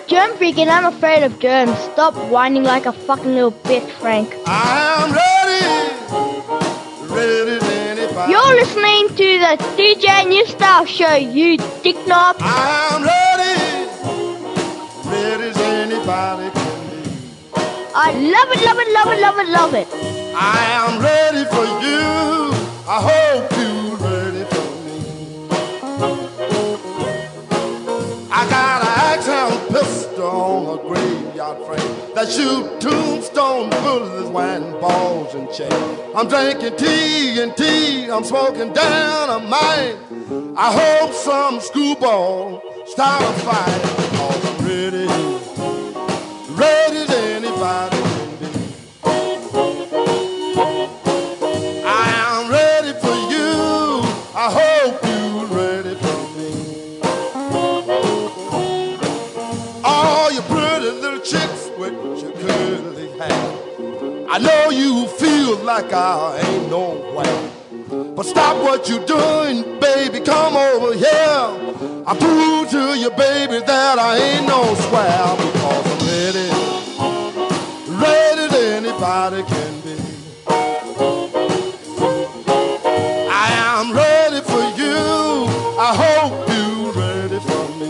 Germ Freak and I'm afraid of germs. Stop whining like a fucking little bitch, Frank. I'm ready as anybody. You're listening to the DJ New Style Show, you dick knob. I'm ready as anybody can be. I love it, love it, love it, love it, love it. I am ready for you. I hope you're ready for me. I got an axe-hound pistol on a graveyard frame that shoot tombstone bullets, wine balls and chain. I'm drinking tea and tea, I'm smoking down a mine. I hope some screwball start a fight, because I'm ready as anybody can be. I am ready for you, I hope you're ready for me. All you pretty little chicks with your curly hair, I know you feel like I ain't nowhere, but stop what you're doing, baby, come over here. I prove to you, baby, that I ain't no square, because I'm ready as anybody can be. I am ready for you, I hope you're ready for me.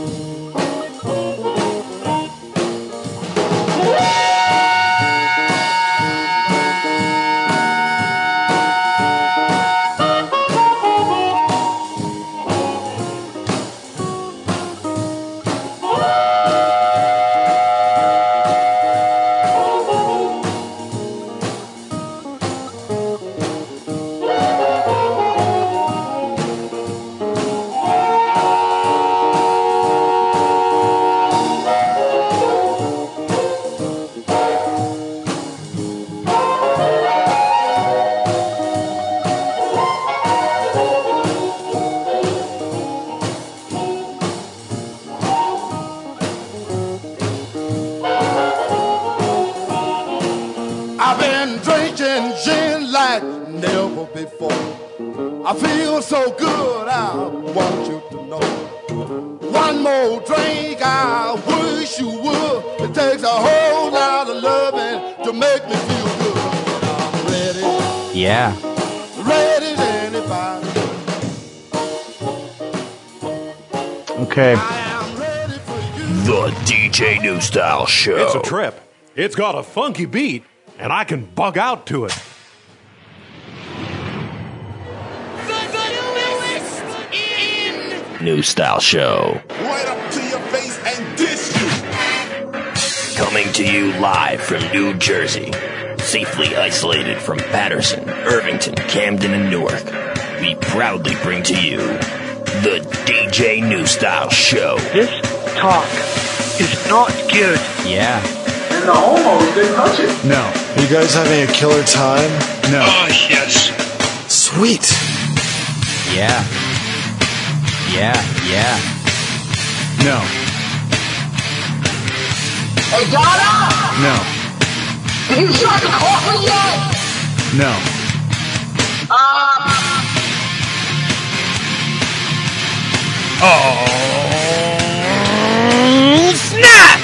I've been drinking gin like never before. I feel so good, I want you to know. One more drink, I wish you would. It takes a whole lot of loving to make me feel good. I'm ready. Yeah. Ready as anybody. Okay. I am ready for you. The DJ New Style Show. It's a trip. It's got a funky beat, and I can bug out to it. New Style Show. Right up to your face and dish you. Coming to you live from New Jersey. Safely isolated from Patterson, Irvington, Camden, and Newark. We proudly bring to you the DJ New Style Show. This talk is not good. Yeah. And the homos didn't touch it. No. Are you guys having a killer time? No. Oh, yes. Sweet. Yeah. Yeah. Yeah. No. Hey, Donna! No. Did you start the coffee yet? No. Oh, snap!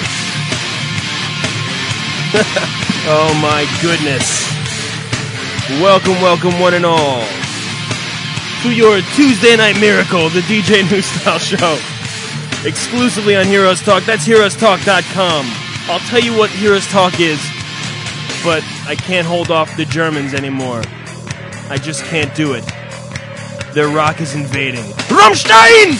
Oh my goodness. Welcome, welcome one and all to your Tuesday Night Miracle, the DJ New Style Show. Exclusively on Heroes Talk. That's HeroesTalk.com. I'll tell you what Heroes Talk is, but I can't hold off the Germans anymore. I just can't do it. Their rock is invading. Rammstein!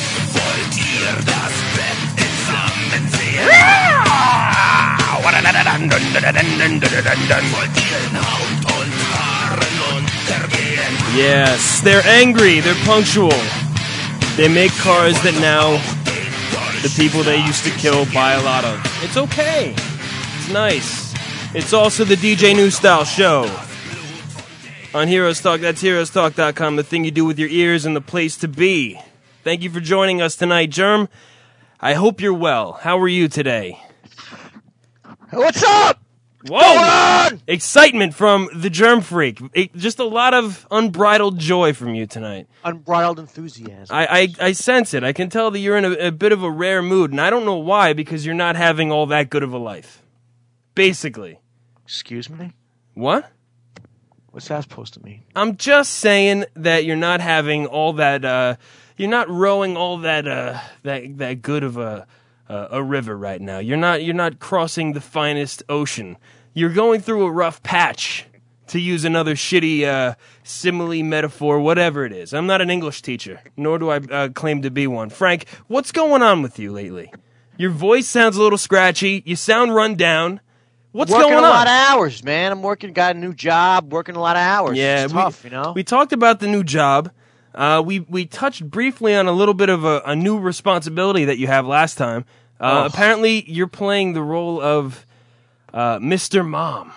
Yes, they're angry, they're punctual. They make cars that now the people they used to kill buy a lot of. It's okay. It's nice. It's also the DJ New Style Show. On Heroes Talk, that's HeroesTalk.com, the thing you do with your ears and the place to be. Thank you for joining us tonight, Germ. I hope you're well. How are you today? What's up? Whoa! Excitement from the Germ Freak. Just a lot of unbridled joy from you tonight. Unbridled enthusiasm. I sense it. I can tell that you're in a bit of a rare mood, and I don't know why, because you're not having all that good of a life. Basically. Excuse me? What? What's that supposed to mean? I'm just saying that you're not having all that, you're not rowing all that good of a river right now. You're not crossing the finest ocean. You're going through a rough patch, to use another shitty simile, metaphor, whatever it is. I'm not an English teacher, nor do I claim to be one. Frank, what's going on with you lately? Your voice sounds a little scratchy. You sound run down. What's working going on? a lot of hours, man. I'm got a new job, working a lot of hours. Yeah, it's tough, you know? We talked about the new job. We touched briefly on a little bit of a new responsibility that you have last time. Apparently, you're playing the role of Mr. Mom.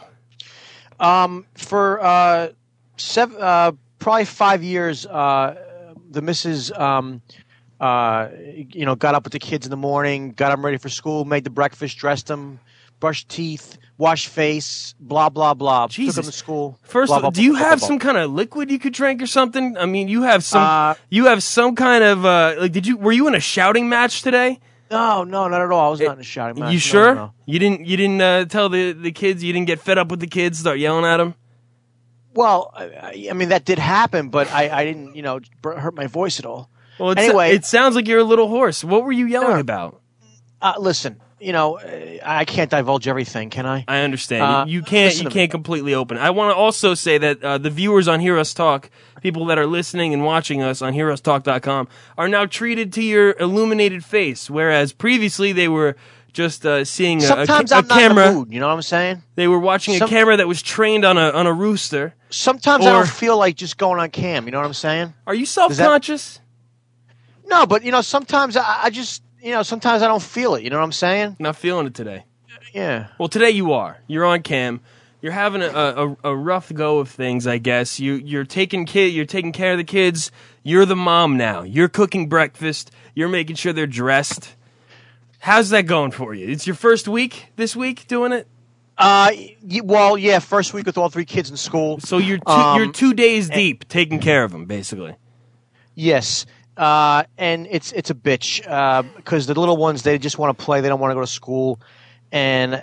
For probably 5 years, the missus, got up with the kids in the morning, got them ready for school, made the breakfast, dressed them, brushed teeth, washed face, blah, blah, blah. Jesus. Took them to school. First, blah, blah, do you blah, have blah, some kind of liquid you could drink or something? I mean, you have some kind of were you in a shouting match today? No, not at all. I was not in a shouting match. You sure? No. You didn't tell the kids, you didn't get fed up with the kids, start yelling at them? Well, I mean, that did happen, but I didn't, hurt my voice at all. Well, anyway, it sounds like you're a little hoarse. What were you yelling about? Listen, I can't divulge everything, can I? I understand. You can't completely open. I want to also say that the viewers on Hear Us Talk, people that are listening and watching us on HearUsTalk.com, are now treated to your illuminated face, whereas previously they were just seeing Sometimes a I'm not camera. in the mood, you know what I'm saying? They were watching a camera that was trained on a rooster. Sometimes I don't feel like just going on cam, you know what I'm saying? Are you self-conscious? No, but sometimes I just sometimes I don't feel it. You know what I'm saying? Not feeling it today. Yeah. Well, today you are. You're on cam. You're having a rough go of things, I guess. You're taking care of the kids. You're the mom now. You're cooking breakfast. You're making sure they're dressed. How's that going for you? It's your first week this week doing it? Well, yeah, first week with all 3 kids in school. So you're 2 days deep taking care of them, basically. Yes. And it's a bitch because the little ones, they just want to play, they don't want to go to school, and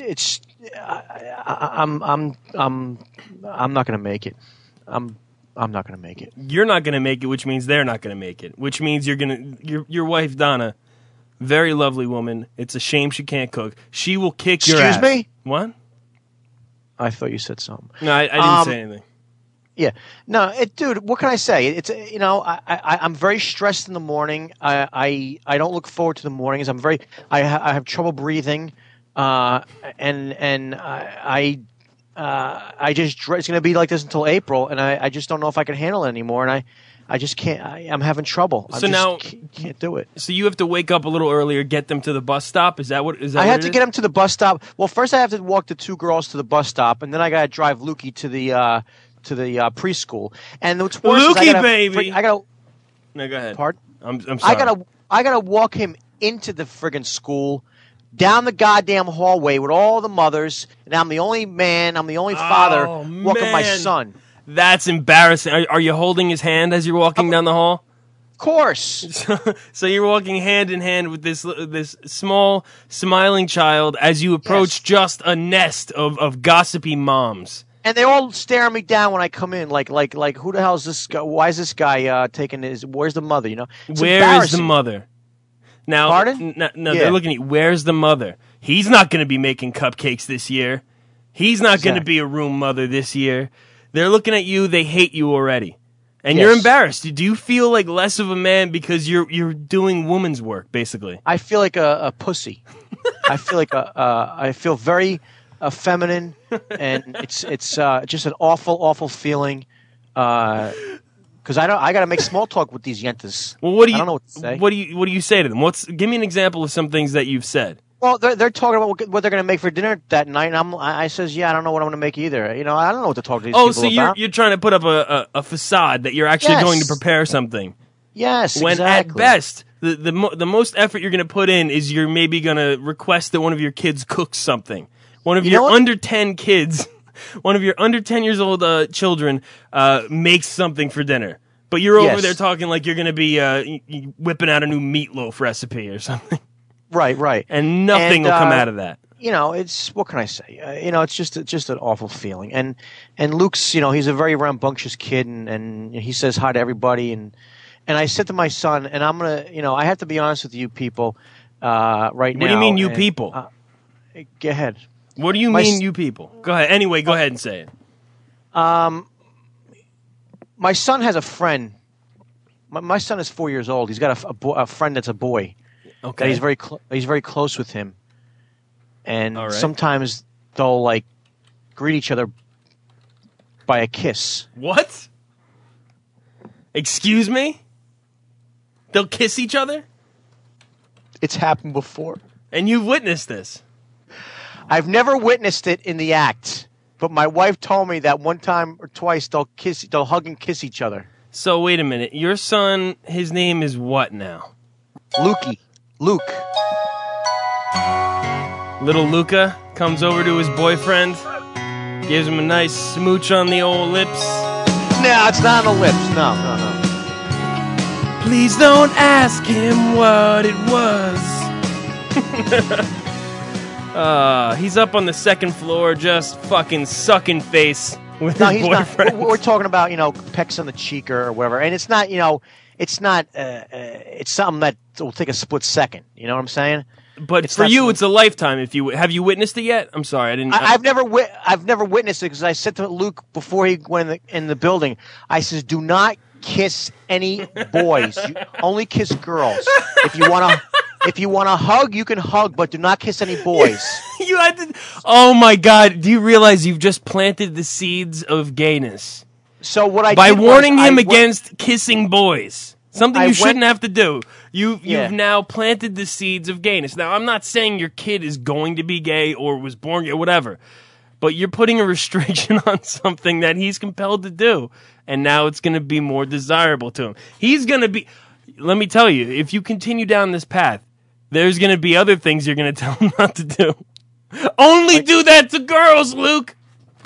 I'm not gonna make it. I'm not gonna make it. You're not gonna make it, which means they're not gonna make it, which means your wife Donna, very lovely woman. It's a shame she can't cook. She will kick your ass. Excuse me? What? I thought you said something. No, I didn't say anything. Yeah, no, dude. What can I say? It's I'm very stressed in the morning. I don't look forward to the mornings. I have trouble breathing, and I just it's going to be like this until April, and I just don't know if I can handle it anymore, and I just can't. I'm having trouble. So now can't do it. So you have to wake up a little earlier, get them to the bus stop. Is that what? I have to get them to the bus stop. Well, first I have to walk the 2 girls to the bus stop, and then I got to drive Lukey to the preschool. And what's worse Lukey, baby. I gotta. No, go ahead. Pardon? I'm sorry. I gotta walk him into the friggin' school, down the goddamn hallway with all the mothers, and I'm the only man. I'm the only father walking my son. That's embarrassing. Are you holding his hand as you're walking down the hall? Of course. So you're walking hand in hand with this small, smiling child as you approach just a nest of gossipy moms. And they all stare me down when I come in, like who the hell is this guy? Why is this guy taking his? Where's the mother? It's Where is the mother? Now, pardon? No, they're looking at you. Where's the mother? He's not going to be making cupcakes this year. He's not going to be a room mother this year. They're looking at you. They hate you already, and you're embarrassed. Do you feel like less of a man because you're doing woman's work, basically? I feel like a pussy. I feel like I feel very feminine, and it's just an awful feeling. Because I got to make small talk with these yentas. Well, I don't know what to say. What do you say to them? Give me an example of some things that you've said. Well, they're talking about what they're going to make for dinner that night, and I says, I don't know what I'm going to make either. I don't know what to talk to these people about. Oh, so you're trying to put up a facade that you're actually going to prepare something. Yes, when exactly. At best, the most effort you're going to put in is you're maybe going to request that one of your kids cooks something. One of your under 10 kids, one of your under 10 years old children makes something for dinner. But you're over there talking like you're going to be whipping out a new meatloaf recipe or something. Right. And nothing will come out of that. It's what can I say? It's just an awful feeling. And Luke's, he's a very rambunctious kid, and he says hi to everybody. And I said to my son, and I'm gonna, I have to be honest with you people right now. What do you mean, you people? Go ahead. What do you mean, you people? Go ahead. Anyway, go ahead and say it. My son has a friend. My son is 4 years old. He's got a friend that's a boy. Okay. He's very close with him. And sometimes they'll like greet each other by a kiss. What? Excuse me? They'll kiss each other? It's happened before. And you've witnessed this? I've never witnessed it in the act, but my wife told me that one time or twice they'll hug and kiss each other. So wait a minute. Your son, his name is what now? Luke. Little Luca comes over to his boyfriend, gives him a nice smooch on the old lips. No, it's not on the lips. No. Please don't ask him what it was. He's up on the second floor just fucking sucking face with his boyfriend. We're talking about, pecks on the cheek or whatever. And it's not, it's something that will take a split second. You know what I'm saying? But for you, it's a lifetime. Have you witnessed it yet? I'm sorry, I didn't. I've never witnessed it because I said to Luke before he went in the building. I says, "Do not kiss any boys. You only kiss girls. If you want to hug, you can hug, but do not kiss any boys." You had to. Oh my God! Do you realize you've just planted the seeds of gayness? So what I by did warning him against kissing boys. Something you shouldn't have to do. You've now planted the seeds of gayness. Now, I'm not saying your kid is going to be gay or was born gay or whatever, but you're putting a restriction on something that he's compelled to do, and now it's going to be more desirable to him. He's going to be... Let me tell you, if you continue down this path, there's going to be other things you're going to tell him not to do. Only do that to girls, Luke!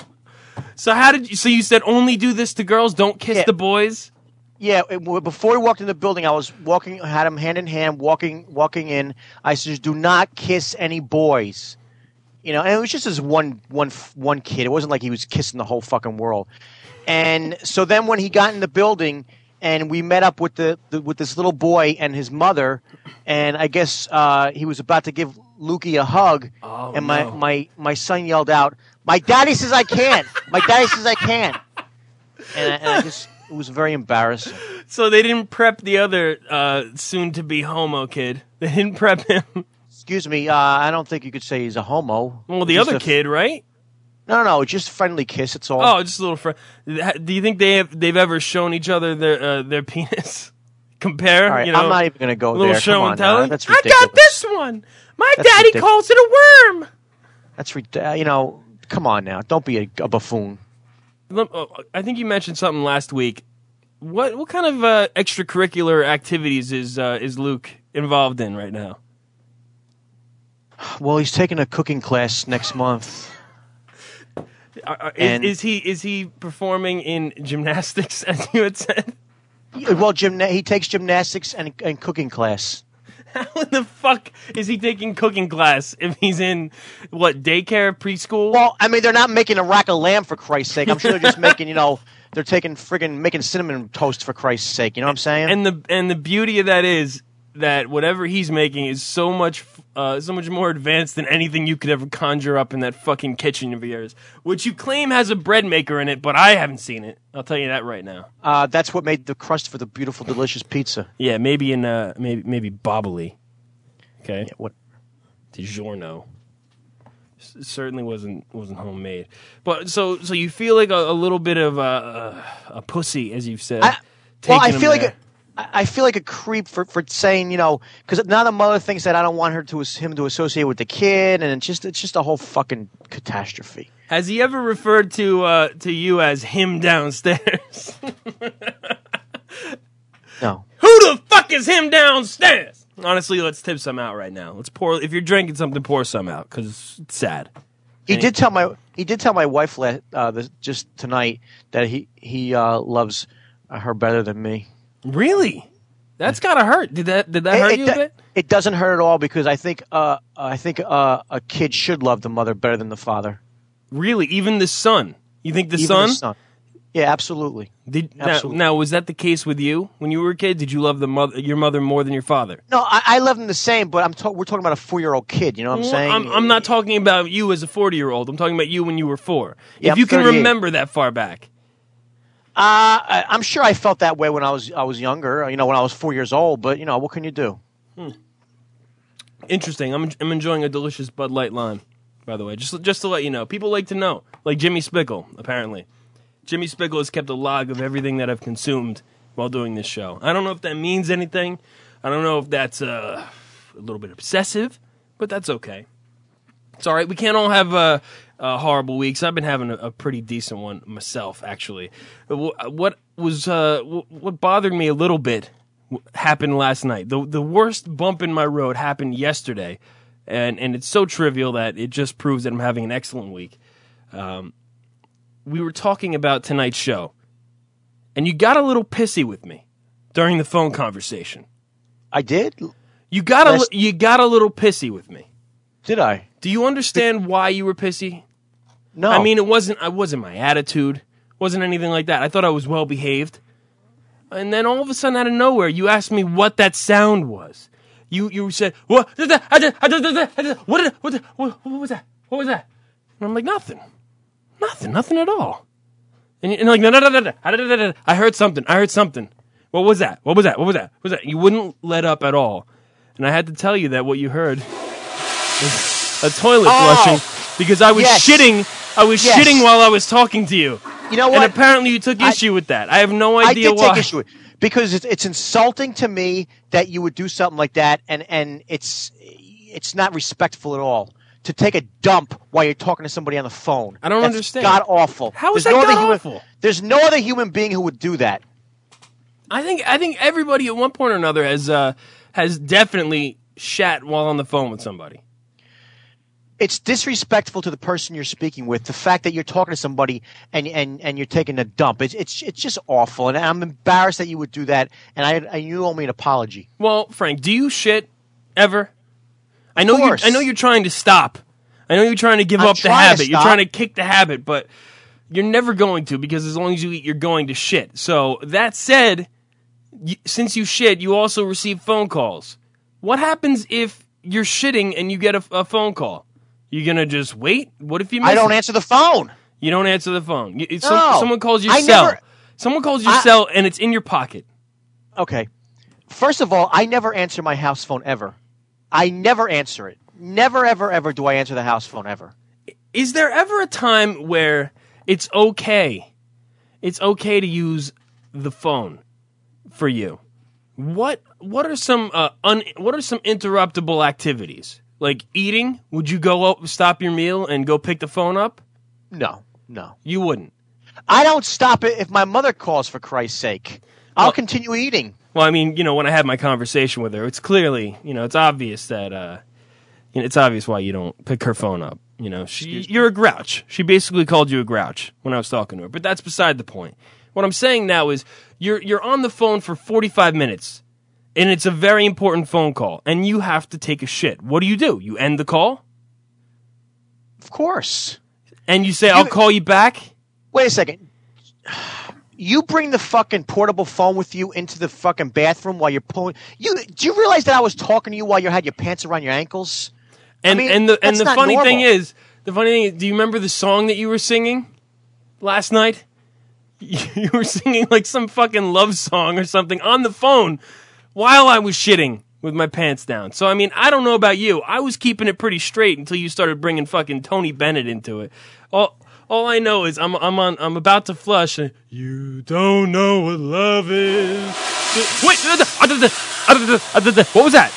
So you said only do this to girls, don't kiss the boys? Yeah, before he walked in the building, I was had him hand in hand, walking in. I said, "Do not kiss any boys," and it was just this one kid. It wasn't like he was kissing the whole fucking world. And so then when he got in the building, and we met up with with this little boy and his mother, and I guess he was about to give Lukey a hug, and my son yelled out, "My daddy says I can't. My daddy says I can't," and I just. It was very embarrassing. So they didn't prep the other soon-to-be homo kid. They didn't prep him. Excuse me, I don't think you could say he's a homo. Well, the other kid, right? No, just friendly kiss. It's all. Oh, just a little friend. Do you think they've ever shown each other their penis? Compare. All right, I'm not even going to go there. Little show and tell. That's ridiculous. I got this one. My daddy calls it a worm. That's ridiculous. Come on now. Don't be a buffoon. I think you mentioned something last week. What kind of extracurricular activities is Luke involved in right now? Well, he's taking a cooking class next month. Is he performing in gymnastics, as you had said? Well, he takes gymnastics and cooking class. How in the fuck is he taking cooking class if he's in, daycare, preschool? Well, I mean, they're not making a rack of lamb, for Christ's sake. I'm sure they're just making, they're making cinnamon toast, for Christ's sake. You know what I'm saying? And the beauty of that is that whatever he's making is so much more advanced than anything you could ever conjure up in that fucking kitchen of yours, which you claim has a bread maker in it, but I haven't seen it. I'll tell you that right now. That's what made the crust for the beautiful, delicious pizza. Yeah, maybe maybe bobbly. Okay. Yeah, what? DiGiorno. It certainly wasn't homemade. But so you feel like a little bit of a pussy, as you've said. I feel like a creep for saying, because now the mother thinks that I don't want him to associate with the kid, and it's just a whole fucking catastrophe. Has he ever referred to you as him downstairs? No. Who the fuck is him downstairs? Honestly, let's tip some out right now. Let's pour. If you're drinking something, pour some out because it's sad. He did tell my wife just tonight that he loves her better than me. Really? That's gotta hurt. Did that hurt you a bit? It doesn't hurt at all because I think a kid should love the mother better than the father. Really? Even the son? You think the son? Yeah, absolutely. Absolutely. Now, was that the case with you when you were a kid? Did you love your mother more than your father? No, I love them the same, but we're talking about a 4-year-old kid. You know what I'm saying? I'm not talking about you as a 40-year-old. I'm talking about you when you were 4. Yeah, if you can remember that far back. I'm sure I felt that way when I was younger. When I was 4 years old. But what can you do? Interesting. I'm enjoying a delicious Bud Light Lime, by the way. Just to let you know, people like to know. Like Jimmy Spickle, apparently. Jimmy Spickle has kept a log of everything that I've consumed while doing this show. I don't know if that means anything. I don't know if that's a little bit obsessive, but that's okay. It's all right. We can't all have horrible weeks. I've been having a pretty decent one myself, actually. What bothered me a little bit happened last night. The worst bump in my road happened yesterday, and it's so trivial that it just proves that I'm having an excellent week. We were talking about tonight's show, and you got a little pissy with me during the phone conversation. I did? You got a little pissy with me. Did I? Do you understand why you were pissy? No. I mean, it wasn't my attitude. Wasn't anything like that. I thought I was well behaved. And then all of a sudden, out of nowhere, you asked me what that sound was. You said, what? What was that? What was that? And I'm like, nothing at all. And like, no. I heard something. What was that? What was that? You wouldn't let up at all. And I had to tell you that what you heard was a toilet flushing because I was shitting. I was shitting while I was talking to you. You know what? And apparently you took issue with that. I have no idea why. I did take issue with it because it's insulting to me that you would do something like that, and it's not respectful at all. To take a dump while you're talking to somebody on the phone. I don't understand. God awful. How is that god awful? There's no other human being who would do that. I think everybody at one point or another has definitely shat while on the phone with somebody. It's disrespectful to the person you're speaking with. The fact that you're talking to somebody and you're taking a dump. It's just awful, and I'm embarrassed that you would do that. And you owe me an apology. Well, Frank, do you shit ever? I know you're trying to stop. I know you're trying to give up the habit. You're trying to kick the habit, but you're never going to because as long as you eat, you're going to shit. So that said, since you shit, you also receive phone calls. What happens if you're shitting and you get a phone call? You gonna just wait? What if you miss I don't answer the phone. You don't answer the phone. No. Someone calls your cell. Someone calls your cell and it's in your pocket. Okay. First of all, I never answer my house phone ever. I never answer it. Never, ever, ever do I answer the house phone ever. Is there ever a time where it's okay? It's okay to use the phone for you. What are some interruptible activities? Like eating? Would you go up, stop your meal and go pick the phone up? No. You wouldn't. I don't stop it if my mother calls, for Christ's sake. I'll continue eating. Well, I mean, when I had my conversation with her, it's clearly, it's obvious that, it's obvious why you don't pick her phone up. You're a grouch. She basically called you a grouch when I was talking to her, but that's beside the point. What I'm saying now is you're on the phone for 45 minutes, and it's a very important phone call, and you have to take a shit. What do? You end the call? Of course. And you say, I'll call you back? Wait a second. You bring the fucking portable phone with you into the fucking bathroom while you're pulling. Do you realize that I was talking to you while you had your pants around your ankles? And the funny thing is, do you remember the song that you were singing last night? You were singing like some fucking love song or something on the phone while I was shitting with my pants down. So I mean, I don't know about you. I was keeping it pretty straight until you started bringing fucking Tony Bennett into it. All I know is I'm about to flush and you don't know what love is. Wait, what was that?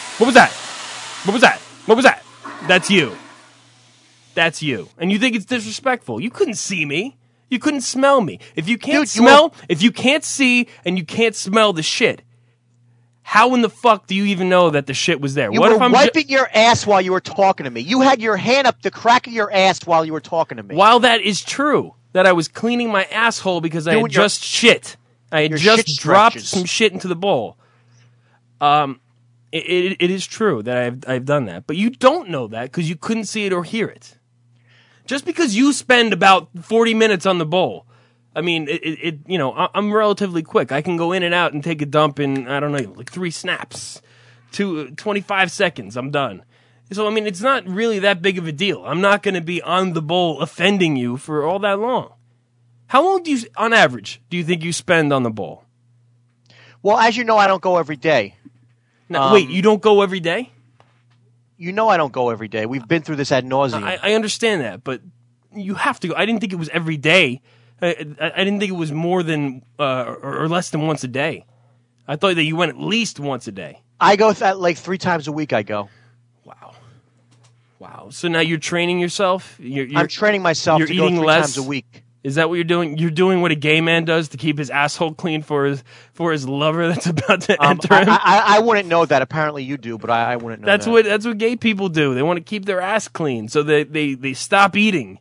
That's you. And you think it's disrespectful. You couldn't see me. You couldn't smell me. If you can't if you can't see and you can't smell the shit, How in the fuck do you even know that the shit was there? You What were if I'm wiping your ass while you were talking to me. You had your hand up the crack of your ass while you were talking to me. While that is true, that I was cleaning my asshole because I had just shit. I had just dropped some shit into the bowl. It is true that I've done that, but you don't know that because you couldn't see it or hear it. Just because you spend about 40 minutes on the bowl, I mean, I'm relatively quick. I can go in and out and take a dump in, I don't know, like 3 snaps, 25 seconds. I'm done. So I mean, it's not really that big of a deal. I'm not going to be on the bowl offending you for all that long. How long on average, do you think you spend on the bowl? Well, as you know, I don't go every day. Now, wait, you don't go every day? You know I don't go every day. We've been through this ad nauseum. I understand that, but you have to go. I didn't think it was every day. I didn't think it was more than or less than once a day. I thought that you went at least once a day. I go like 3 times a week. I go. Wow. So now you're training yourself? I'm training myself to go 3 times a week. Is that what you're doing? You're doing what a gay man does to keep his asshole clean for his lover that's about to enter him? I wouldn't know that. Apparently you do, but I wouldn't know that. That's what gay people do. They want to keep their ass clean, so they stop eating.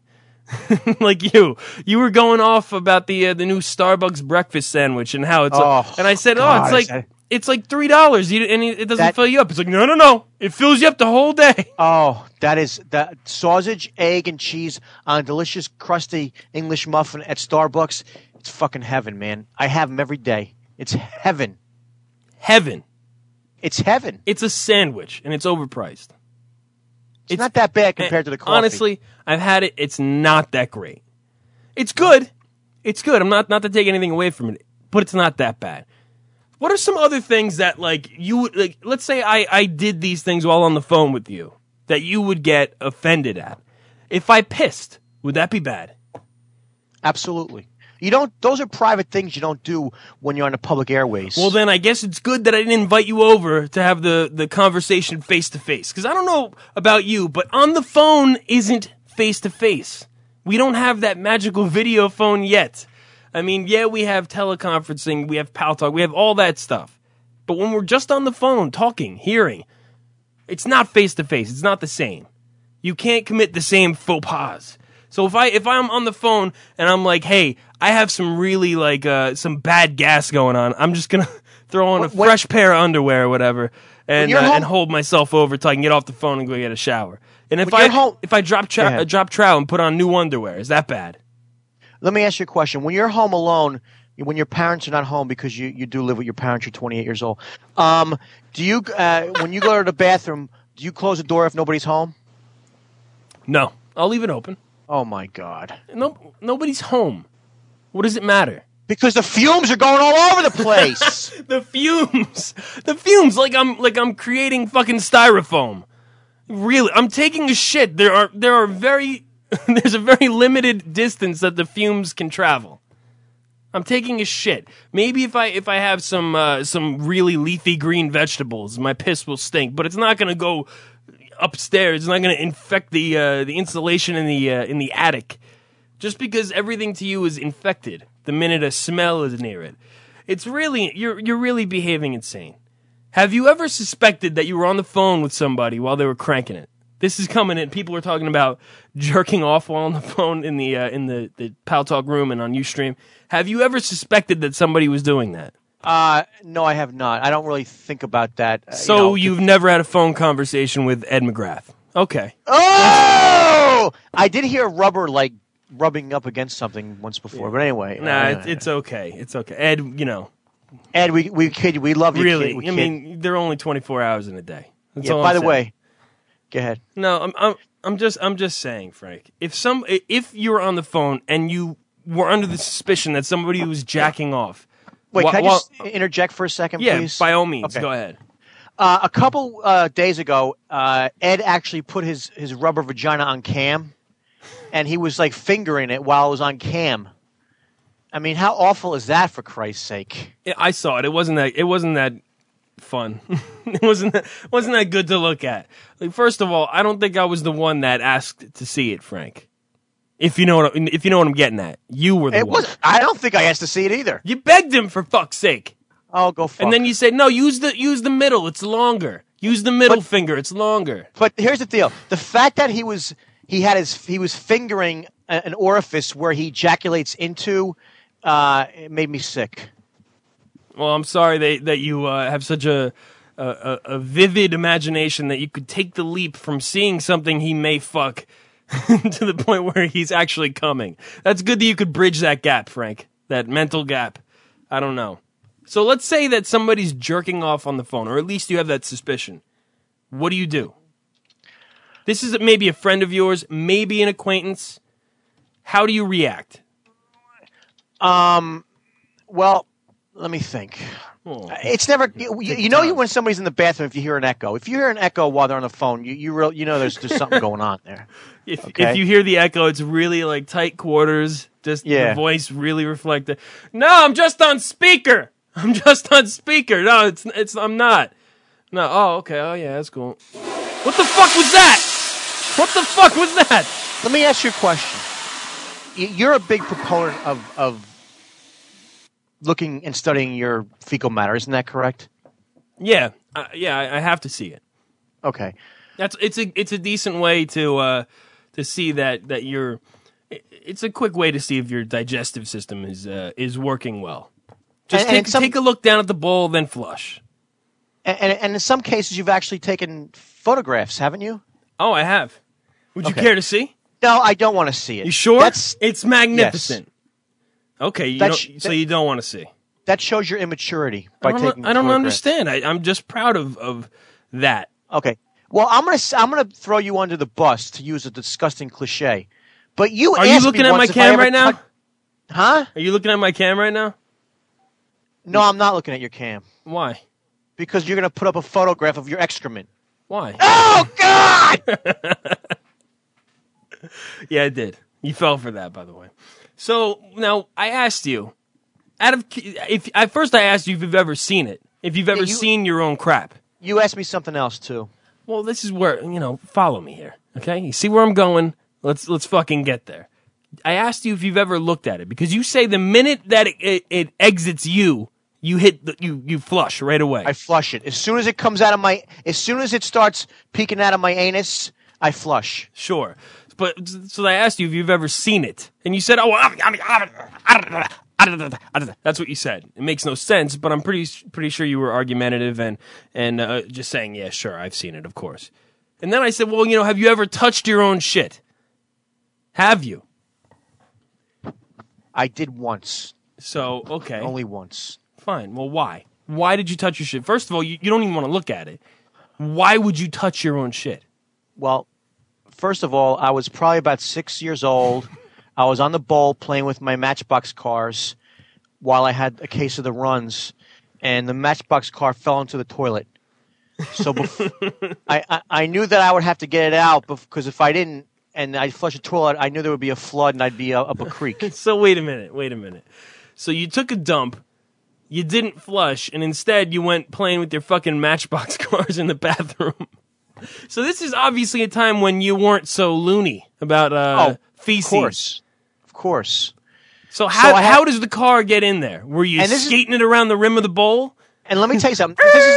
Like you were going off about the new Starbucks breakfast sandwich and how it's and I said, God, it's like $3 and it doesn't fill you up. It's like no, it fills you up the whole day. Oh, that sausage, egg, and cheese on a delicious crusty English muffin at Starbucks. It's fucking heaven, man. I have them every day. It's heaven. Heaven. It's heaven. It's a sandwich and it's overpriced. It's not that bad compared to the coffee. Honestly, I've had it. It's not that great. It's good. It's good. I'm not to take anything away from it, but it's not that bad. What are some other things that, like, you would, like, let's say I did these things while on the phone with you that you would get offended at? If I pissed, would that be bad? Absolutely. Those are private things you don't do when you're on the public airways. Well, then I guess it's good that I didn't invite you over to have the conversation face to face. Because I don't know about you, but on the phone isn't face to face. We don't have that magical video phone yet. I mean, yeah, we have teleconferencing, we have Pal Talk, we have all that stuff. But when we're just on the phone, talking, hearing, it's not face to face. It's not the same. You can't commit the same faux pas. So if I'm on the phone and I'm like, hey, I have some really some bad gas going on, I'm just gonna throw on a fresh pair of underwear or whatever, and hold myself over till I can get off the phone and go get a shower. And if I drop trow and put on new underwear, is that bad? Let me ask you a question. When you're home alone, when your parents are not home, because you do live with your parents, you're 28 years old. Do you when you go to the bathroom, do you close the door if nobody's home? No, I'll leave it open. Oh my God! No, nobody's home. What does it matter? Because the fumes are going all over the place. The fumes, like I'm creating fucking styrofoam. Really, I'm taking a shit. There's a very limited distance that the fumes can travel. I'm taking a shit. Maybe if I have some really leafy green vegetables, my piss will stink, but it's not going to go upstairs. It's not going to infect the insulation in the attic. Just because everything to you is infected the minute a smell is near it. It's really you're really behaving insane. Have you ever suspected that you were on the phone with somebody while they were cranking it? This is coming in. People are talking about jerking off while on the phone in the Pal Talk room and on Ustream. Have you ever suspected that somebody was doing that? No, I have not. I don't really think about that. So you've never had a phone conversation with Ed McGrath? Okay. Oh! I did hear rubber rubbing up against something once before, but anyway. Nah, it's okay. It's okay. Ed, Ed, we kid you. We love you. Really? I mean, they're only 24 hours in a day. That's all by I'm the saying. way, go ahead. No, I'm just saying, Frank. If you were on the phone and you were under the suspicion that somebody was jacking off. Wait, can I just interject for a second, please? Yeah, by all means. Okay. Go ahead. A couple days ago, Ed actually put his rubber vagina on cam, and he was fingering it while it was on cam. I mean, how awful is that, for Christ's sake? Yeah, I saw it. It wasn't that fun. It wasn't that good to look at. First of all, I don't think I was the one that asked to see it, Frank. If you know what I'm getting at, you were the one. I don't think I asked to see it either. You begged him, for fuck's sake. Oh, go fuck. And then you say, no, use the middle. It's longer. Use the middle finger. It's longer. But here's the deal: the fact that he was fingering an orifice where he ejaculates into, it made me sick. Well, I'm sorry that you have such a vivid imagination that you could take the leap from seeing something he may fuck to the point where he's actually coming. That's good that you could bridge that gap, Frank. That mental gap. I don't know. So let's say that somebody's jerking off on the phone, or at least you have that suspicion. What do you do? This is maybe a friend of yours, maybe an acquaintance. How do you react? Well, let me think. Oh, it's never you know when somebody's in the bathroom if you hear an echo. If you hear an echo while they're on the phone, you know there's something going on there. If you hear the echo, it's really like tight quarters. Just the voice really reflected. No, I'm just on speaker. I'm just on speaker. No, it's I'm not. No. Oh, okay. Oh, yeah, that's cool. What the fuck was that? What the fuck was that? Let me ask you a question. You're a big proponent of looking and studying your fecal matter, isn't that correct? Yeah, I have to see it. Okay, it's a decent way to see that you're. It's a quick way to see if your digestive system is working well. Just take a look down at the bowl, then flush. And in some cases, you've actually taken photographs, haven't you? Oh, I have. Would you care to see? No, I don't want to see it. You sure? It's magnificent. Yes. Okay, so you don't want to see. That shows your immaturity by taking I don't understand. I'm just proud of that. Okay. Well, I'm gonna throw you under the bus, to use a disgusting cliche. But you are you looking at my cam right now? Huh? Are you looking at my cam right now? No, I'm not looking at your cam. Why? Because you're going to put up a photograph of your excrement. Why? Oh, God! Yeah, I did. You fell for that, by the way. So, now, I asked you, at first I asked you if you've ever seen it. If you've ever seen your own crap. You asked me something else, too. Well, this is where, follow me here, okay? You see where I'm going? Let's fucking get there. I asked you if you've ever looked at it, because you say the minute that it exits you hit you flush right away. I flush it as soon as it comes out of as soon as it starts peeking out of my anus. I flush. Sure, but so I asked you if you've ever seen it, and you said, "Oh, that's what you said." It makes no sense, but I'm pretty sure you were argumentative and just saying, "Yeah, sure, I've seen it, of course." And then I said, "Well, have you ever touched your own shit? Have you?" I did once. So, okay. Only once. Fine. Well, why? Why did you touch your shit? First of all, you don't even want to look at it. Why would you touch your own shit? Well, first of all, I was probably about 6 years old. I was on the bowl playing with my Matchbox cars while I had a case of the runs, and the Matchbox car fell into the toilet. So I knew that I would have to get it out, because if I didn't, and I flushed the toilet, I knew there would be a flood and I'd be up a creek. So wait a minute. So you took a dump, you didn't flush, and instead you went playing with your fucking Matchbox cars in the bathroom. So this is obviously a time when you weren't so loony about feces. Of course. So how does the car get in there? Were you skating it around the rim of the bowl? And let me tell you something.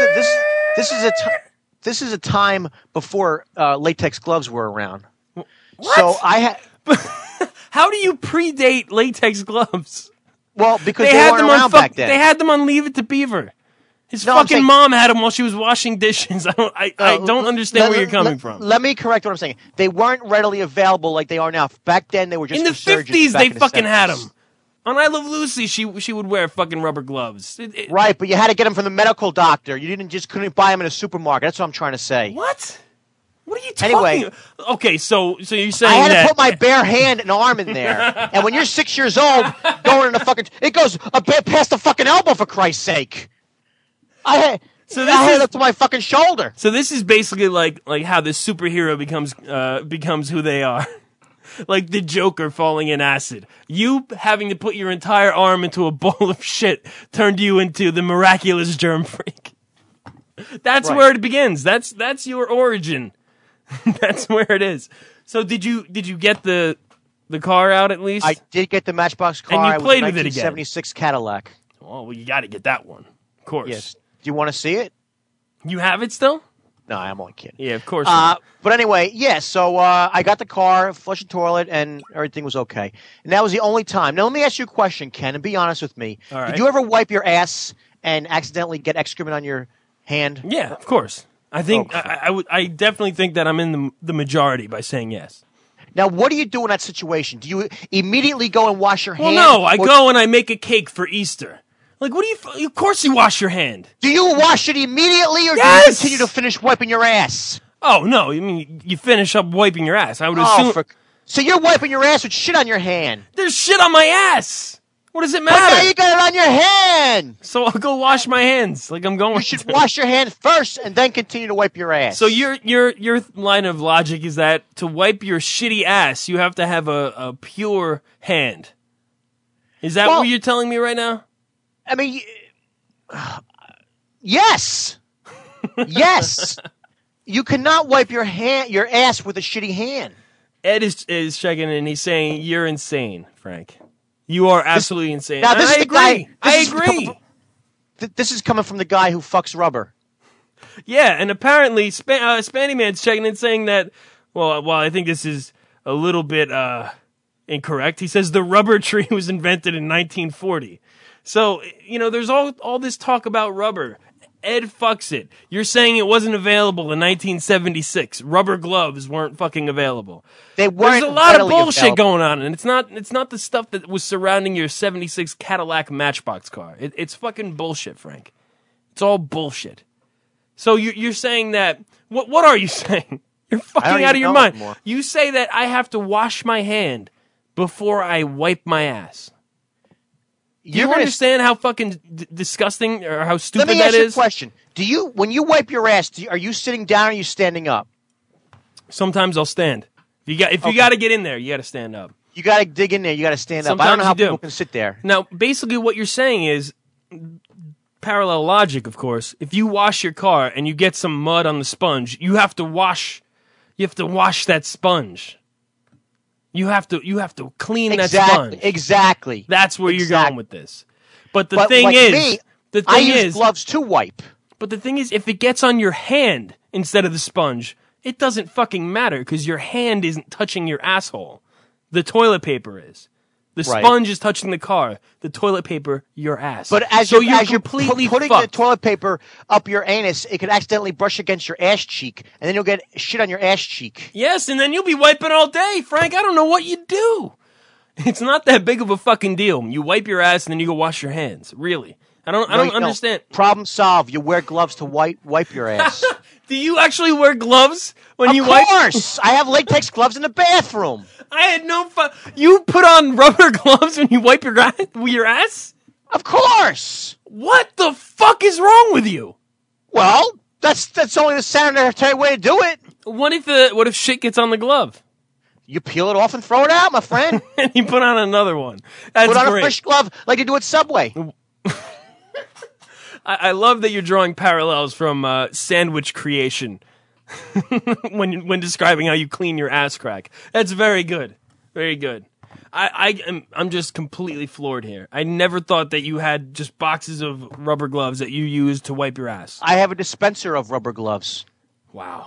This is a time before latex gloves were around. What? So I had. How do you predate latex gloves? Well, because they weren't around back then. They had them on Leave It to Beaver. His fucking mom had them while she was washing dishes. I don't understand where you're coming from. Let me correct what I'm saying. They weren't readily available like they are now. Back then, they were just in the 50s. They fucking had them. On I Love Lucy, she would wear fucking rubber gloves. Right, but you had to get them from the medical doctor. You couldn't buy them in a supermarket. That's what I'm trying to say. What? What are you talking about? Okay, so you're saying I had to put my bare hand and arm in there. And when you're 6 years old, going in the fucking... It goes a bit past the fucking elbow, for Christ's sake. I had it up to my fucking shoulder. So this is basically like how this superhero becomes who they are. Like the Joker falling in acid. You having to put your entire arm into a bowl of shit turned you into the miraculous germ freak. That's where it begins. That's your origin. That's where it is. So did you get the car out at least? I did get the Matchbox car. And you played with it again. 1976 Cadillac. Oh, well, you got to get that one. Of course. Yes. Do you want to see it? You have it still? No, I'm only kidding. Yeah, of course. But anyway, yeah, so I got the car, flushed the toilet, and everything was okay. And that was the only time. Now, let me ask you a question, Ken, and be honest with me. All right. Did you ever wipe your ass and accidentally get excrement on your hand? Yeah, of course. I think I definitely think that I'm in the majority by saying yes. Now, what do you do in that situation? Do you immediately go and wash your hand? Well, no, I go and I make a cake for Easter. Like, what do you? Of course, you wash your hand. Do you wash it immediately, or do you continue to finish wiping your ass? Oh no! I mean, you finish up wiping your ass. I would assume. So you're wiping your ass with shit on your hand. There's shit on my ass. What does it matter? But now you got it on your hand. So I'll go wash my hands. Like I'm going. You should wash your hands first and then continue to wipe your ass. So your line of logic is that to wipe your shitty ass, you have to have a pure hand. Is that what you're telling me right now? I mean, yes, yes. You cannot wipe your ass with a shitty hand. Ed is checking in. He's saying you're insane, Frank. You are absolutely insane. Now, this I is agree. I agree. This is coming from the guy who fucks rubber. Yeah, and apparently Spanny Man's checking in saying that. Well, I think this is a little bit incorrect. He says the rubber tree was invented in 1940. So, there's all this talk about rubber. Ed fucks it. You're saying it wasn't available in 1976. Rubber gloves weren't fucking available. They weren't. There's a lot of bullshit available. going on, and it's not the stuff that was surrounding your 76 Cadillac Matchbox car. It's fucking bullshit, Frank. It's all bullshit. So you're saying that... What are you saying? You're fucking out of your mind. Anymore. You say that I have to wash my hand before I wipe my ass. Do you understand how fucking disgusting or how stupid that is? Let me ask you a question. When you wipe your ass, are you sitting down or are you standing up? Sometimes I'll stand. If you got to get in there, you got to stand up. You got to dig in there. You got to stand up. I don't know how people can sit there. Now, basically what you're saying is parallel logic, of course. If you wash your car and you get some mud on the sponge, you have to wash that sponge. You have to clean that sponge. Exactly. That's where you're going with this. But the thing is, I use gloves to wipe. But the thing is, if it gets on your hand instead of the sponge, it doesn't fucking matter because your hand isn't touching your asshole. The toilet paper is. The sponge is touching the car. The toilet paper, your ass. But as you're putting the toilet paper up your anus, it could accidentally brush against your ass cheek, and then you'll get shit on your ass cheek. Yes, and then you'll be wiping all day, Frank. I don't know what you do. It's not that big of a fucking deal. You wipe your ass and then you go wash your hands. Really. I don't understand. Problem solved. You wear gloves to wipe your ass. Do you actually wear gloves when you wipe? Of course! I have latex gloves in the bathroom. I had no fun. You put on rubber gloves when you wipe your ass? Of course! What the fuck is wrong with you? Well, that's only the sanitary way to do it. What if shit gets on the glove? You peel it off and throw it out, my friend. And you put on another one. That's put on great. A fresh glove like you do at Subway. I love that you're drawing parallels from sandwich creation when describing how you clean your ass crack. That's very good. Very good. I'm just completely floored here. I never thought that you had just boxes of rubber gloves that you use to wipe your ass. I have a dispenser of rubber gloves. Wow.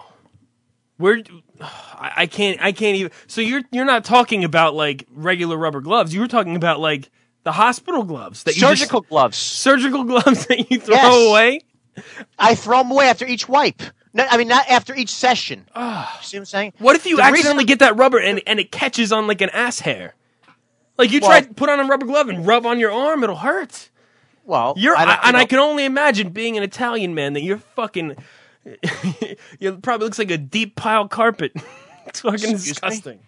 I can't even. So you're not talking about like regular rubber gloves. You were talking about like the hospital gloves that surgical gloves. Surgical gloves that you throw away. I throw them away after each wipe. No, I mean, not after each session. You see what I'm saying? What if you accidentally get that rubber and it catches on like an ass hair? Like you try to put on a rubber glove and rub on your arm, it'll hurt. Well, I can only imagine being an Italian man that you're fucking. It probably looks like a deep pile carpet. It's fucking disgusting.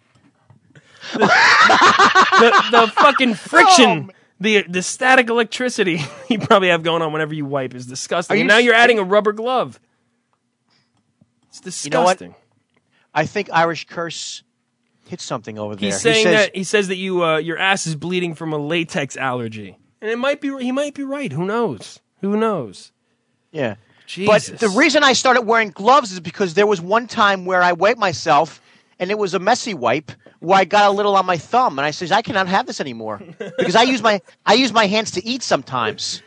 The fucking friction, the static electricity you probably have going on whenever you wipe is disgusting. And now you're adding a rubber glove. It's disgusting. You know what? I think Irish Curse hit something over there. He says that your ass is bleeding from a latex allergy, and he might be right. Who knows? Who knows? Yeah. Jesus. But the reason I started wearing gloves is because there was one time where I wiped myself, and it was a messy wipe where I got a little on my thumb, and I said, I cannot have this anymore because I use my hands to eat sometimes.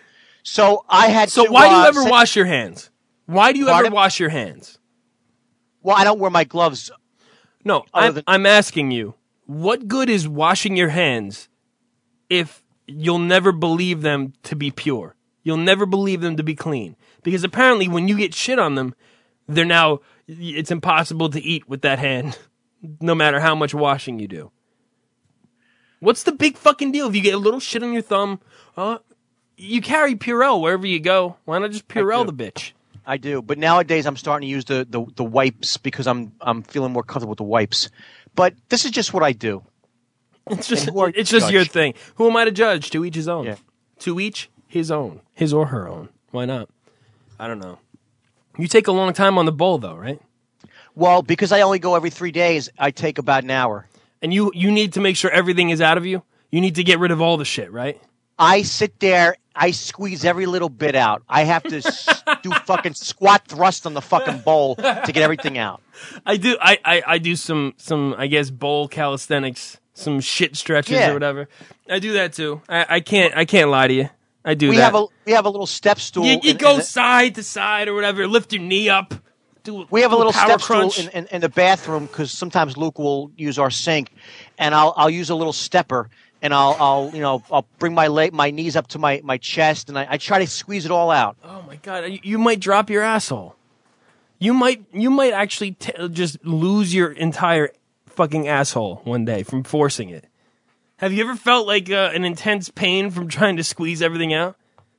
So I had. So why do you ever wash your hands? Why do you ever wash your hands? Well, I don't wear my gloves. No, I'm asking you. What good is washing your hands if you'll never believe them to be pure? You'll never believe them to be clean. Because apparently when you get shit on them, it's impossible to eat with that hand, no matter how much washing you do. What's the big fucking deal if you get a little shit on your thumb? You carry Purell wherever you go. Why not just Purell the bitch? I do, but nowadays I'm starting to use the wipes because I'm feeling more comfortable with the wipes. But this is just what I do. It's just your thing. Who am I to judge? To each his own. Yeah. To each his own. His or her own. Why not? I don't know. You take a long time on the bowl, though, right? Well, because I only go every 3 days, I take about an hour. And you need to make sure everything is out of you? You need to get rid of all the shit, right? I sit there, I squeeze every little bit out. I have to do fucking squat thrust on the fucking bowl to get everything out. I do some I guess bowl calisthenics, some shit stretches or whatever. I do that too. I can't lie to you. I do that. We have a little step stool. You go side to side or whatever. Lift your knee up. We have a little step crunch. stool in the bathroom because sometimes Luke will use our sink, and I'll use a little stepper, and I'll bring my knees up to my chest, and I try to squeeze it all out. Oh my god! You might drop your asshole. You might actually just lose your entire fucking asshole one day from forcing it. Have you ever felt like an intense pain from trying to squeeze everything out?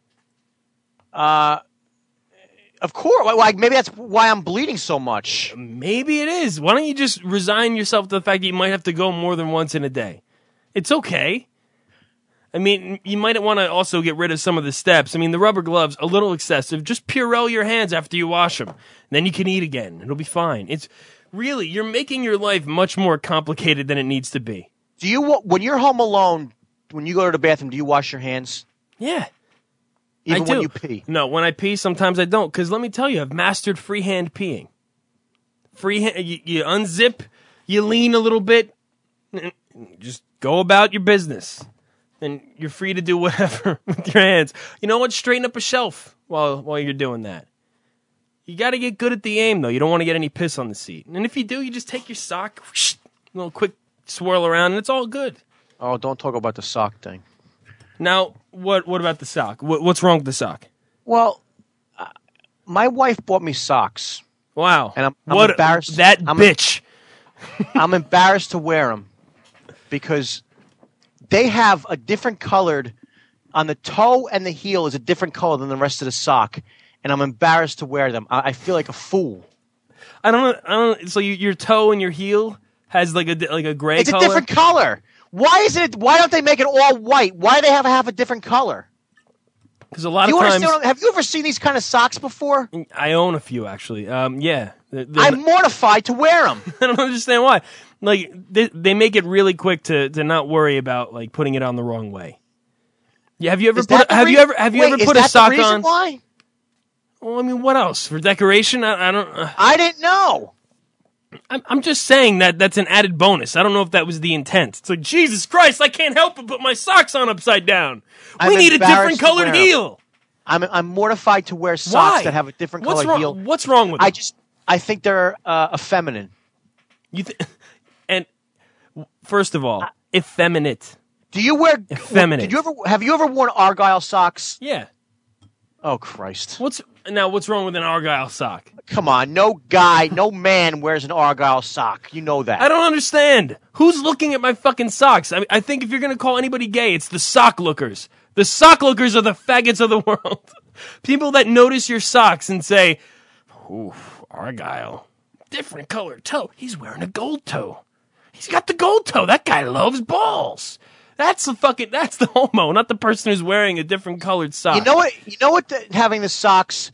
Of course. Like maybe that's why I'm bleeding so much. Maybe it is. Why don't you just resign yourself to the fact that you might have to go more than once in a day? It's okay. I mean, you might want to also get rid of some of the steps. I mean, the rubber gloves, a little excessive. Just Purell your hands after you wash them. Then you can eat again. It'll be fine. It's really, you're making your life much more complicated than it needs to be. Do you, when you're home alone, when you go to the bathroom, do you wash your hands? Yeah. Even I do. when you pee? No, when I pee, sometimes I don't. Because let me tell you, I've mastered freehand peeing. Freehand, you unzip, you lean a little bit, just go about your business. And you're free to do whatever with your hands. You know what? Straighten up a shelf while you're doing that. You got to get good at the aim, though. You don't want to get any piss on the seat. And if you do, you just take your sock, whoosh, a little quick swirl around, and it's all good. Oh, don't talk about the sock thing. Now, what about the sock? What's wrong with the sock? Well, my wife bought me socks. Wow. And I'm embarrassed. Bitch. I'm embarrassed to wear them because they have a different colored on the toe, and the heel is a different color than the rest of the sock, and I'm embarrassed to wear them. I feel like a fool. I don't. So your toe and your heel has like a gray. It's color? a different color. Why don't they make it all white? Why do they have a different color? Because a lot of times, have you ever seen these kind of socks before? I own a few actually. Yeah. I'm mortified to wear them. I don't understand why. Like they make it really quick to not worry about like putting it on the wrong way. Yeah, have you ever put a sock on? Why? Well, I mean, what else for decoration? I don't. I didn't know. I'm just saying that's an added bonus. I don't know if that was the intent. It's like Jesus Christ, I can't help but put my socks on upside down. We need a different colored heel. I'm mortified to wear socks that have a different colored heel. What's wrong with them? I think they're effeminate. And first of all, effeminate. Do you wear effeminate? Have you ever worn Argyle socks? Yeah. Oh Christ! What's wrong with an Argyle sock? Come on, no guy, no man wears an Argyle sock. You know that. I don't understand. Who's looking at my fucking socks? I think if you're gonna call anybody gay, it's the sock lookers. The sock lookers are the faggots of the world. People that notice your socks and say, "Ooh, Argyle, different colored toe. He's wearing a gold toe. He's got the gold toe. That guy loves balls." That's the homo, not the person who's wearing a different colored sock. You know what having the socks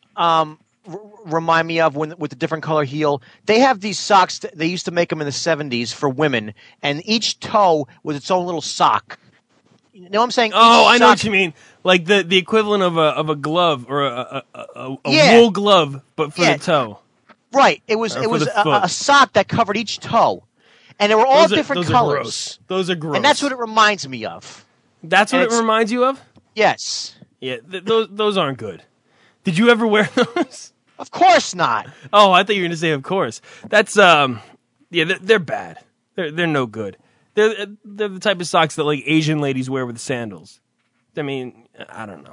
remind me of with the different color heel? They have these socks, they used to make them in the 70s for women, and each toe was its own little sock. You know what I'm saying? Oh, I know what you mean. Like the equivalent of a glove or a wool glove, but for the toe. Right. It was a sock that covered each toe. And they were all different colors. Those are gross. And that's what it reminds me of. That's what it reminds you of? Yes. Yeah, those aren't good. Did you ever wear those? Of course not. Oh, I thought you were going to say of course. That's they're bad. They're no good. They're the type of socks that like Asian ladies wear with sandals. I mean, I don't know.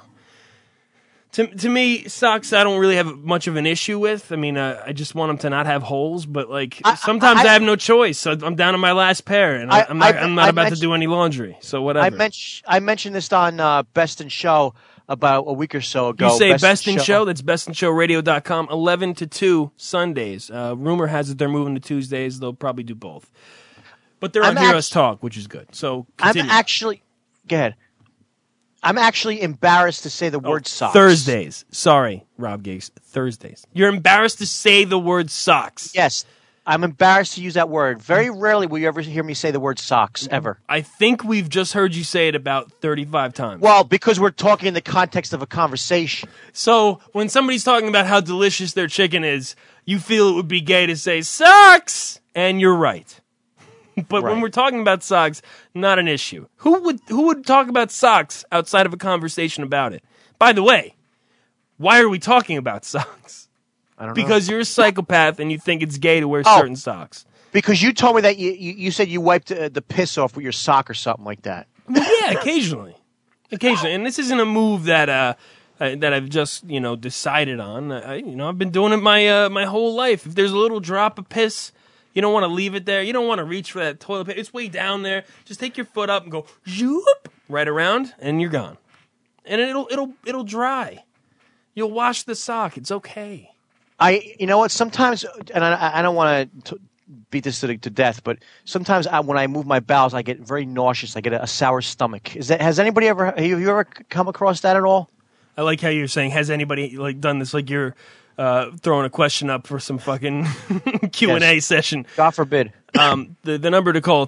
To me, socks I don't really have much of an issue with. I mean, I just want them to not have holes, but like sometimes I have no choice. So I'm down to my last pair, and I'm not about to do any laundry. So whatever. I mentioned this on Best in Show about a week or so ago. You say Best in Show? That's bestinshowradio.com, 11 to 2 Sundays. Rumor has it they're moving to Tuesdays. They'll probably do both. But they're on Heroes Talk, which is good. So continue. Go ahead. I'm actually embarrassed to say the word socks. Thursdays. Sorry, Rob Giggs. Thursdays. You're embarrassed to say the word socks. Yes. I'm embarrassed to use that word. Very rarely will you ever hear me say the word socks, ever. I think we've just heard you say it about 35 times. Well, because we're talking in the context of a conversation. So when somebody's talking about how delicious their chicken is, you feel it would be gay to say socks, and you're right. But when we're talking about socks, not an issue. Who would talk about socks outside of a conversation about it? By the way, why are we talking about socks? I don't know. Because you're a psychopath and you think it's gay to wear certain socks. Because you told me that you said you wiped the piss off with your sock or something like that. Well, yeah, occasionally. And this isn't a move that I've just decided on. I've been doing it my whole life. If there's a little drop of piss, you don't want to leave it there. You don't want to reach for that toilet paper. It's way down there. Just take your foot up and go zoop right around, and you're gone. And it'll dry. You'll wash the sock. It's okay. You know what? Sometimes, and I don't want to beat this to death, but sometimes when I move my bowels, I get very nauseous. I get a sour stomach. Have you ever come across that at all? I like how you're saying, has anybody done this? Like you're throwing a question up for some fucking Q&A session. God forbid. The number to call,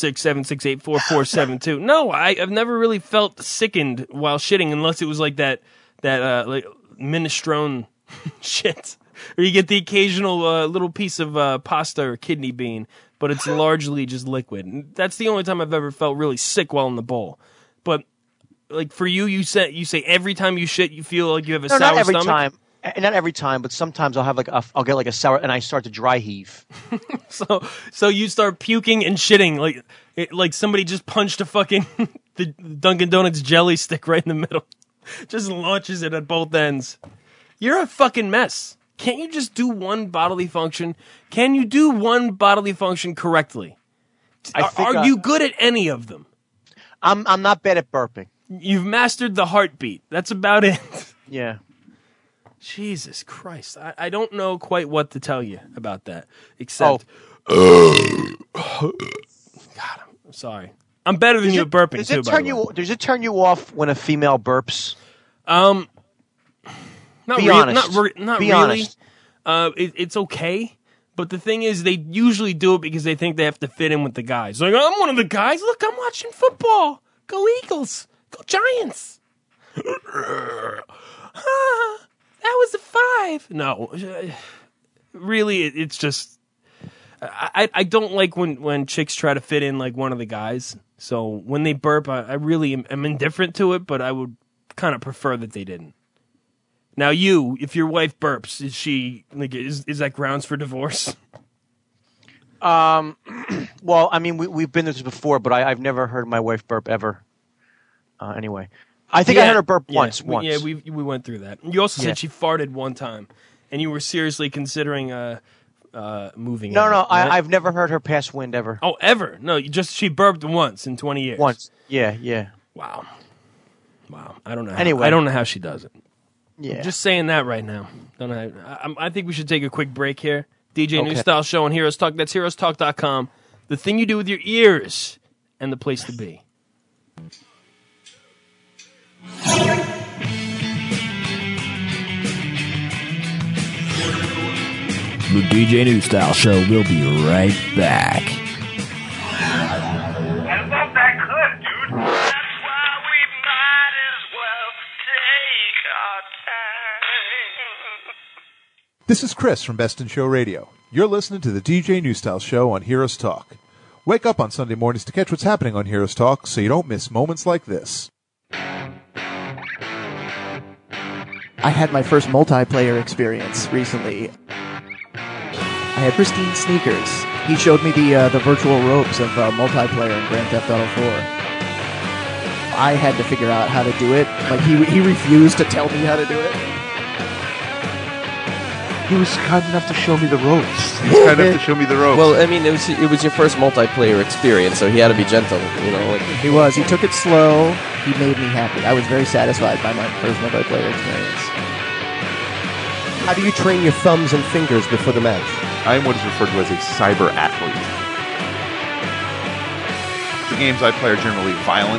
316-768-4472. No, I've never really felt sickened while shitting unless it was like that like minestrone shit. Or you get the occasional little piece of pasta or kidney bean, but it's largely just liquid. And that's the only time I've ever felt really sick while in the bowl. But like for you say every time you shit you feel like you have a sour not every stomach? Time. Not every time, but sometimes I'll get like a sour, and I start to dry heave. So you start puking and shitting like somebody just punched a fucking the Dunkin' Donuts jelly stick right in the middle, just launches it at both ends. You're a fucking mess. Can't you just do one bodily function? Can you do one bodily function correctly? Are you good at any of them? I'm not bad at burping. You've mastered the heartbeat. That's about it. Yeah. Jesus Christ. I don't know quite what to tell you about that, except... God, I'm sorry. I'm better than you at burping, does too, it turn you? Does it turn you off when a female burps? Not Be honest. Not Be really. honest. It's okay, but the thing is, they usually do it because they think they have to fit in with the guys. Like, I'm one of the guys. Look, I'm watching football. Go Eagles. Go Giants. That was a 5. No, really, it's just I don't like when chicks try to fit in like one of the guys. So when they burp, I really am indifferent to it, but I would kind of prefer that they didn't. Now, if your wife burps, is she like is that grounds for divorce? Well, I mean, we've been through this before, but I've never heard my wife burp ever. Anyway. I think I heard her burp once. Yeah, we went through that. You also said she farted one time, and you were seriously considering moving. No, right? I've never heard her pass wind ever. Oh, ever? No, she burped once in 20 years. Once, yeah. Wow. I don't know. Anyway, I don't know how she does it. Yeah, I'm just saying that right now. I think we should take a quick break here. DJ New Style Show on Heroes Talk. That's HeroesTalk.com. The thing you do with your ears, and the place to be. The DJ New Style Show will be right back. And not that good, dude. That's why we might as well take our time. This is Chris from Best in Show Radio. You're listening to the DJ New Style Show on Heroes Talk. Wake up on Sunday mornings to catch what's happening on Heroes Talk so you don't miss moments like this. I had my first multiplayer experience recently. I had pristine sneakers. He showed me the virtual ropes of multiplayer in Grand Theft Auto 4. I had to figure out how to do it. Like, he refused to tell me how to do it. He was kind enough to show me the ropes. Well, I mean, it was your first multiplayer experience, so he had to be gentle, you know. Like He was. He took it slow. He made me happy. I was very satisfied by my first multiplayer experience. How do you train your thumbs and fingers before the match? I am what is referred to as a cyber athlete. The games I play are generally violent.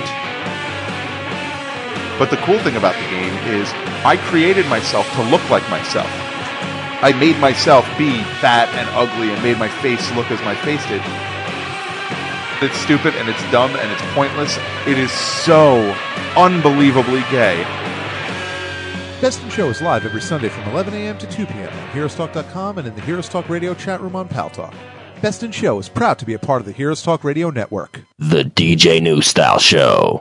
But the cool thing about the game is I created myself to look like myself. I made myself be fat and ugly and made my face look as my face did. It's stupid and it's dumb and it's pointless. It is so unbelievably gay. Best in Show is live every Sunday from 11 a.m. to 2 p.m. on HeroesTalk.com and in the Heroes Talk Radio chat room on Pal Talk. Best in Show is proud to be a part of the Heroes Talk Radio Network. The DJ New Style Show.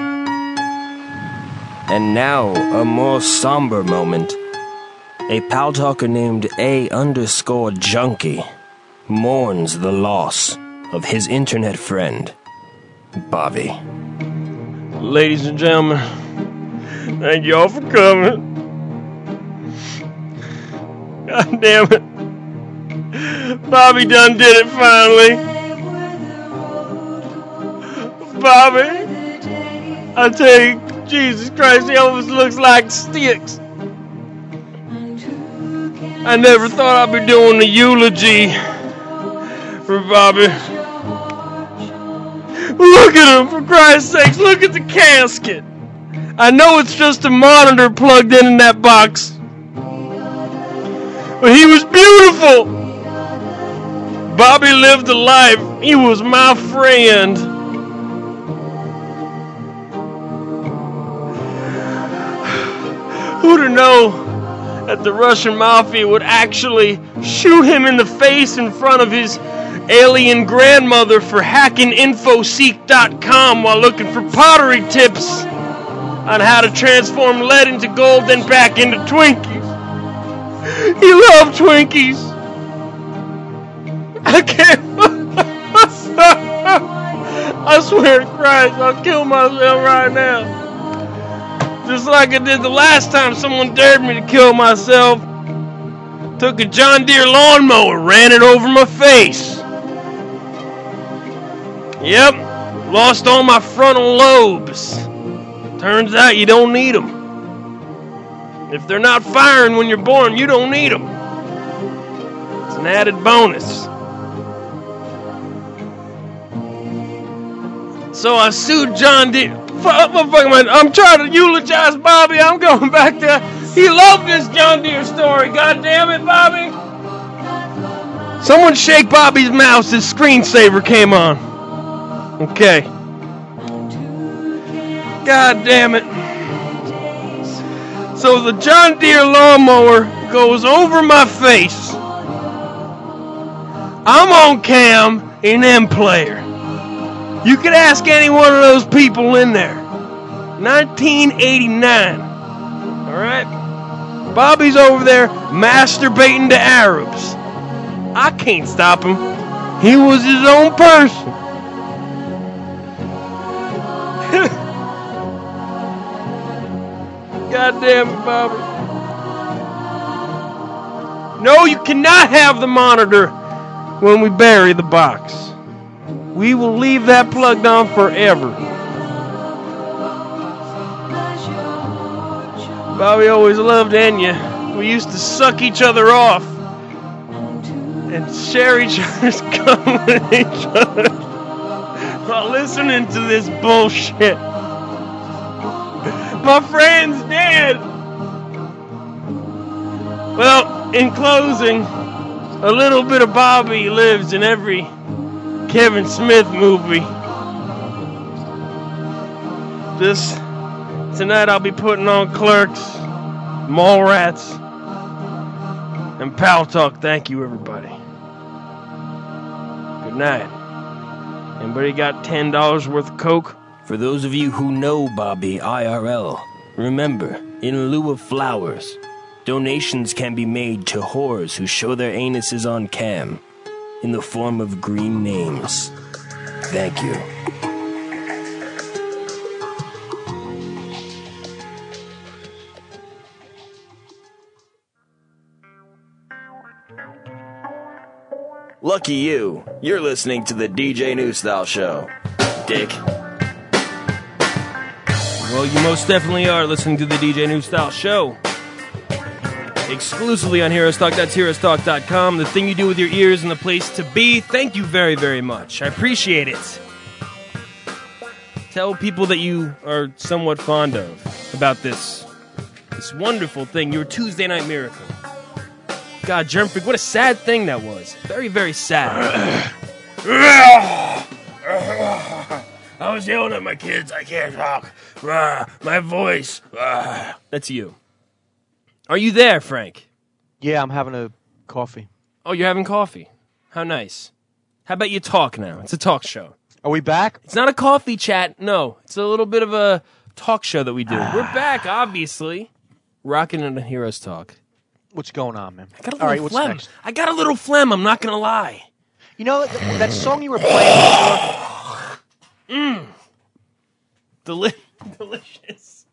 And now, a more somber moment. A Pal Talker named A_Junkie mourns the loss of his internet friend, Bobby. Ladies and gentlemen, thank y'all for coming. God damn it. Bobby done did it finally. Bobby, I tell you, Jesus Christ, he almost looks like sticks. I never thought I'd be doing the eulogy for Bobby. Look at him, for Christ's sakes, look at the casket. I know it's just a monitor plugged in that box, but he was beautiful. Bobby lived a life. He was my friend. Who'd have known that the Russian mafia would actually shoot him in the face in front of his alien grandmother for hacking infoseek.com while looking for pottery tips on how to transform lead into gold, then back into Twinkies. He loved Twinkies. I can't. I swear to Christ, I'll kill myself right now. Just like I did the last time someone dared me to kill myself. Took a John Deere lawnmower, ran it over my face. Yep, lost all my frontal lobes. Turns out you don't need them. If they're not firing when you're born, you don't need them. It's an added bonus. So I sued John Deere. I'm trying to eulogize Bobby. I'm going back there. He loved this John Deere story. God damn it, Bobby. Someone shake Bobby's mouse. His screensaver came on. Okay. God damn it. So the John Deere lawnmower goes over my face. I'm on cam in M-Player. You could ask any one of those people in there. 1989. Alright? Bobby's over there masturbating to Arabs. I can't stop him. He was his own person. God damn it, Bobby. No, you cannot have the monitor when we bury the box. We will leave that plugged on forever. Bobby always loved Enya. We used to suck each other off and share each other's cum with each other while listening to this bullshit. My friend's dead. Well, in closing, a little bit of Bobby lives in every Kevin Smith movie. Tonight I'll be putting on Clerks, Mallrats, and Pal Talk. Thank you, everybody. Good night. Anybody got $10 worth of Coke? For those of you who know Bobby IRL, remember, In lieu of flowers, donations can be made to whores who show their anuses on cam in the form of green names. Thank you. Lucky you. You're listening to the DJ New Style Show, dick. Well, you most definitely are listening to the DJ New Style Show. Exclusively on HeroesTalk. That's HeroesTalk.com. The thing you do with your ears and the place to be. Thank you very, very much. I appreciate it. Tell people that you are somewhat fond of about this wonderful thing, your Tuesday Night Miracle. God, Germfreak, what a sad thing that was. Very, very sad. I was yelling at my kids. I can't talk. My voice. That's you. Are you there, Frank? Yeah, I'm having a coffee. Oh, you're having coffee? How nice. How about you talk now? It's a talk show. Are we back? It's not a coffee chat. No, it's a little bit of a talk show that we do. We're back, obviously. Rocking it on Heroes Talk. What's going on, man? I got a little phlegm. Next? I got a little phlegm, I'm not going to lie. You know, that song you were playing before? Delicious.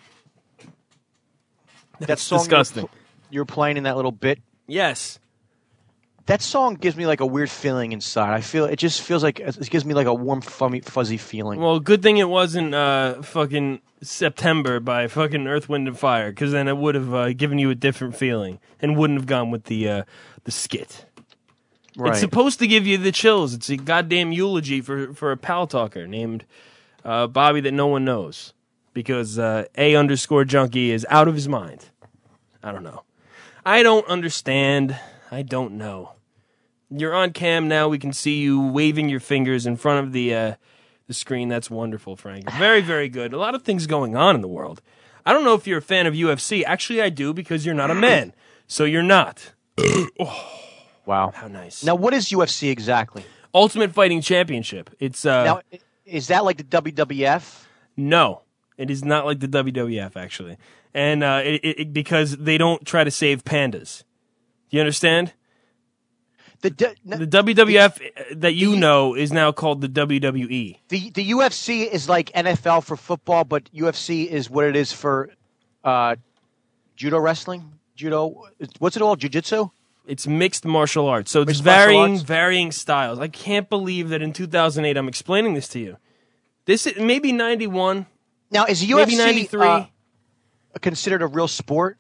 That song disgusting. You were playing in that little bit? Yes. That song gives me like a weird feeling inside. It just feels like it gives me like a warm, fuzzy feeling. Well, good thing it wasn't fucking September by fucking Earth, Wind, and Fire, because then it would have given you a different feeling and wouldn't have gone with the skit. Right. It's supposed to give you the chills. It's a goddamn eulogy for a pal talker named Bobby that no one knows because A_junkie is out of his mind. I don't know. I don't understand. I don't know. You're on cam now. We can see you waving your fingers in front of the screen. That's wonderful, Frank. Very, very good. A lot of things going on in the world. I don't know if you're a fan of UFC. Actually, I do because you're not a man. So you're not. Oh, wow. How nice. Now, what is UFC exactly? Ultimate Fighting Championship. It's now, is that like the WWF? No, it is not like the WWF, actually. And because they don't try to save pandas. Do you understand? The WWF that you know is now called the WWE. The UFC is like NFL for football, but UFC is what it is for judo wrestling. Judo, what's it all? Jiu-jitsu? It's mixed martial arts. So it's varying styles. I can't believe that in 2008 I'm explaining this to you. This is maybe 91. Now is UFC maybe 93 considered a real sport?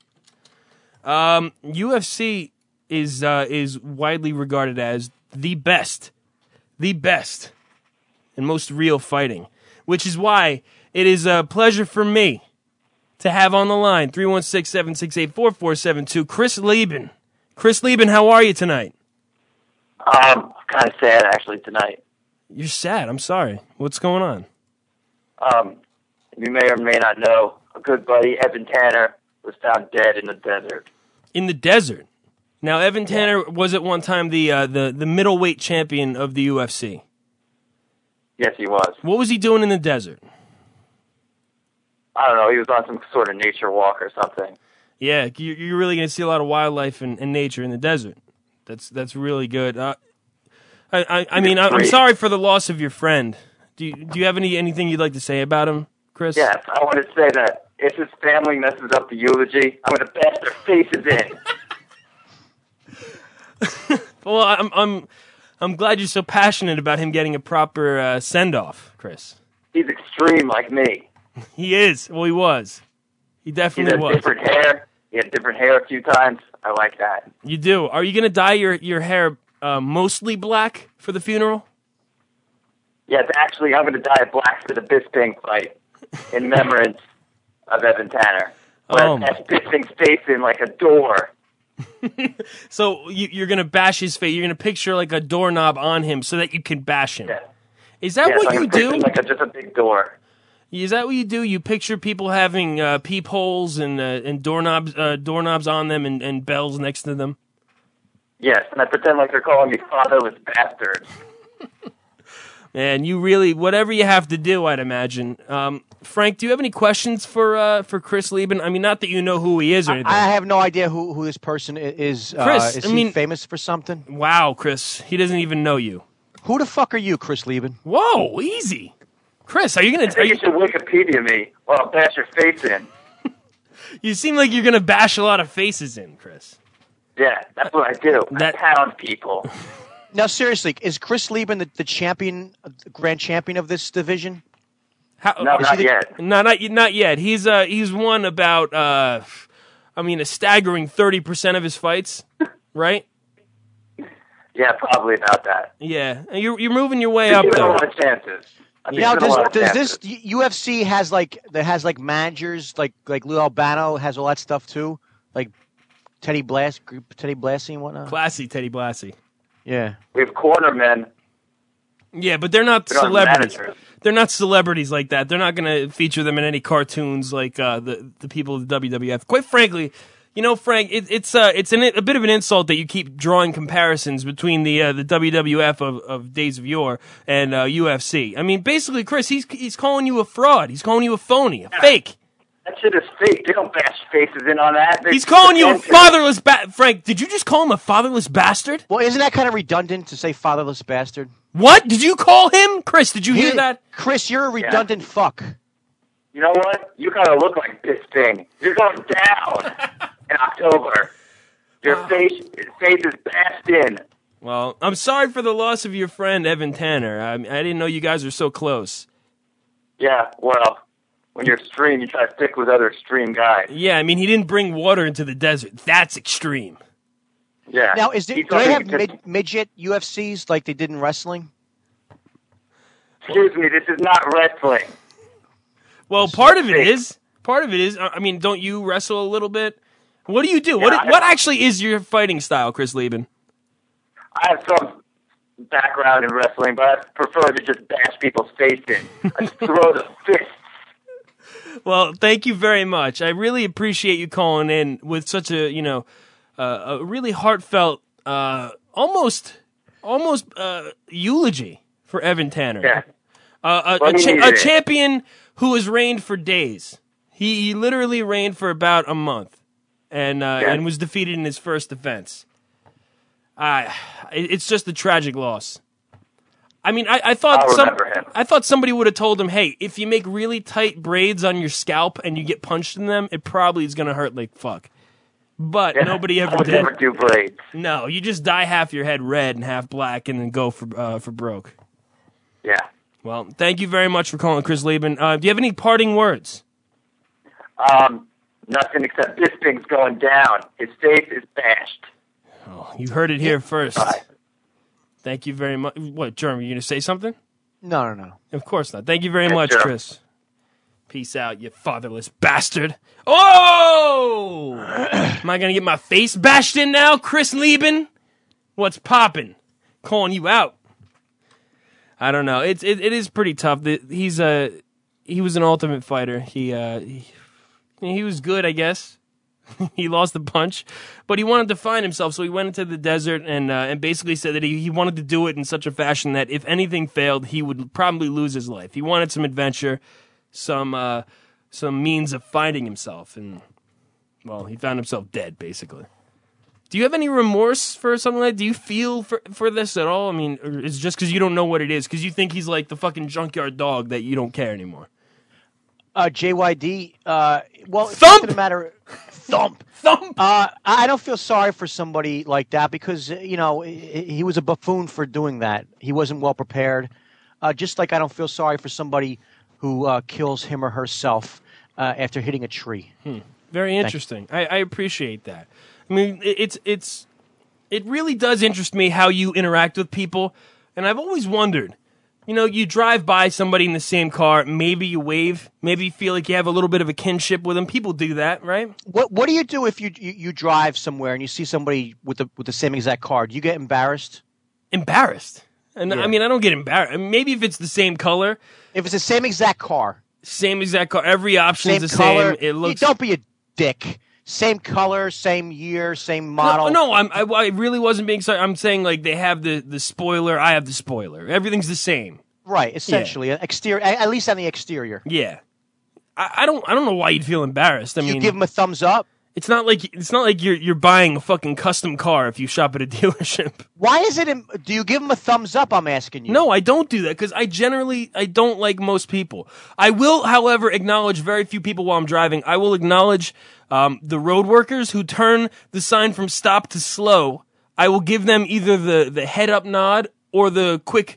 UFC is widely regarded as the best and most real fighting, which is why it is a pleasure for me to have on the line 316-768-4472 Chris Lieben. Chris Lieben, how are you tonight? I'm kind of sad actually tonight. You're sad. I'm sorry. What's going on? You may or may not know, a good buddy, Evan Tanner, was found dead in the desert. In the desert? Now, Evan Tanner was at one time the middleweight champion of the UFC. Yes, he was. What was he doing in the desert? I don't know. He was on some sort of nature walk or something. Yeah, you're really going to see a lot of wildlife and nature in the desert. That's really good. I'm sorry for the loss of your friend. Do you have anything you'd like to say about him, Chris? Yes, I want to say that if his family messes up the eulogy, I'm going to bash their faces in. Well, I'm glad you're so passionate about him getting a proper send-off, Chris. He's extreme like me. He is. Well, he was. He definitely was. He had different hair. He had different hair a few times. I like that. You do. Are you going to dye your hair mostly black for the funeral? Yes, actually, I'm going to dye it black for the Bisping fight in remembrance of Evan Tanner. But that's Bisping's face in like a door. So you're going to bash his face. You're going to picture like a doorknob on him so that you can bash him. Yeah. Is that what you do? Like just a big door. Is that what you do? You picture people having peepholes and doorknobs on them and bells next to them? Yes, and I pretend like they're calling me fatherless bastards. Man, you really, whatever you have to do, I'd imagine. Frank, do you have any questions for Chris Lieben? I mean, not that you know who he is or anything. I have no idea who this person is. Chris, is he famous for something? Wow, Chris, he doesn't even know you. Who the fuck are you, Chris Lieben? Whoa, easy. Chris, are you going to... You should Wikipedia me or I'll bash your face in. You seem like you're going to bash a lot of faces in, Chris. Yeah, that's what I do. I pound people. Now, seriously, is Chris Lieben the champion, grand champion of this division? No, not yet. No, not yet. He's won about, a staggering 30% of his fights, right? Yeah, probably about that. Yeah, and you're moving your way up, though. though. A lot of chances. Now, does this UFC has like managers like Lou Albano has all that stuff too, like Teddy Blassie and whatnot. Classy Teddy Blassie. Yeah, we have cornermen. Yeah, but they're not celebrities. They're not celebrities like that. They're not going to feature them in any cartoons like the people of the WWF. Quite frankly, you know, Frank, it's a bit of an insult that you keep drawing comparisons between the WWF of days of yore and UFC. I mean, basically, Chris, he's calling you a fraud. He's calling you a phony, a fake. That shit is fake. They don't bash faces in on that. He's calling you a fatherless Frank, did you just call him a fatherless bastard? Well, isn't that kind of redundant to say fatherless bastard? What? Did you call him? Chris, did you hear that? Chris, you're a redundant fuck. You know what? You kind of look like this thing. You're going down in October. Your face is bashed in. Well, I'm sorry for the loss of your friend, Evan Tanner. I didn't know you guys were so close. Yeah, well, when you're extreme, you try to stick with other extreme guys. Yeah, I mean, he didn't bring water into the desert. That's extreme. Yeah. Now, do they have midget UFCs like they did in wrestling? Excuse me, this is not wrestling. Well, part of it is. I mean, don't you wrestle a little bit? What do you do? Yeah, what actually is your fighting style, Chris Lieben? I have some background in wrestling, but I prefer to just bash people's face in. I throw the fists. Well, thank you very much. I really appreciate you calling in with such a really heartfelt, almost eulogy for Evan Tanner. Yeah. A champion who has reigned for days. He literally reigned for about a month, and was defeated in his first defense. It's just a tragic loss. I mean, I thought somebody would have told him, hey, if you make really tight braids on your scalp and you get punched in them, it probably is going to hurt like fuck. But nobody ever did. Never do braids. No, you just dye half your head red and half black and then go for broke. Yeah. Well, thank you very much for calling, Chris Lieben. Do you have any parting words? Nothing except this thing's going down. His face is bashed. Oh, you heard it here first. Thank you very much. What, Jeremy, you going to say something? No. Of course not. Thank you very much, Chris. Peace out, you fatherless bastard. Oh! Am I going to get my face bashed in now, Chris Lieben? What's poppin'? Calling you out. I don't know. It is pretty tough. He was an Ultimate Fighter. He was good, I guess. He lost the punch, but he wanted to find himself, so he went into the desert and basically said that he wanted to do it in such a fashion that if anything failed, he would probably lose his life. He wanted some adventure, some means of finding himself, and well, he found himself dead, basically. Do you have any remorse for something like that? Do you feel for this at all? I mean, or is it just because you don't know what it is? Because you think he's like the fucking junkyard dog that you don't care anymore? JYD, well, Thump! It's not matter. Thump. I don't feel sorry for somebody like that because, he was a buffoon for doing that. He wasn't well prepared. Just like I don't feel sorry for somebody who kills him or herself after hitting a tree. Very interesting. I appreciate that. I mean, it really does interest me how you interact with people, and I've always wondered. You drive by somebody in the same car, maybe you wave, maybe you feel like you have a little bit of a kinship with them. People do that, right? What do you do if you drive somewhere and you see somebody with the same exact car? Do you get embarrassed? Embarrassed? And I mean, I don't get embarrassed. Maybe if it's the same color. If it's the same exact car. Same exact car. Every option is the color. same. It looks. Don't be a dick. Same color, same year, same model. No, I really wasn't being sorry. I'm saying like they have the spoiler. I have the spoiler. Everything's the same. Right, essentially. Exterior, at least on the exterior. Yeah. I don't know why you'd feel embarrassed. I mean, you give them a thumbs up. It's not like you're buying a fucking custom car if you shop at a dealership. Why is it? Do you give them a thumbs up? I'm asking you. No, I don't do that because I don't like most people. I will, however, acknowledge very few people while I'm driving. I will acknowledge the road workers who turn the sign from stop to slow. I will give them either the head up nod or the quick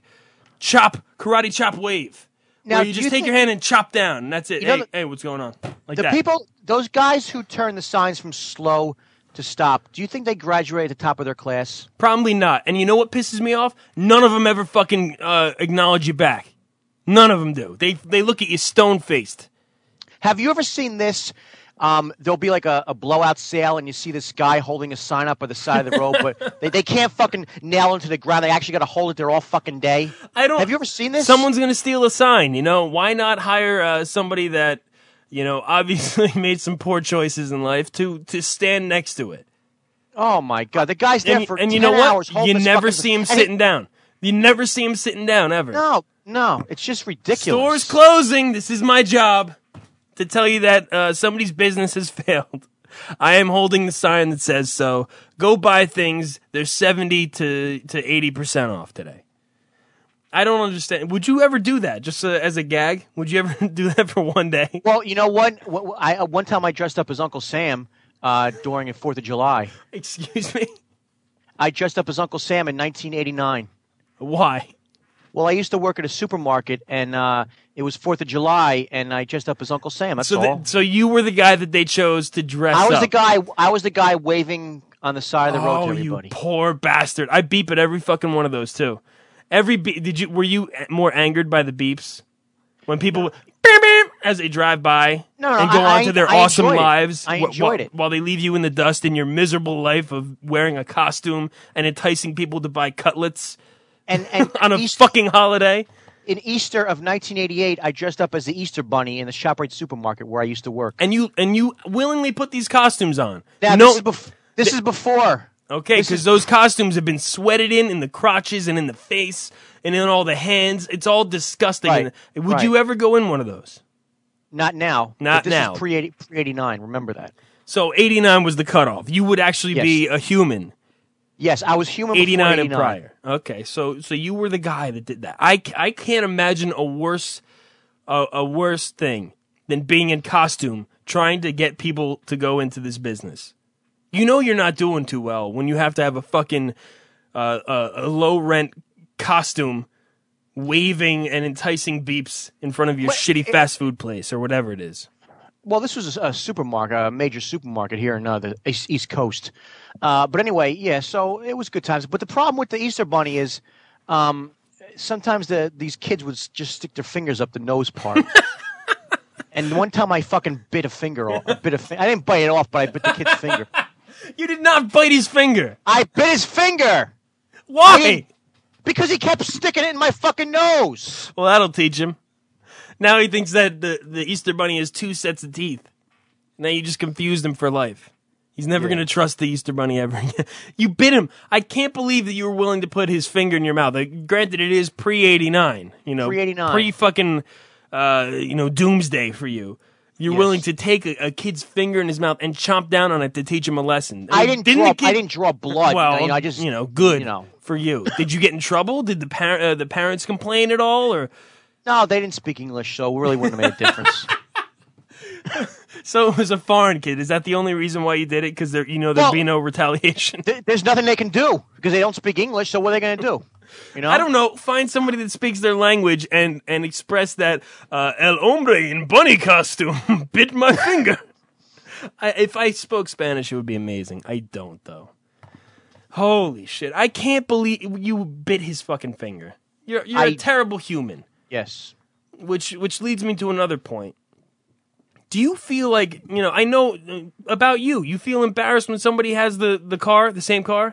karate chop wave. Now, where you just take your hand and chop down, and that's it. Hey, what's going on? Like that. Those guys who turn the signs from slow to stop, do you think they graduate at the top of their class? Probably not. And you know what pisses me off? None of them ever fucking acknowledge you back. None of them do. They look at you stone-faced. Have you ever seen this? There'll be like a blowout sale, and you see this guy holding a sign up by the side of the road, but they can't fucking nail it to the ground. They actually got to hold it there all fucking day. Have you ever seen this? Someone's going to steal a sign, you know? Why not hire somebody that, you know, obviously made some poor choices in life to stand next to it? Oh, my God. The guy's there for 10 and you know what? hours. You never see him sitting down. You never see him sitting down, ever. No. It's just ridiculous. Store's closing. This is my job. To tell you that somebody's business has failed. I am holding the sign that says so. Go buy things. They're 70 to 80% off today. I don't understand. Would you ever do that just as a gag? Would you ever do that for one day? Well, you know what? One time I dressed up as Uncle Sam during the 4th of July. Excuse me? I dressed up as Uncle Sam in 1989. Why? Well, I used to work at a supermarket, and it was 4th of July, and I dressed up as Uncle Sam. That's all. So you were the guy that they chose to dress up. I was the guy waving on the side of the road to everybody. You poor bastard! I beep at every fucking one of those too. Were you more angered by the beeps when people beep, beep, as they drive by and go on to their awesome lives? I enjoyed it while they leave you in the dust in your miserable life of wearing a costume and enticing people to buy cutlets. And on a fucking holiday. In Easter of 1988, I dressed up as the Easter Bunny in the ShopRite supermarket where I used to work. And you willingly put these costumes on. Now, this is before. Okay, because those costumes have been sweated in the crotches and in the face and in all the hands. It's all disgusting. Right. Would you ever go in one of those? Not now. Not this now. This is pre-89. Remember that. So 89 was the cutoff. You would actually be a human. Yes, I was human before 89 and prior. Okay, so you were the guy that did that. I can't imagine a worse thing than being in costume trying to get people to go into this business. You know you're not doing too well when you have to have a fucking a low rent costume waving and enticing beeps in front of your shitty fast food place or whatever it is. Well, this was a supermarket, a major supermarket here in the East Coast. But anyway, yeah, so it was good times. But the problem with the Easter Bunny is sometimes these kids would just stick their fingers up the nose part. And one time I fucking bit a finger off. I didn't bite it off, but I bit the kid's finger. You did not bite his finger. I bit his finger. Why? Because he kept sticking it in my fucking nose. Well, that'll teach him. Now he thinks that the Easter Bunny has 2 sets of teeth. Now you just confused him for life. He's never going to trust the Easter Bunny ever again. You bit him. I can't believe that you were willing to put his finger in your mouth. Granted, it is pre-89. Pre-89. Pre-fucking, doomsday for you. You're willing to take a kid's finger in his mouth and chomp down on it to teach him a lesson. I didn't draw blood. Well, I just good for you. Did you get in trouble? Did the parents complain at all, or? No, they didn't speak English, so it really wouldn't have made a difference. So it was a foreign kid. Is that the only reason why you did it? Because there'd be no retaliation. There's nothing they can do because they don't speak English. So what are they going to do? I don't know. Find somebody that speaks their language and express that El hombre in bunny costume bit my finger. If I spoke Spanish, it would be amazing. I don't though. Holy shit! I can't believe you bit his fucking finger. You're a terrible human. Yes. Which leads me to another point. Do you feel like, I know about you. You feel embarrassed when somebody has the same car?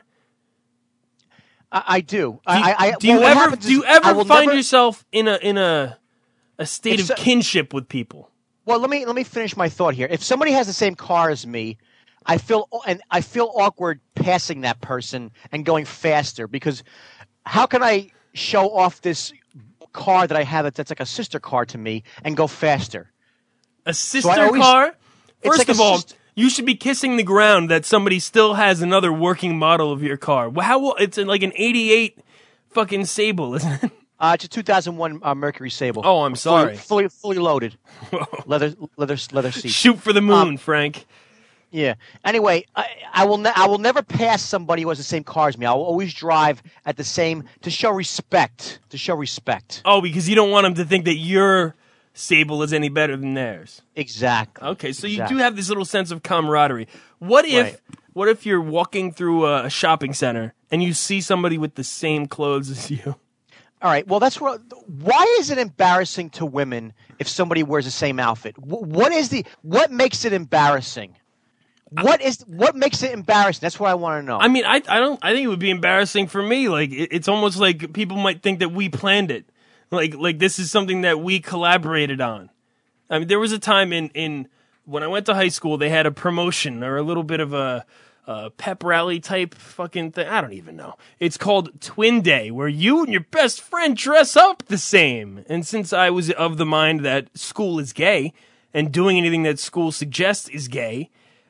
I do. Do you ever find yourself in a state of kinship with people? Well, let me finish my thought here. If somebody has the same car as me, I feel awkward passing that person and going faster because how can I show off this car that I have that's like a sister car to me and go faster? A sister So I always- car? It's First like of a all, sist- you should be kissing the ground that somebody still has another working model of your car. Well, how? It's like an '88 fucking Sable, isn't it? It's a 2001 Mercury Sable. Oh, I'm sorry. Fully loaded. leather seats. Shoot for the moon, Frank. Yeah. Anyway, I will never pass somebody who has the same car as me. I will always drive at the same to show respect. Oh, because you don't want them to think that your Sable is any better than theirs. Exactly. Okay, so Exactly. you do have this little sense of camaraderie. What if you're walking through a shopping center and you see somebody with the same clothes as you? All right. Well, why is it embarrassing to women if somebody wears the same outfit? What makes it embarrassing? What makes it embarrassing? That's what I want to know. I mean, I think it would be embarrassing for me. Like it's almost like people might think that we planned it. Like this is something that we collaborated on. I mean, there was a time in when I went to high school, they had a promotion or a little bit of a pep rally type fucking thing. I don't even know. It's called Twin Day, where you and your best friend dress up the same. And since I was of the mind that school is gay and doing anything that school suggests is gay,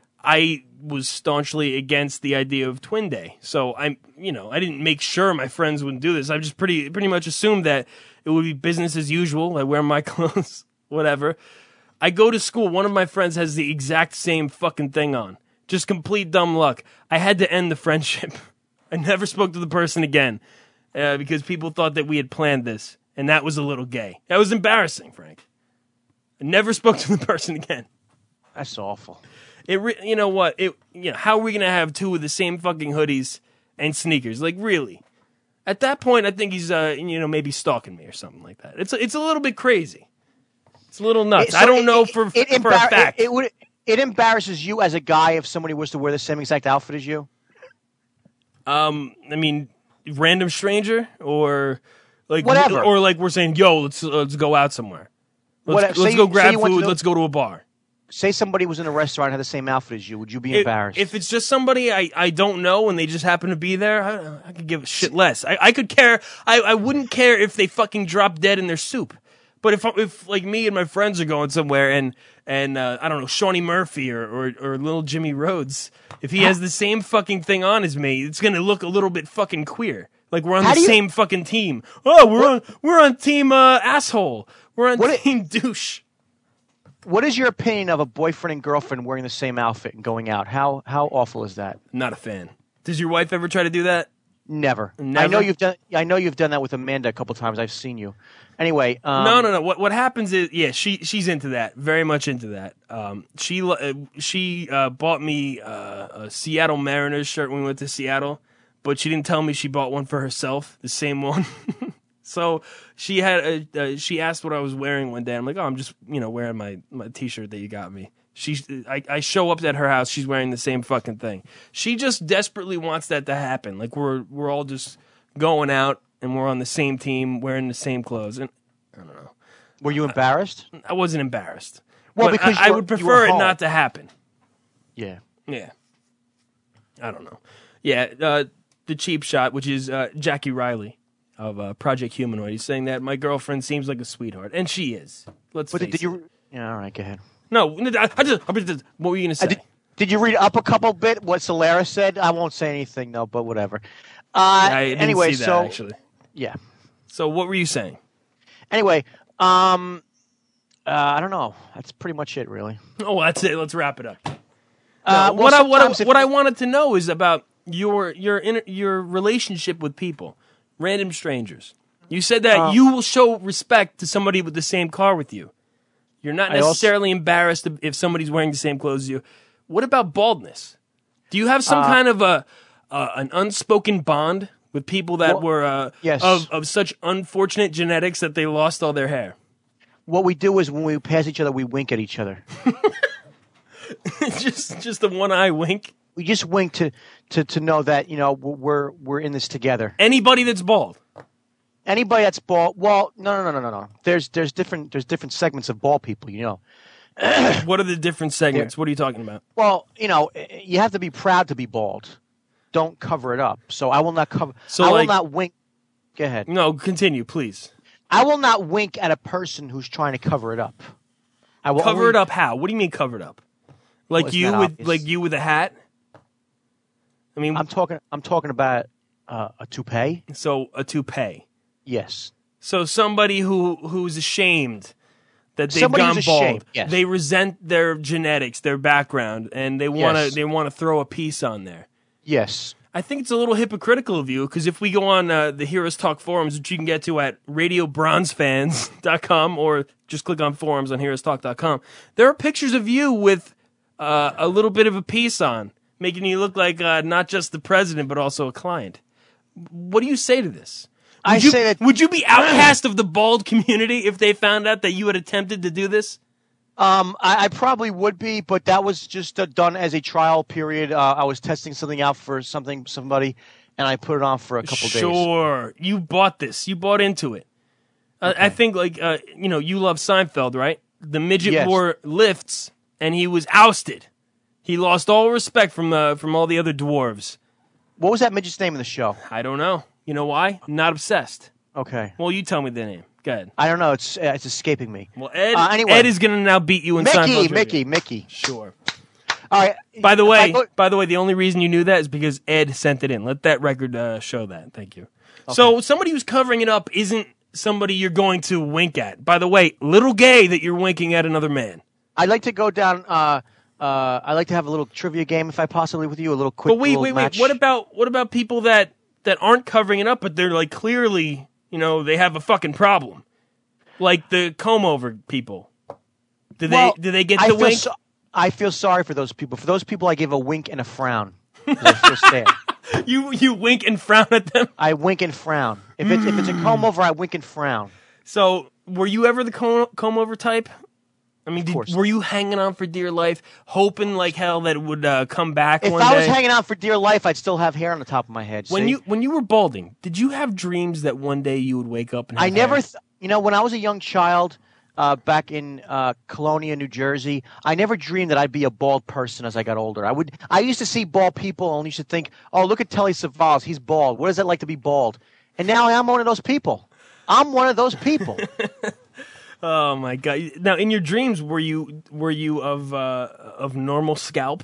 I was staunchly against the idea of Twin Day. So I didn't make sure my friends wouldn't do this. I just pretty much assumed that it would be business as usual. I wear my clothes, whatever. I go to school. One of my friends has the exact same fucking thing on. Just complete dumb luck. I had to end the friendship. I never spoke to the person again because people thought that we had planned this, and that was a little gay. That was embarrassing, Frank. I never spoke to the person again. That's awful. You know what? How are we gonna have two of the same fucking hoodies and sneakers? Like, really? At that point, I think he's maybe stalking me or something like that. It's a little bit crazy. It's a little nuts. I don't know for a fact. It embarrasses you as a guy if somebody was to wear the same exact outfit as you? I mean, random stranger or like whatever. Or like we're saying, yo, let's go out somewhere. Let's go grab food. Let's go to a bar. Say somebody was in a restaurant and had the same outfit as you. Would you be embarrassed? If it's just somebody I don't know and they just happen to be there, I could give a shit less. I could care. I wouldn't care if they fucking drop dead in their soup. But if like me and my friends are going somewhere and I don't know, Shawnee Murphy or little Jimmy Rhodes, if he has the same fucking thing on as me, it's gonna look a little bit fucking queer. Like we're on the same fucking team. Oh, we're on team asshole. We're on team douche. What is your opinion of a boyfriend and girlfriend wearing the same outfit and going out? How awful is that? Not a fan. Does your wife ever try to do that? Never. I know you've done that with Amanda a couple times. I've seen you. Anyway, no. What happens is, she's into that, very much into that. She bought me a Seattle Mariners shirt when we went to Seattle, but she didn't tell me she bought one for herself, the same one. So she asked what I was wearing one day. I'm like, oh, I'm just wearing my T-shirt that you got me. I show up at her house. She's wearing the same fucking thing. She just desperately wants that to happen. Like we're all just going out and we're on the same team, wearing the same clothes. And I don't know. Were you embarrassed? I wasn't embarrassed. Well, but because I would prefer it not to happen. Yeah. Yeah. I don't know. Yeah. The cheap shot, which is Jackie Riley of Project Humanoid. He's saying that my girlfriend seems like a sweetheart, and she is. Let's face it. Yeah. All right. Go ahead. No, what were you going to say? Did you read up a couple bit what Solaris said? I won't say anything, though, but whatever. I didn't anyway, see that, actually. Yeah. So what were you saying? Anyway, I don't know. That's pretty much it, really. Oh, that's it. Let's wrap it up. What I wanted to know is about your relationship with people, random strangers. You said that you will show respect to somebody with the same car with you. You're not necessarily embarrassed if somebody's wearing the same clothes as you. What about baldness? Do you have some kind of an unspoken bond with people that were of such unfortunate genetics that they lost all their hair? What we do is when we pass each other, we wink at each other. just the one eye wink. We just wink to know that we're in this together. Anybody that's bald. Anybody that's bald, well, no. There's different segments of bald people, What are the different segments? What are you talking about? Well, you have to be proud to be bald. Don't cover it up. So I will not cover. So I will not wink. Go ahead. No, continue, please. I will not wink at a person who's trying to cover it up. I will Cover only- it up how? What do you mean cover it up? Like Well, you isn't that with obvious? like you with a hat? I mean, I'm talking about a toupee. So a toupee. Yes. So somebody who's ashamed that they've Somebody gone who's bald. ashamed, yes. They resent their genetics, their background, and they want to Yes. throw a piece on there. Yes. I think it's a little hypocritical of you because if we go on the Heroes Talk forums, which you can get to at radiobronzefans.com or just click on forums on heroestalk.com, there are pictures of you with a little bit of a piece on, making you look like not just the president but also a client. What do you say to this? Would you be outcast of the bald community if they found out that you had attempted to do this? I probably would be, but that was just done as a trial period. I was testing something out for somebody, and I put it on for a couple days. Sure. You bought this. You bought into it. I think, you love Seinfeld, right? The midget Yes. wore lifts, and he was ousted. He lost all respect from all the other dwarves. What was that midget's name in the show? I don't know. You know why? Not obsessed. Okay. Well, you tell me the name. Go ahead. I don't know. It's escaping me. Well, Ed, Anyway. Ed is going to now beat you in Seinfeld trivia. Mickey. Sure. All right. By the way, the only reason you knew that is because Ed sent it in. Let that record show that. Thank you. So somebody who's covering it up isn't somebody you're going to wink at. By the way, little gay that you're winking at another man. I'd like to go down. I'd like to have a little trivia game, if I possibly, with you. A little quick. But wait. match. What about people that aren't covering it up, but they're like clearly, they have a fucking problem, like the comb over people. Do they get the wink? I feel sorry for those people. For those people, I give a wink and a frown. I feel sad. You wink and frown at them. I wink and frown. If it's a comb over, I wink and frown. So, were you ever the comb over type? I mean, were you hanging on for dear life, hoping like hell that it would come back If one day? I was hanging on for dear life, I'd still have hair on the top of my head. When see? you were balding, did you have dreams that one day you would wake up and have I never, hair? when I was a young child, back in Colonia, New Jersey, I never dreamed that I'd be a bald person as I got older. I used to see bald people and used to think, oh, look at Telly Savalas, he's bald. What is it like to be bald? And now I'm one of those people. I'm one of those people. Oh my god! Now, in your dreams, were you of normal scalp?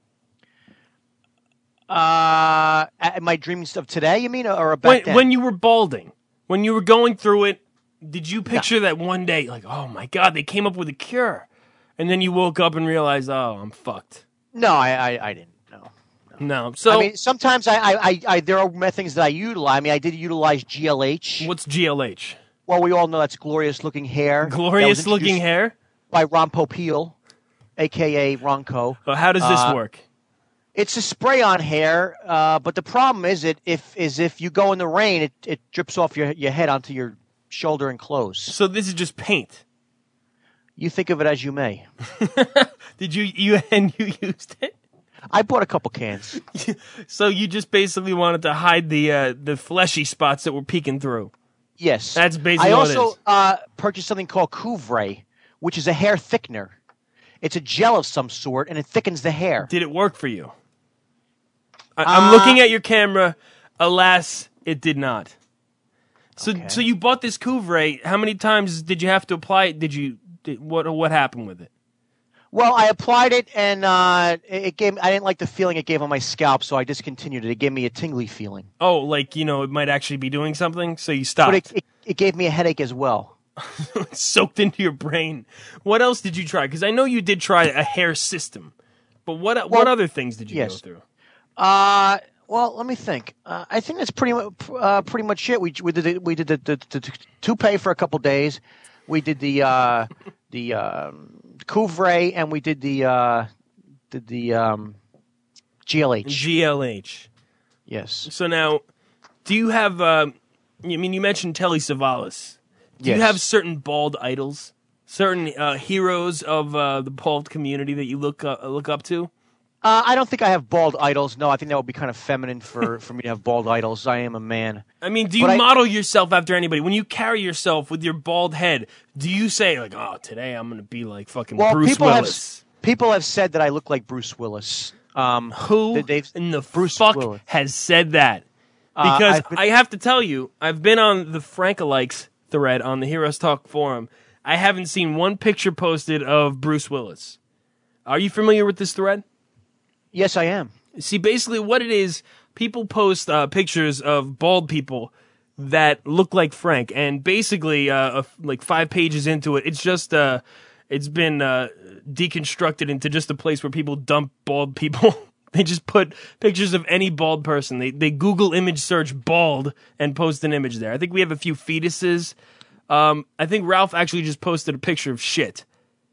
My dreams of today, you mean, or back then? When you were balding, when you were going through it, did you picture that one day, like, oh my god, they came up with a cure, and then you woke up and realized, oh, I'm fucked? No, I didn't. No. So I mean, sometimes I there are things that I utilize. I mean, I did utilize GLH. What's GLH? Well, we all know that's glorious looking hair. Glorious looking hair by Ron Popeil, a.k.a. Ronco. How does this work? It's a spray-on hair, but the problem is if you go in the rain, it drips off your head onto your shoulder and clothes. So this is just paint. You think of it as you may. Did you used it? I bought a couple cans. So you just basically wanted to hide the fleshy spots that were peeking through. Yes. That's basically I what it also is. purchased something called Couvre, which is a hair thickener. It's a gel of some sort, and it thickens the hair. Did it work for you? I'm looking at your camera. Alas, it did not. So you bought this Couvre. How many times did you have to apply it? What happened with it? Well, I applied it, and it gave. I didn't like the feeling it gave on my scalp, so I discontinued it. It gave me a tingly feeling. Oh, like, it might actually be doing something, so you stopped. But it gave me a headache as well. Soaked into your brain. What else did you try? Because I know you did try a hair system, but what other things did you go through? Well, let me think. I think that's pretty much it. We did the toupee for a couple days. We did the Couvre, and we did the GLH. GLH. Yes. So now, do you have? You mentioned Telly Savalas. Do you have certain bald idols, certain heroes of the bald community that you look up to? I don't think I have bald idols. No, I think that would be kind of feminine for me to have bald idols. I am a man. I mean, do you model yourself after anybody? When you carry yourself with your bald head, do you say, like, oh, today I'm going to be like fucking Bruce Willis? People have said that I look like Bruce Willis. Who in the fuck has said that? Because I have to tell you, I've been on the Frankalikes thread on the Heroes Talk forum. I haven't seen one picture posted of Bruce Willis. Are you familiar with this thread? Yes, I am. See, basically what it is, people post pictures of bald people that look like Frank, and basically, like 5 pages into it, it's just it's been deconstructed into just a place where people dump bald people. They just put pictures of any bald person. They Google image search bald and post an image there. I think we have a few fetuses. I think Ralph actually just posted a picture of shit.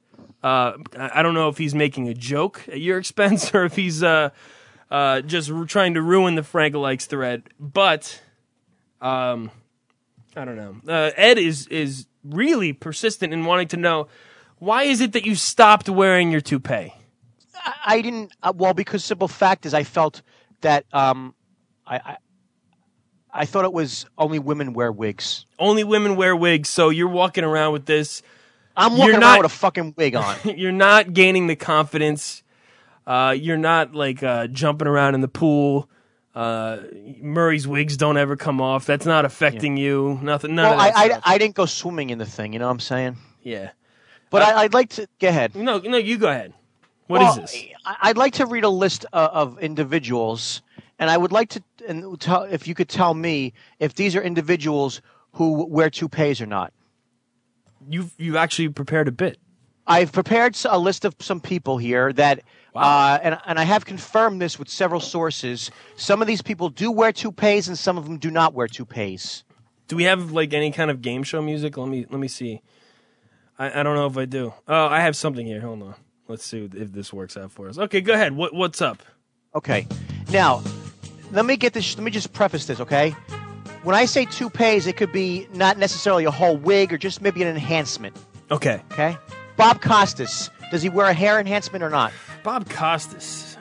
I don't know if he's making a joke at your expense or if he's just trying to ruin the Frank-alikes thread. But I don't know. Ed is really persistent in wanting to know, why is it that you stopped wearing your toupee? I didn't. Well, because simple fact is, I felt that I thought it was only women wear wigs. Only women wear wigs, so you're walking around with this. I'm walking around with a fucking wig on. You're not gaining the confidence. You're not like jumping around in the pool. Murray's wigs don't ever come off. That's not affecting you. Nothing. None of that stuff. I didn't go swimming in the thing. You know what I'm saying? Yeah. But I'd like to go ahead. No, you go ahead. What is this? I'd like to read a list of individuals, and I would like to, if you could tell me if these are individuals who wear toupees or not. You've actually prepared a bit. I've prepared a list of some people here that, and I have confirmed this with several sources. Some of these people do wear toupees, and some of them do not wear toupees. Do we have like any kind of game show music? Let me see. I don't know if I do. Oh, I have something here. Hold on. Let's see if this works out for us. Okay, go ahead. What's up? Okay. Now, let me just preface this, okay? When I say toupees, it could be not necessarily a whole wig or just maybe an enhancement. Okay. Okay? Bob Costas, does he wear a hair enhancement or not? Bob Costas.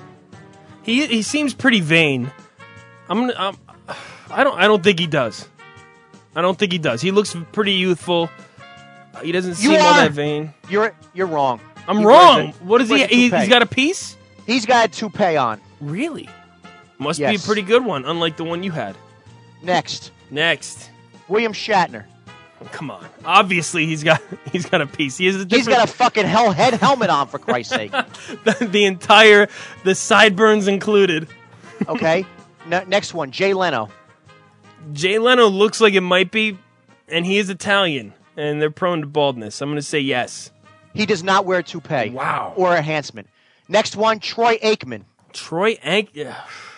He seems pretty vain. I don't think he does. I don't think he does. He looks pretty youthful. He doesn't seem all that vain. You're wrong. I'm wrong. What is he? He's got a piece? He's got a toupee on. Really? Must be a pretty good one, unlike the one you had. Next. William Shatner. Come on. Obviously, he's got a piece. He's got a fucking head helmet on, for Christ's sake. the sideburns included. Okay. Next one, Jay Leno. Jay Leno looks like it might be, and he is Italian, and they're prone to baldness. I'm going to say yes. He does not wear a toupee. Wow. Or a enhancement. Next one, Troy Aikman. Troy Aikman,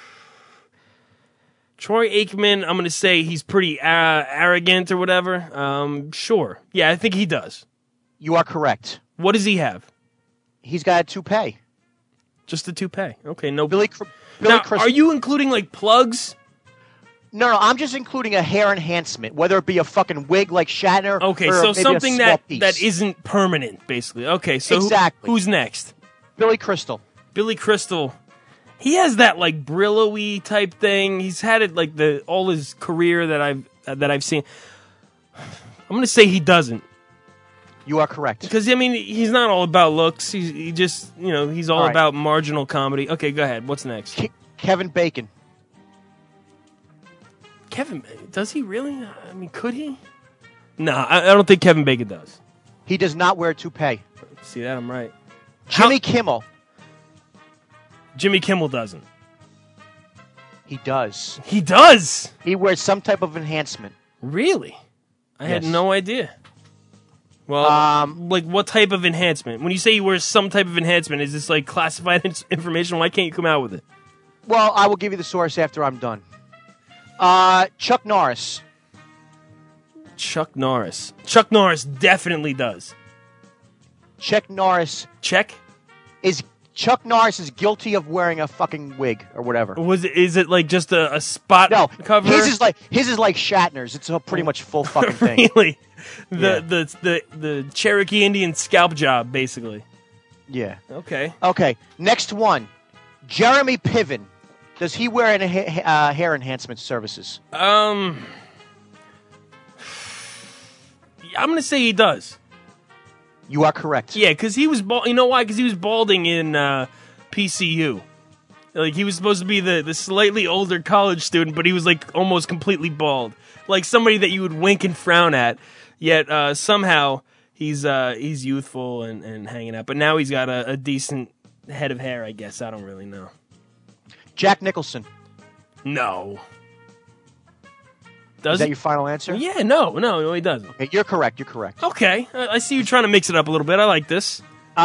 I'm going to say he's pretty arrogant or whatever. Sure. Yeah, I think he does. You are correct. What does he have? He's got a toupee. Just a toupee. Okay, no. Billy now, Crystal. Are you including like plugs? No, I'm just including a hair enhancement, whether it be a fucking wig like Shatner. Okay, or so maybe something that isn't permanent, basically. Okay, so exactly. Who's next? Billy Crystal. Billy Crystal. He has that like Brillo-y type thing. He's had it like all his career that I've seen. I'm going to say he doesn't. You are correct. Because I mean, he's not all about looks. He just, he's all about marginal comedy. Okay, go ahead. What's next? Kevin Bacon. Kevin, does he really? I mean, could he? No, I don't think Kevin Bacon does. He does not wear a toupee. See that? I'm right. Jimmy Kimmel. Jimmy Kimmel doesn't. He does. He does? He wears some type of enhancement. Really? I had no idea. Well, like what type of enhancement? When you say he wears some type of enhancement, is this like classified information? Why can't you come out with it? Well, I will give you the source after I'm done. Chuck Norris. Chuck Norris. Chuck Norris definitely does. Chuck Norris. Chuck Norris is guilty of wearing a fucking wig or whatever. Is it like just a spot cover? His is like Shatner's. It's a pretty much full fucking thing. Really? The Cherokee Indian scalp job, basically. Yeah. Okay. Okay. Next one, Jeremy Piven. Does he wear any hair enhancement services? I'm going to say he does. You are correct. Yeah, because he was you know why? Because he was balding in PCU. Like he was supposed to be the slightly older college student, but he was like almost completely bald, like somebody that you would wink and frown at. Yet somehow He's youthful and hanging out, but now he's got a decent head of hair. I guess I don't really know. Jack Nicholson. No. Is that your final answer? Yeah, no, he doesn't. Okay, you're correct. Okay, I see you trying to mix it up a little bit. I like this.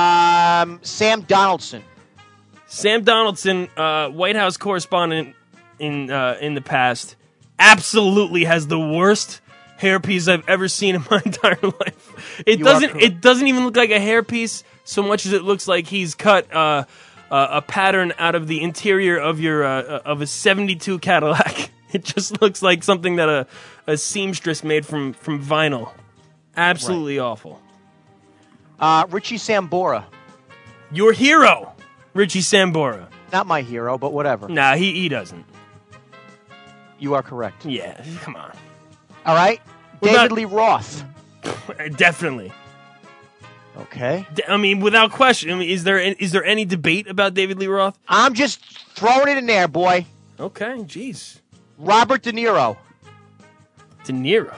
Sam Donaldson. Sam Donaldson, White House correspondent in the past, absolutely has the worst hairpiece I've ever seen in my entire life. It doesn't even look like a hairpiece so much as it looks like he's cut a pattern out of the interior of of a '72 Cadillac. It just looks like something that a seamstress made from vinyl. Absolutely awful. Richie Sambora. Your hero, Richie Sambora. Not my hero, but whatever. Nah, he doesn't. You are correct. Yeah, come on. All right. David Lee Roth. Definitely. Okay. I mean, without question. I mean, is there any debate about David Lee Roth? I'm just throwing it in there, boy. Okay, jeez. Robert De Niro. De Niro.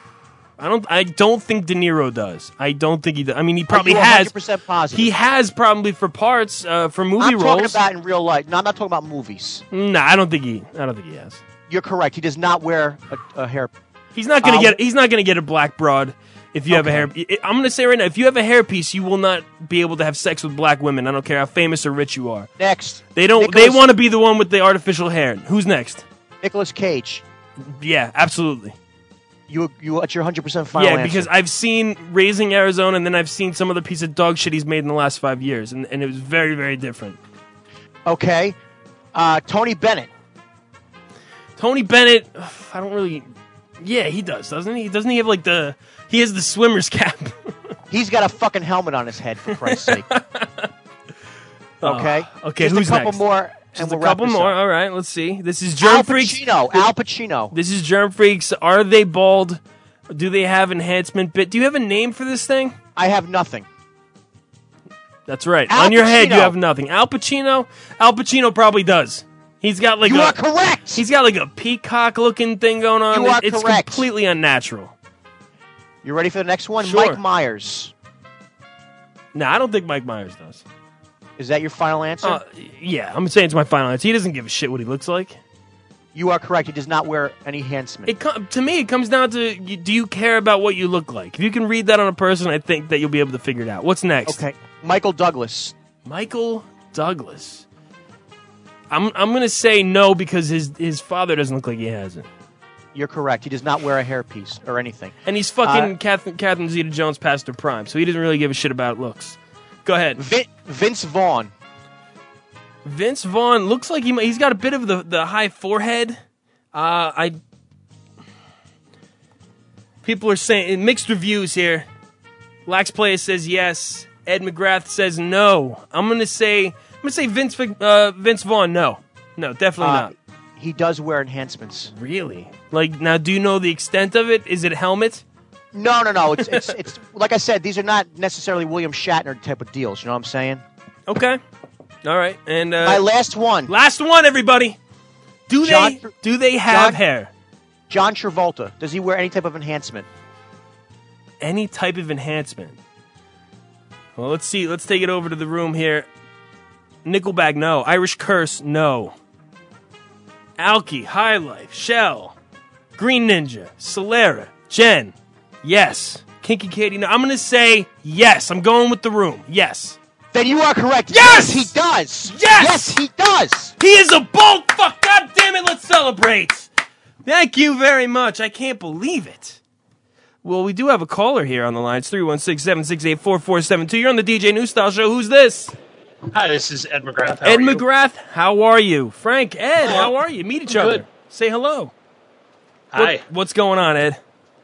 I don't think De Niro does. I don't think he does. I mean, he probably has. 100% positive. He has probably for parts for movie roles. I'm talking about in real life. No, I'm not talking about movies. Nah, I don't think he has. You're correct. He does not wear a hair. He's not gonna get a black broad if you have a hair. I'm gonna say right now, if you have a hairpiece, you will not be able to have sex with black women. I don't care how famous or rich you are. Next, they want to be the one with the artificial hair. Who's next? Nicolas Cage. Yeah, absolutely. You at your 100% final answer. Yeah, because I've seen Raising Arizona, and then I've seen some other piece of dog shit he's made in the last 5 years, and it was very, very different. Okay. Tony Bennett. Tony Bennett, I don't really... Yeah, he does, doesn't he? Doesn't he have he has the swimmer's cap. He's got a fucking helmet on his head, for Christ's sake. Okay. Okay, Just who's a couple next? more. Just and a we'll wrap couple this more. up. All right, let's see. This is Germ Freaks. Al Pacino. This is Germ Freaks. Are they bald? Do they have enhancement bit? Do you have a name for this thing? I have nothing. That's right. Al On your head, you Pacino. have nothing. Al Pacino probably does. He's got You are correct. He's got like a peacock-looking thing going on. You are It's correct. completely unnatural. You ready for the next one? Sure. Mike Myers. No, I don't think Mike Myers does. Is that your final answer? Yeah, I'm saying it's my final answer. He doesn't give a shit what he looks like. You are correct. He does not wear any enhancement. To me, it comes down to, do you care about what you look like? If you can read that on a person, I think that you'll be able to figure it out. What's next? Okay. Michael Douglas. Michael Douglas. I'm going to say no because his father doesn't look like he has it. You're correct. He does not wear a hairpiece or anything. And he's fucking Catherine Zeta-Jones past her prime, so he doesn't really give a shit about looks. Go ahead. Vince Vaughn. Vince Vaughn looks like he's got a bit of the high forehead. People are saying mixed reviews here. Lax Player says yes. Ed McGrath says no. I'm gonna say Vince Vaughn. No, definitely not. He does wear enhancements. Really? Like, now, do you know the extent of it? Is it a helmet? No. It's like I said. These are not necessarily William Shatner type of deals. You know what I'm saying? Okay. All right. And my last one. Last one, everybody. Do they have hair? John Travolta. Does he wear any type of enhancement? Any type of enhancement? Well, let's see. Let's take it over to the room here. Nickelback, no. Irish Curse, no. Alki, High Life, Shell, Green Ninja, Solera, Jen, yes. Kinky Katie, no. I'm going to say yes. I'm going with the room. Yes. Then you are correct. Yes! He does. Yes! Yes, he does. He is a bold fuck. God damn it. Let's celebrate. Thank you very much. I can't believe it. Well, we do have a caller here on the line. It's 316-768-4472. You're on the DJ New Style Show. Who's this? Hi, this is Ed McGrath. Ed McGrath, how are you? Frank, Ed, how are you? Meet each other. Good. Say hello. Hi. What's going on, Ed?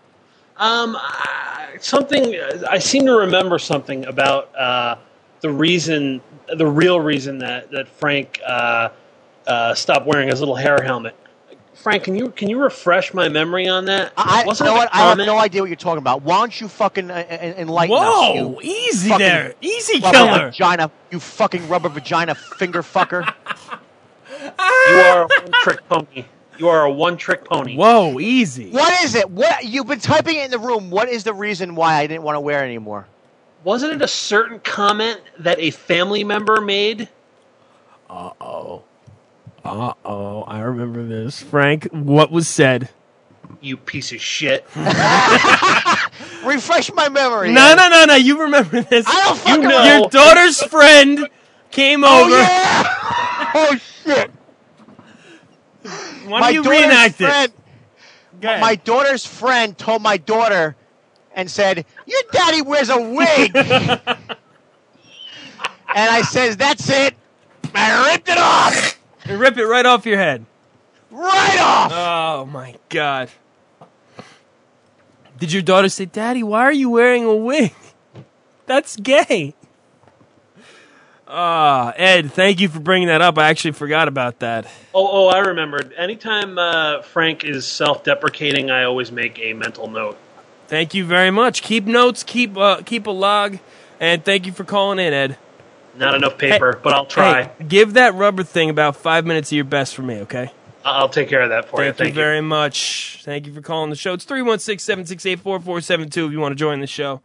Something. I seem to remember something about the real reason that Frank stopped wearing his little hair helmet. Frank, can you refresh my memory on that? I have no idea what you're talking about. Why don't you fucking enlighten us? Whoa, easy fucking there. Easy rubber killer. Vagina, you fucking rubber vagina finger fucker. You are a one-trick pony. You are a one-trick pony. Whoa, easy. What is it? What you've been typing it in the room? What is the reason why I didn't want to wear it anymore? Wasn't it a certain comment that a family member made? Uh-oh, I remember this. Frank, what was said? You piece of shit. Refresh my memory. No, you remember this. I don't fucking know. know. Your daughter's friend came over. Yeah. Oh, shit. Why don't you reenact it? My daughter's friend told my daughter and said, your daddy wears a wig. And I says, that's it. I ripped it off. And rip it right off your head. Right off. Oh, my God. Did your daughter say, Daddy, why are you wearing a wig? That's gay. Ed, thank you for bringing that up. I actually forgot about that. Oh, I remembered. Anytime Frank is self-deprecating, I always make a mental note. Thank you very much. Keep notes, keep a log, and thank you for calling in, Ed. Not enough paper, but I'll try. Hey, give that rubber thing about 5 minutes of your best for me, okay? I'll take care of that for you. Thank you very much. Thank you for calling the show. It's 316-768-4472 if you want to join the show.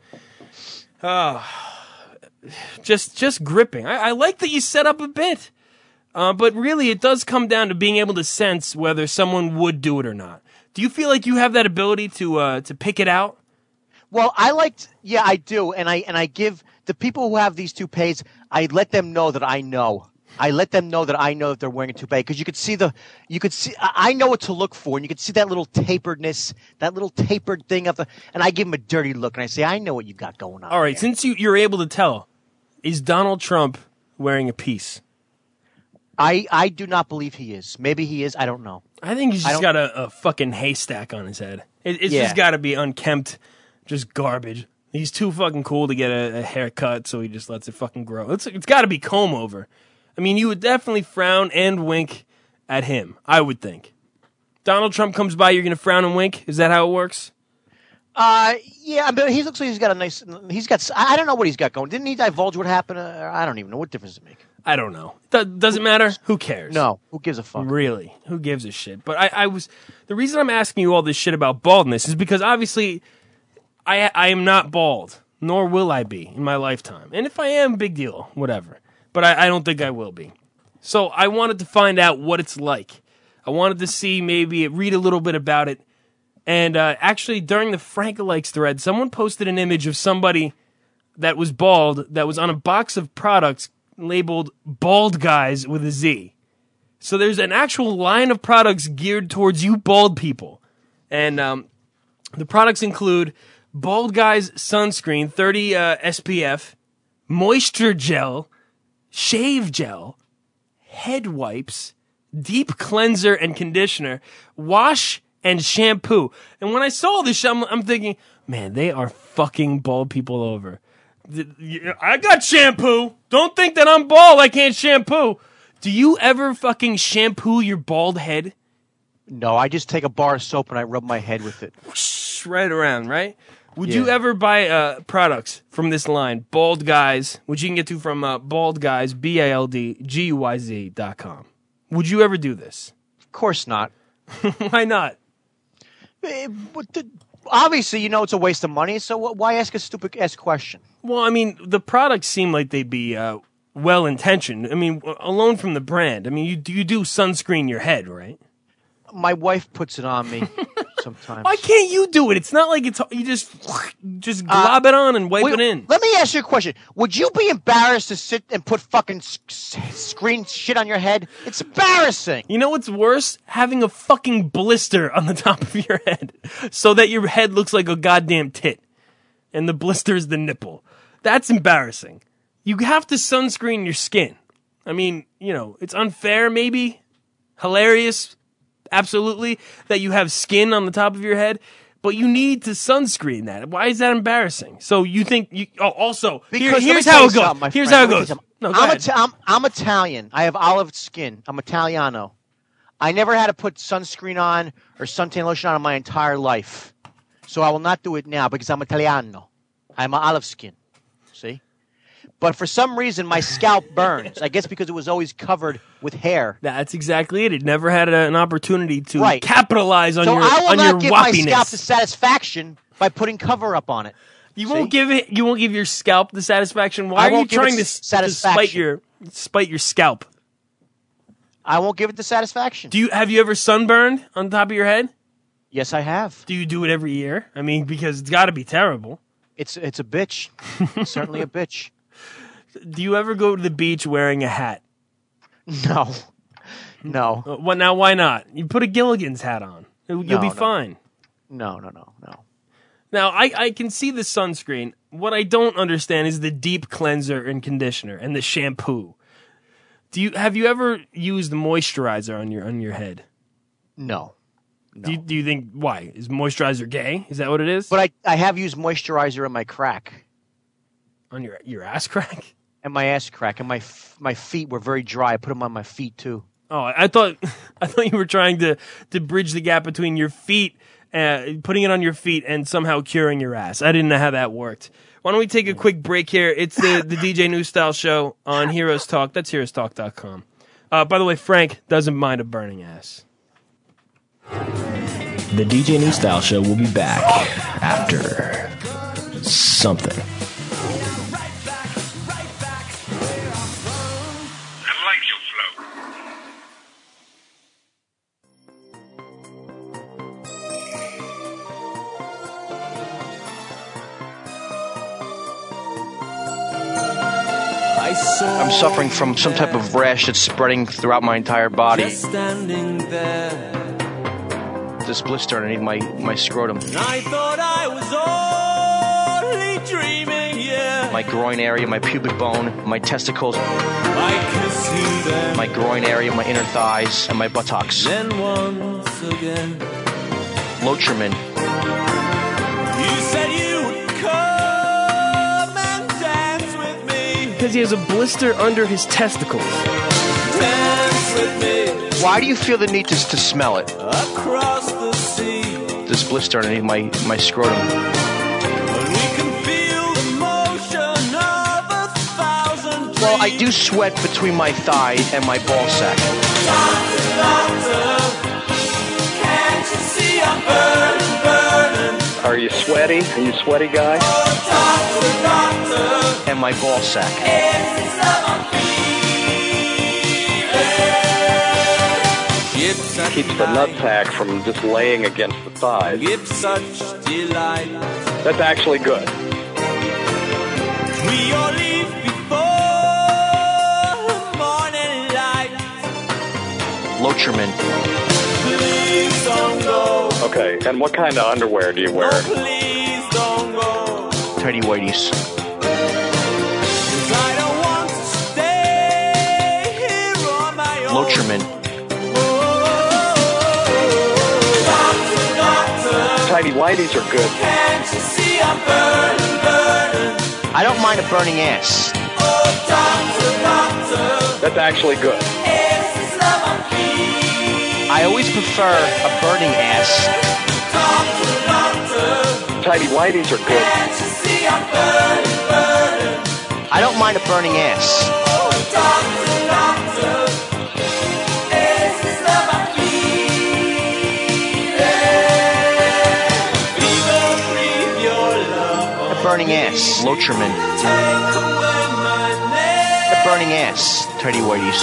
Just gripping. I like that you set up a bit. But really, it does come down to being able to sense whether someone would do it or not. Do you feel like you have that ability to pick it out? Well, I do, and I give the people who have these toupees, I let them know that I know. I let them know that I know that they're wearing a toupee because you could see I know what to look for, and you could see that little taperedness, that little tapered thing and I give them a dirty look, and I say, I know what you got going on. All right, since you're able to tell, is Donald Trump wearing a piece? I do not believe he is. Maybe he is. I don't know. I think he's just got a fucking haystack on his head. It's just got to be unkempt, just garbage. He's too fucking cool to get a haircut, so he just lets it fucking grow. It's got to be comb over. I mean, you would definitely frown and wink at him, I would think. Donald Trump comes by, you're going to frown and wink? Is that how it works? Yeah, but he looks like he's got a nice... I don't know what he's got going. Didn't he divulge what happened? I don't even know. What difference does it make? I don't know. Does it matter? Who cares? No. Who gives a fuck? Really? Who gives a shit? But the reason I'm asking you all this shit about baldness is because obviously I am not bald, nor will I be in my lifetime. And if I am, big deal, whatever. But I don't think I will be. So I wanted to find out what it's like. I wanted to see, maybe read a little bit about it. And actually, during the Frank-Alikes thread, someone posted an image of somebody that was bald that was on a box of products labeled Bald Guys with a Z. So there's an actual line of products geared towards you bald people. And the products include Bald Guys Sunscreen 30 SPF, Moisture Gel, Shave Gel, Head Wipes, Deep Cleanser and Conditioner, Wash and Shampoo. And when I saw this, I'm thinking, man, they are fucking bald people over. I got shampoo. Don't think that I'm bald. I can't shampoo. Do you ever fucking shampoo your bald head? No, I just take a bar of soap and I rub my head with it. Whoosh, right around, right? Would you ever buy products from this line, Bald Guys, which you can get to from Bald Guys, BALDGUYZ.com? Would you ever do this? Of course not. Why not? Obviously, it's a waste of money, so why ask a stupid-ass question? Well, I mean, the products seem like they'd be well-intentioned. I mean, alone from the brand. I mean, you do sunscreen your head, right? My wife puts it on me sometimes. Why can't you do it? It's not like you just glob it on and wipe it in. Let me ask you a question. Would you be embarrassed to sit and put fucking screen shit on your head? It's embarrassing. You know what's worse? Having a fucking blister on the top of your head so that your head looks like a goddamn tit and the blister is the nipple. That's embarrassing. You have to sunscreen your skin. I mean, it's unfair maybe, hilarious, absolutely, that you have skin on the top of your head, but you need to sunscreen that. Why is that embarrassing? So you think also, here's how it goes. Here's how it goes. No, go ahead. I'm Italian. I have olive skin. I'm Italiano. I never had to put sunscreen on or suntan lotion on in my entire life. So I will not do it now because I'm Italiano. I'm olive skin. See? But for some reason, my scalp burns. I guess because it was always covered with hair. That's exactly it. It never had an opportunity to capitalize on so your I will on not your give my wappiness. scalp the satisfaction by putting cover up on it. You won't give it. You won't give your scalp the satisfaction. Why I are you won't give it trying to satisfaction. spite your scalp? I won't give it the satisfaction. Have you ever sunburned on top of your head? Yes, I have. Do you do it every year? I mean, because it's got to be terrible. It's a bitch. It's certainly a bitch. Do you ever go to the beach wearing a hat? No. Well, now why not? You put a Gilligan's hat on. You'll be fine. No. Now, I can see the sunscreen. What I don't understand is the deep cleanser and conditioner and the shampoo. Have you ever used moisturizer on your head? No. Do you think, why? Is moisturizer gay? Is that what it is? But I have used moisturizer on my crack. On your ass crack? And my ass crack. And my feet were very dry. I put them on my feet, too. Oh, I thought you were trying to bridge the gap between your feet, putting it on your feet, and somehow curing your ass. I didn't know how that worked. Why don't we take a quick break here? It's the DJ New Style Show on Heroes Talk. That's heroestalk.com. By the way, Frank doesn't mind a burning ass. The DJ New Style Show will be back after something. I'm suffering from some type of rash that's spreading throughout my entire body. This blister underneath my scrotum. I thought I was only dreaming, yeah. My groin area, my pubic bone, my testicles, my groin area, my inner thighs, and my buttocks. Then once again, Lotrimin. you said you would come and dance with me. Because he has a blister under his testicles. Dance with me Why do you feel the need to smell it? across the sea. This blister underneath my scrotum. And we can feel the motion of 1,000 Well, I do sweat between my thigh and my ball sack. Doctor, can't you see I'm burning? Are you sweaty? Are you a sweaty guy? Doctor, And my ball sack. it's love I'm feeling. Keeps the nutsack from just laying against the thighs. Give such delight. That's actually good. We all leave before morning light. Lotrimin. Please don't go. Okay, and what kind of underwear do you wear? Please don't go. Tidy whities. 'Cause I don't want to stay here on my own. Lotrimin. Tidy whities are good. Can't you see I'm burning? I don't mind a burning ass. That's actually good. I always prefer a burning ass. Tidy whities are good. I don't mind a burning ass. A burning ass. Lotrimin. A burning ass. Tidy whities.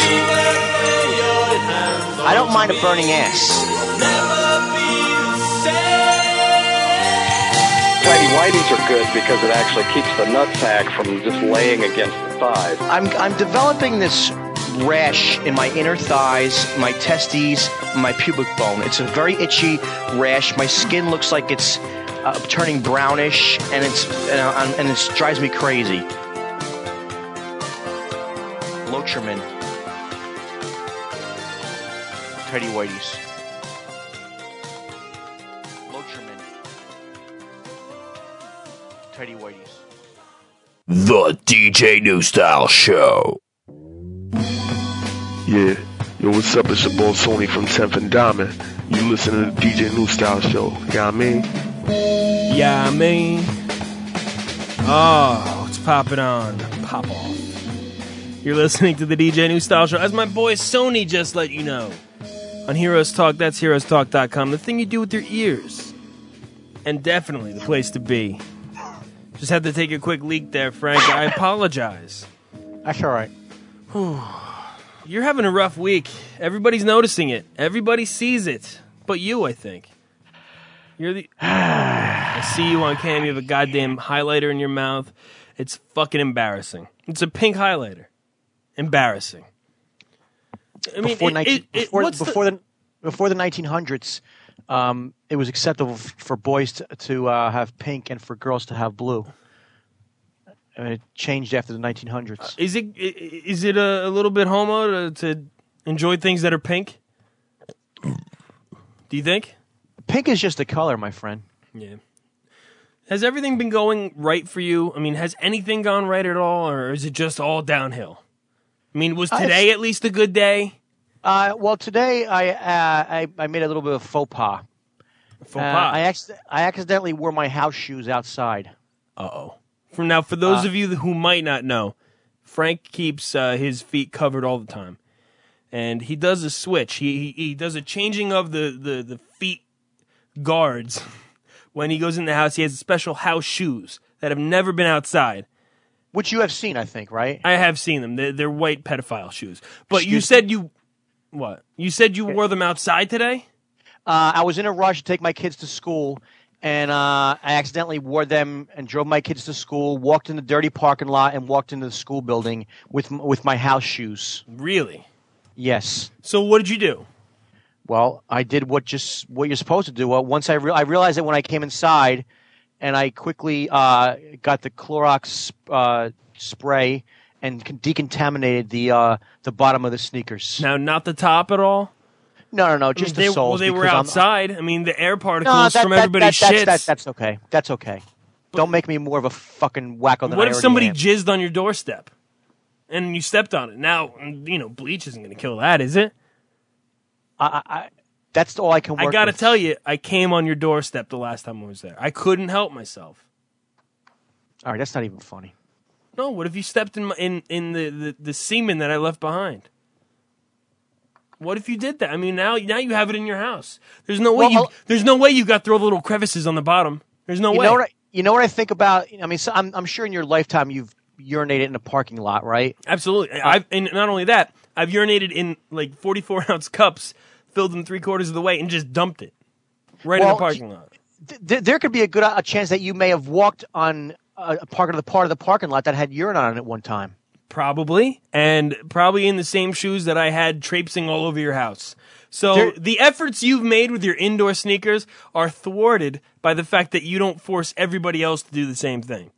I don't mind a burning ass. Tidy whities are good because it actually keeps the nutsack from just laying against the thighs. I'm developing this rash in my inner thighs, my testes, my pubic bone. It's a very itchy rash. My skin looks like it's turning brownish, and it drives me crazy. Lotrimin. Tidy whities. Lotrimin. Tidy whities. The DJ New Style Show. Yeah. Yo, what's up? It's your boy Sony from 10th and Diamond. You listen to the DJ New Style Show. You know what I mean? Yeah, I mean. Oh, what's popping on? pop off. You're listening to the DJ New Style Show, as my boy Sony just let you know. On Heroes Talk, that's heroestalk.com. The thing you do with your ears. And definitely the place to be. Just had to take a quick leak there, Frank. I apologize. That's all right. You're having a rough week. Everybody's noticing it. Everybody sees it. But you, I think. You're the... I see you on cam. You have a goddamn highlighter in your mouth. It's fucking embarrassing. It's a pink highlighter. Embarrassing. I mean, before the 1900s, it was acceptable for boys to have pink and for girls to have blue. And it changed after the 1900s. Is it a little bit homo to enjoy things that are pink? Do you think? Pink is just a color, my friend. Yeah. Has everything been going right for you? I mean, has anything gone right at all, or is it just all downhill? I mean, was today at least a good day? Well, today I made a little bit of faux pas. I accidentally wore my house shoes outside. Uh-oh. For those of you who might not know, Frank keeps his feet covered all the time. And he does a switch. He does a changing of the feet guards. When he goes in the house, he has special house shoes that have never been outside. Which you have seen, I think, right? I have seen them. They're white pedophile shoes. But you said what? You said you wore them outside today? I was in a rush to take my kids to school, and I accidentally wore them and drove my kids to school, walked in the dirty parking lot, and walked into the school building with my house shoes. Really? Yes. So what did you do? Well, I did what you're supposed to do. Well, once I realized that when I came inside, and I quickly got the Clorox spray and decontaminated the bottom of the sneakers. Now, not the top at all? No, just the soles. Well, they were outside. I mean, the air particles from everybody's shit. That's okay. That's okay. Don't make me more of a fucking wacko than What I if already somebody am. jizzed on your doorstep and you stepped on it? Now, bleach isn't going to kill that, is it? That's all I can work I got to with. tell you, I came on your doorstep the last time I was there. I couldn't help myself. All right, that's not even funny. No, what if you stepped in the semen that I left behind? What if you did that? I mean, now you have it in your house. There's no way you got throw little crevices on the bottom. There's no way. You know what I think about? I mean, so I'm sure in your lifetime you've urinated in a parking lot, right? Absolutely. And not only that, I've urinated in like 44-ounce cups, filled them 3/4 of the way, and just dumped it right in the parking lot. There could be a chance that you may have walked on a part of the parking lot that had urine on it at one time. Probably, and probably in the same shoes that I had traipsing all over your house. So the efforts you've made with your indoor sneakers are thwarted by the fact that you don't force everybody else to do the same thing.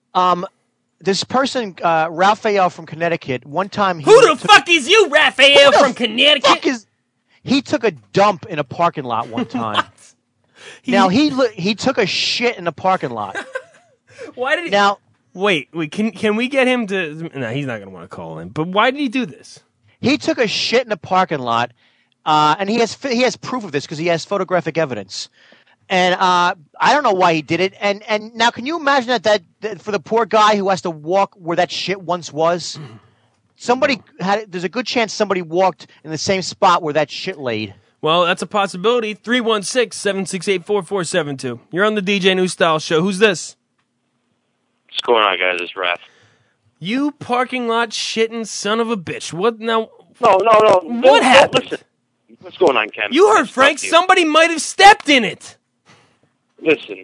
This person, Raphael from Connecticut, one time... Who the fuck is you, Raphael from Connecticut? He took a dump in a parking lot one time. Now, he took a shit in the parking lot. Why did he... Now... Wait, can we get him to... No, he's not going to want to call in. But why did he do this? He took a shit in the parking lot, and he has proof of this because he has photographic evidence. And I don't know why he did it. And now, can you imagine that for the poor guy who has to walk where that shit once was? There's a good chance somebody walked in the same spot where that shit laid. Well, that's a possibility. 316-768-4472. You're on the DJ New Style Show. Who's this? What's going on, guys? It's Raph. You parking lot shitting son of a bitch. What now? No. What happened? Listen. What's going on, Ken? You heard Frank. Somebody might have stepped in it. Listen,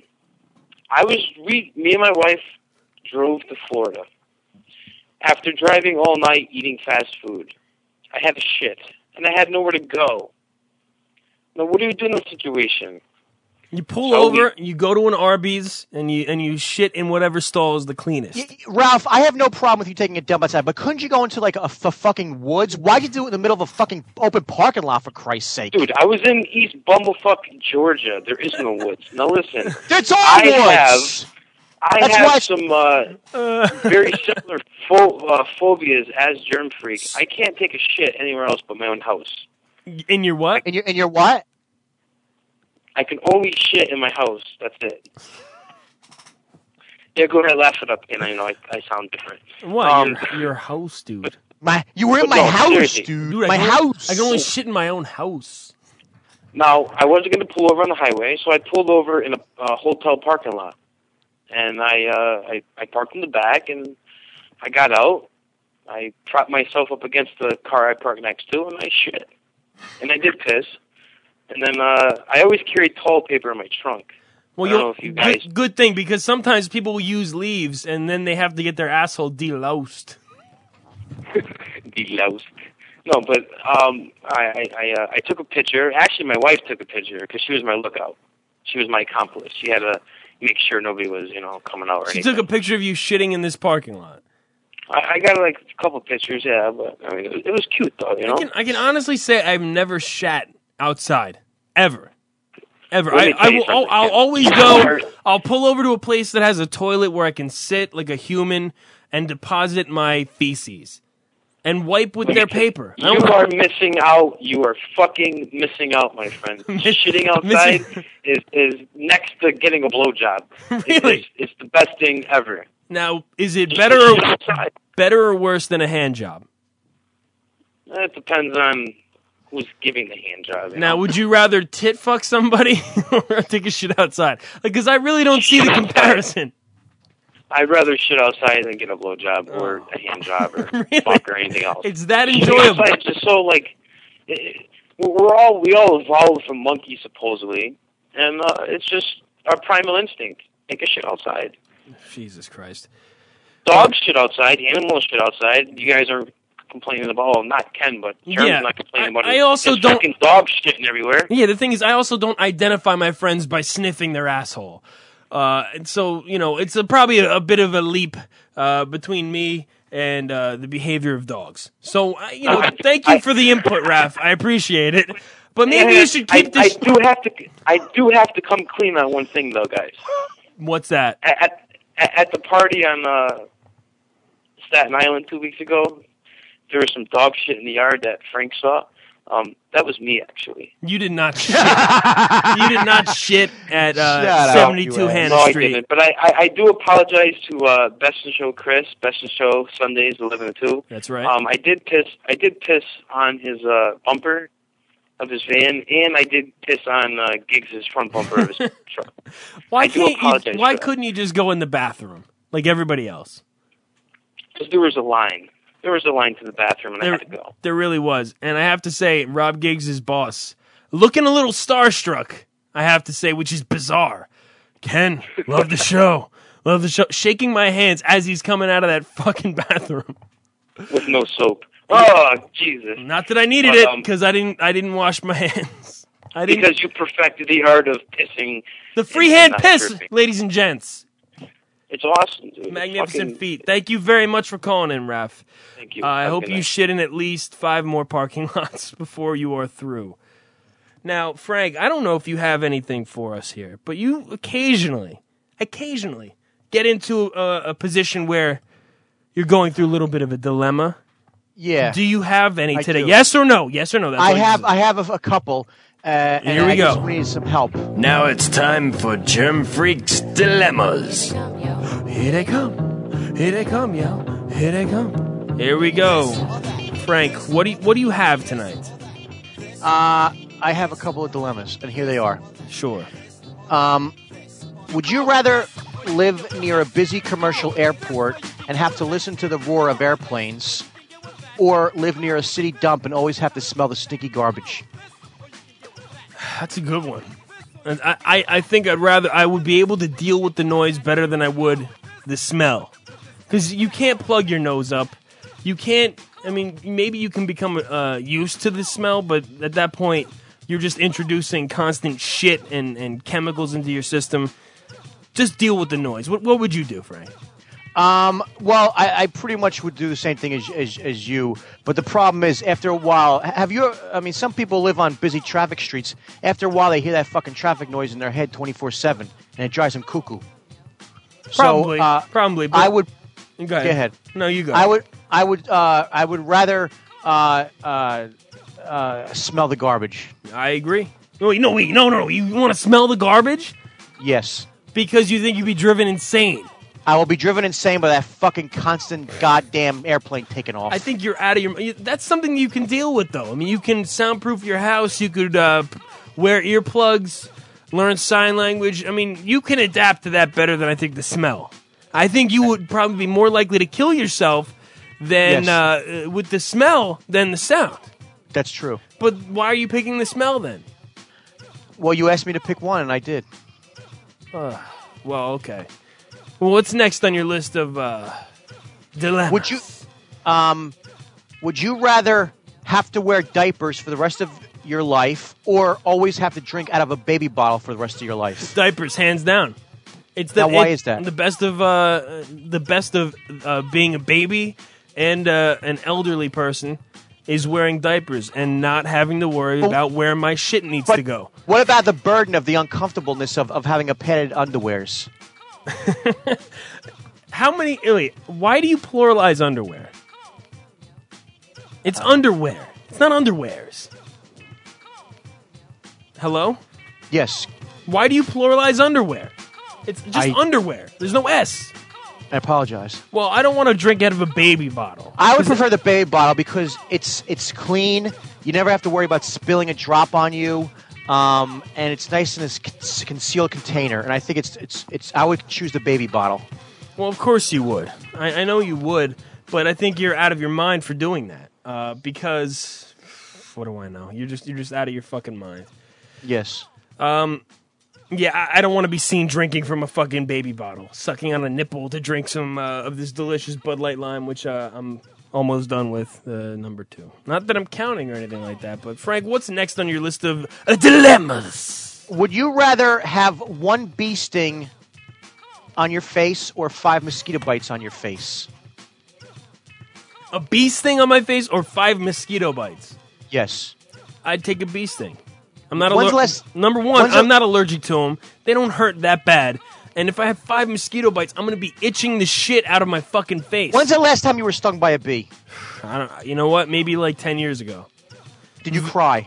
me and my wife drove to Florida. After driving all night eating fast food, I had to shit, and I had nowhere to go. Now, what do you do in this situation? You pull over, you go to an Arby's, and you shit in whatever stall is the cleanest. Ralph, I have no problem with you taking a dump outside, but couldn't you go into like the fucking woods? Why'd you do it in the middle of a fucking open parking lot, for Christ's sake? Dude, I was in East Bumblefuck, Georgia. There is no woods. Now listen, it's all woods. I have some very similar phobias as Germ Freak. I can't take a shit anywhere else but my own house. In your what? In your what? I can only shit in my house. That's it. Yeah, go ahead, laugh it up again. I know I sound different. What? Your house, dude. You were in my house, seriously. dude. I house. can only shit in my own house. Now, I wasn't going to pull over on the highway, so I pulled over in a hotel parking lot. And I parked in the back, and I got out. I propped myself up against the car I parked next to, and I shit. And I did piss. And then I always carry toilet paper in my trunk. Well, I don't know if you guys... good thing, because sometimes people will use leaves, and then they have to get their asshole deloused. Deloused. No, but I took a picture. Actually, my wife took a picture because she was my lookout. She was my accomplice. She had to make sure nobody was, coming out or She anything. took a picture of you shitting in this parking lot. I got a couple pictures, yeah, but I mean, it was cute though, I can honestly say I've never shat outside ever. Let me tell you something. I'll always go. I'll pull over to a place that has a toilet where I can sit like a human and deposit my feces and wipe with their paper. You are missing out. You are fucking missing out, my friend. Shitting outside is next to getting a blowjob. Really? It's the best thing ever. Now, is it Just better shit outside. better or worse than a hand job? It depends on who's giving the hand job. Now, would you rather tit fuck somebody or take a shit outside? Because I really don't see the comparison. I'd rather shit outside than get a blowjob or a hand job or fuck or anything else. It's that Shitting enjoyable. outside is just so we all evolved from monkeys supposedly, and it's just our primal instinct. Take a shit outside. Jesus Christ. Dogs shit outside. Animals shit outside. You guys are complaining about, well, not Ken, but Karen's Yeah, not complaining about I also his don't- fucking dog shitting everywhere. Yeah, the thing is, I also don't identify my friends by sniffing their asshole. And so, it's probably a bit of a leap between me and the behavior of dogs. So, thank you for the input, Raph. I appreciate it. But maybe you should keep this... I do have to come clean on one thing, though, guys. What's that? At the party on Staten Island 2 weeks ago, there was some dog shit in the yard that Frank saw. That was me, actually. You did not shit. You did not shit at 72 Hannah No, I Street. didn't. But I do apologize to Best in Show Chris. Best in Show Sundays 11 to 2. That's right. I did piss on his bumper of his van, and I did piss on Giggs' front bumper of his truck. Why apologize for that. couldn't you just go in the bathroom like everybody else? Because there was a line. There was a line to the bathroom, and I had to go. There really was. And I have to say, Rob Giggs' boss, looking a little starstruck, I have to say, which is bizarre. Ken, love the show. Love the show. Shaking my hands as he's coming out of that fucking bathroom. With no soap. Oh, Jesus. Not that I needed it, because I didn't wash my hands. Because you perfected the art of pissing. The freehand Not piss, tripping. ladies and gents. It's awesome, dude. Magnificent feat. Thank you very much for calling in, Raph. Thank you. I Have a hope good you night. shit in at least 5 more parking lots before you are through. Now, Frank, I don't know if you have anything for us here, but you occasionally get into a position where you're going through a little bit of a dilemma. Yeah. Do you have any I today? do. Yes or no? Yes or no? That's all you I have a couple. And Here we I just go. need some help. Now it's time for Germ Freak's Dilemmas. Here they come. Here they come, yo. Here they come. Here we go. Frank, what do you have tonight? I have a couple of dilemmas, and here they are. Sure. Would you rather live near a busy commercial airport and have to listen to the roar of airplanes, or live near a city dump and always have to smell the stinky garbage? That's a good one. And I think I would be able to deal with the noise better than I would the smell. Because you can't plug your nose up. You can't, maybe you can become used to the smell, but at that point, you're just introducing constant shit and chemicals into your system. Just deal with the noise. What would you do, Frank? Well, I pretty much would do the same thing as you, but the problem is, after a while, some people live on busy traffic streets. After a while, they hear that fucking traffic noise in their head 24/7, and it drives them cuckoo. Probably. But I would. Go ahead. No, you go. I would rather smell the garbage. I agree. No. You want to smell the garbage? Yes. Because you think you'd be driven insane. I will be driven insane by that fucking constant goddamn airplane taking off. I think you're out of your... That's something you can deal with, though. I mean, you can soundproof your house. You could wear earplugs, learn sign language. I mean, you can adapt to that better than I think the smell. I think you would probably be more likely to kill yourself than with the smell than the sound. That's true. But why are you picking the smell, then? Well, you asked me to pick one, and I did. Well, okay. Well, what's next on your list of dilemmas? Would you rather have to wear diapers for the rest of your life, or always have to drink out of a baby bottle for the rest of your life? Diapers, hands down. Why is that? The best of being a baby and an elderly person is wearing diapers and not having to worry about where my shit needs to go. What about the burden of the uncomfortableness of having a padded underwears? Why do you pluralize underwear? It's underwear. It's not underwears. Hello? Yes. Why do you pluralize underwear? It's just underwear. There's no S. I apologize. Well, I don't want to drink out of a baby bottle. I would prefer the baby bottle because it's clean. You never have to worry about spilling a drop on you. And it's nice in a concealed container, and I think it's. I would choose the baby bottle. Well, of course you would. I know you would, but I think you're out of your mind for doing that. Because what do I know? You're just out of your fucking mind. Yes. Yeah, I don't want to be seen drinking from a fucking baby bottle, sucking on a nipple to drink some of this delicious Bud Light Lime, which I'm almost done with, number 2. Not that I'm counting or anything like that, but Frank, what's next on your list of dilemmas? Would you rather have 1 bee sting on your face or 5 mosquito bites on your face? A bee sting on my face or 5 mosquito bites? Yes. I'd take a bee sting. I'm not Number 1, I'm not allergic to them. They don't hurt that bad. And if I have 5 mosquito bites, I'm going to be itching the shit out of my fucking face. When's the last time you were stung by a bee? I don't. You know what? Maybe like 10 years ago. Did you cry?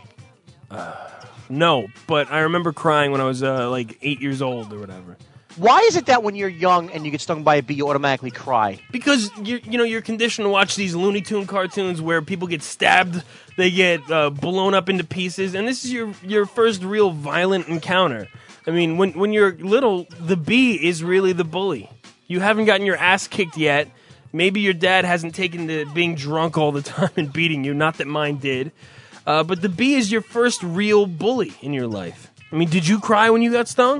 No, but I remember crying when I was like 8 years old or whatever. Why is it that when you're young and you get stung by a bee, you automatically cry? Because you're conditioned to watch these Looney Tune cartoons where people get stabbed, they get blown up into pieces, and this is your first real violent encounter. I mean, when you're little, the bee is really the bully. You haven't gotten your ass kicked yet. Maybe your dad hasn't taken to being drunk all the time and beating you. Not that mine did. But the bee is your first real bully in your life. I mean, did you cry when you got stung?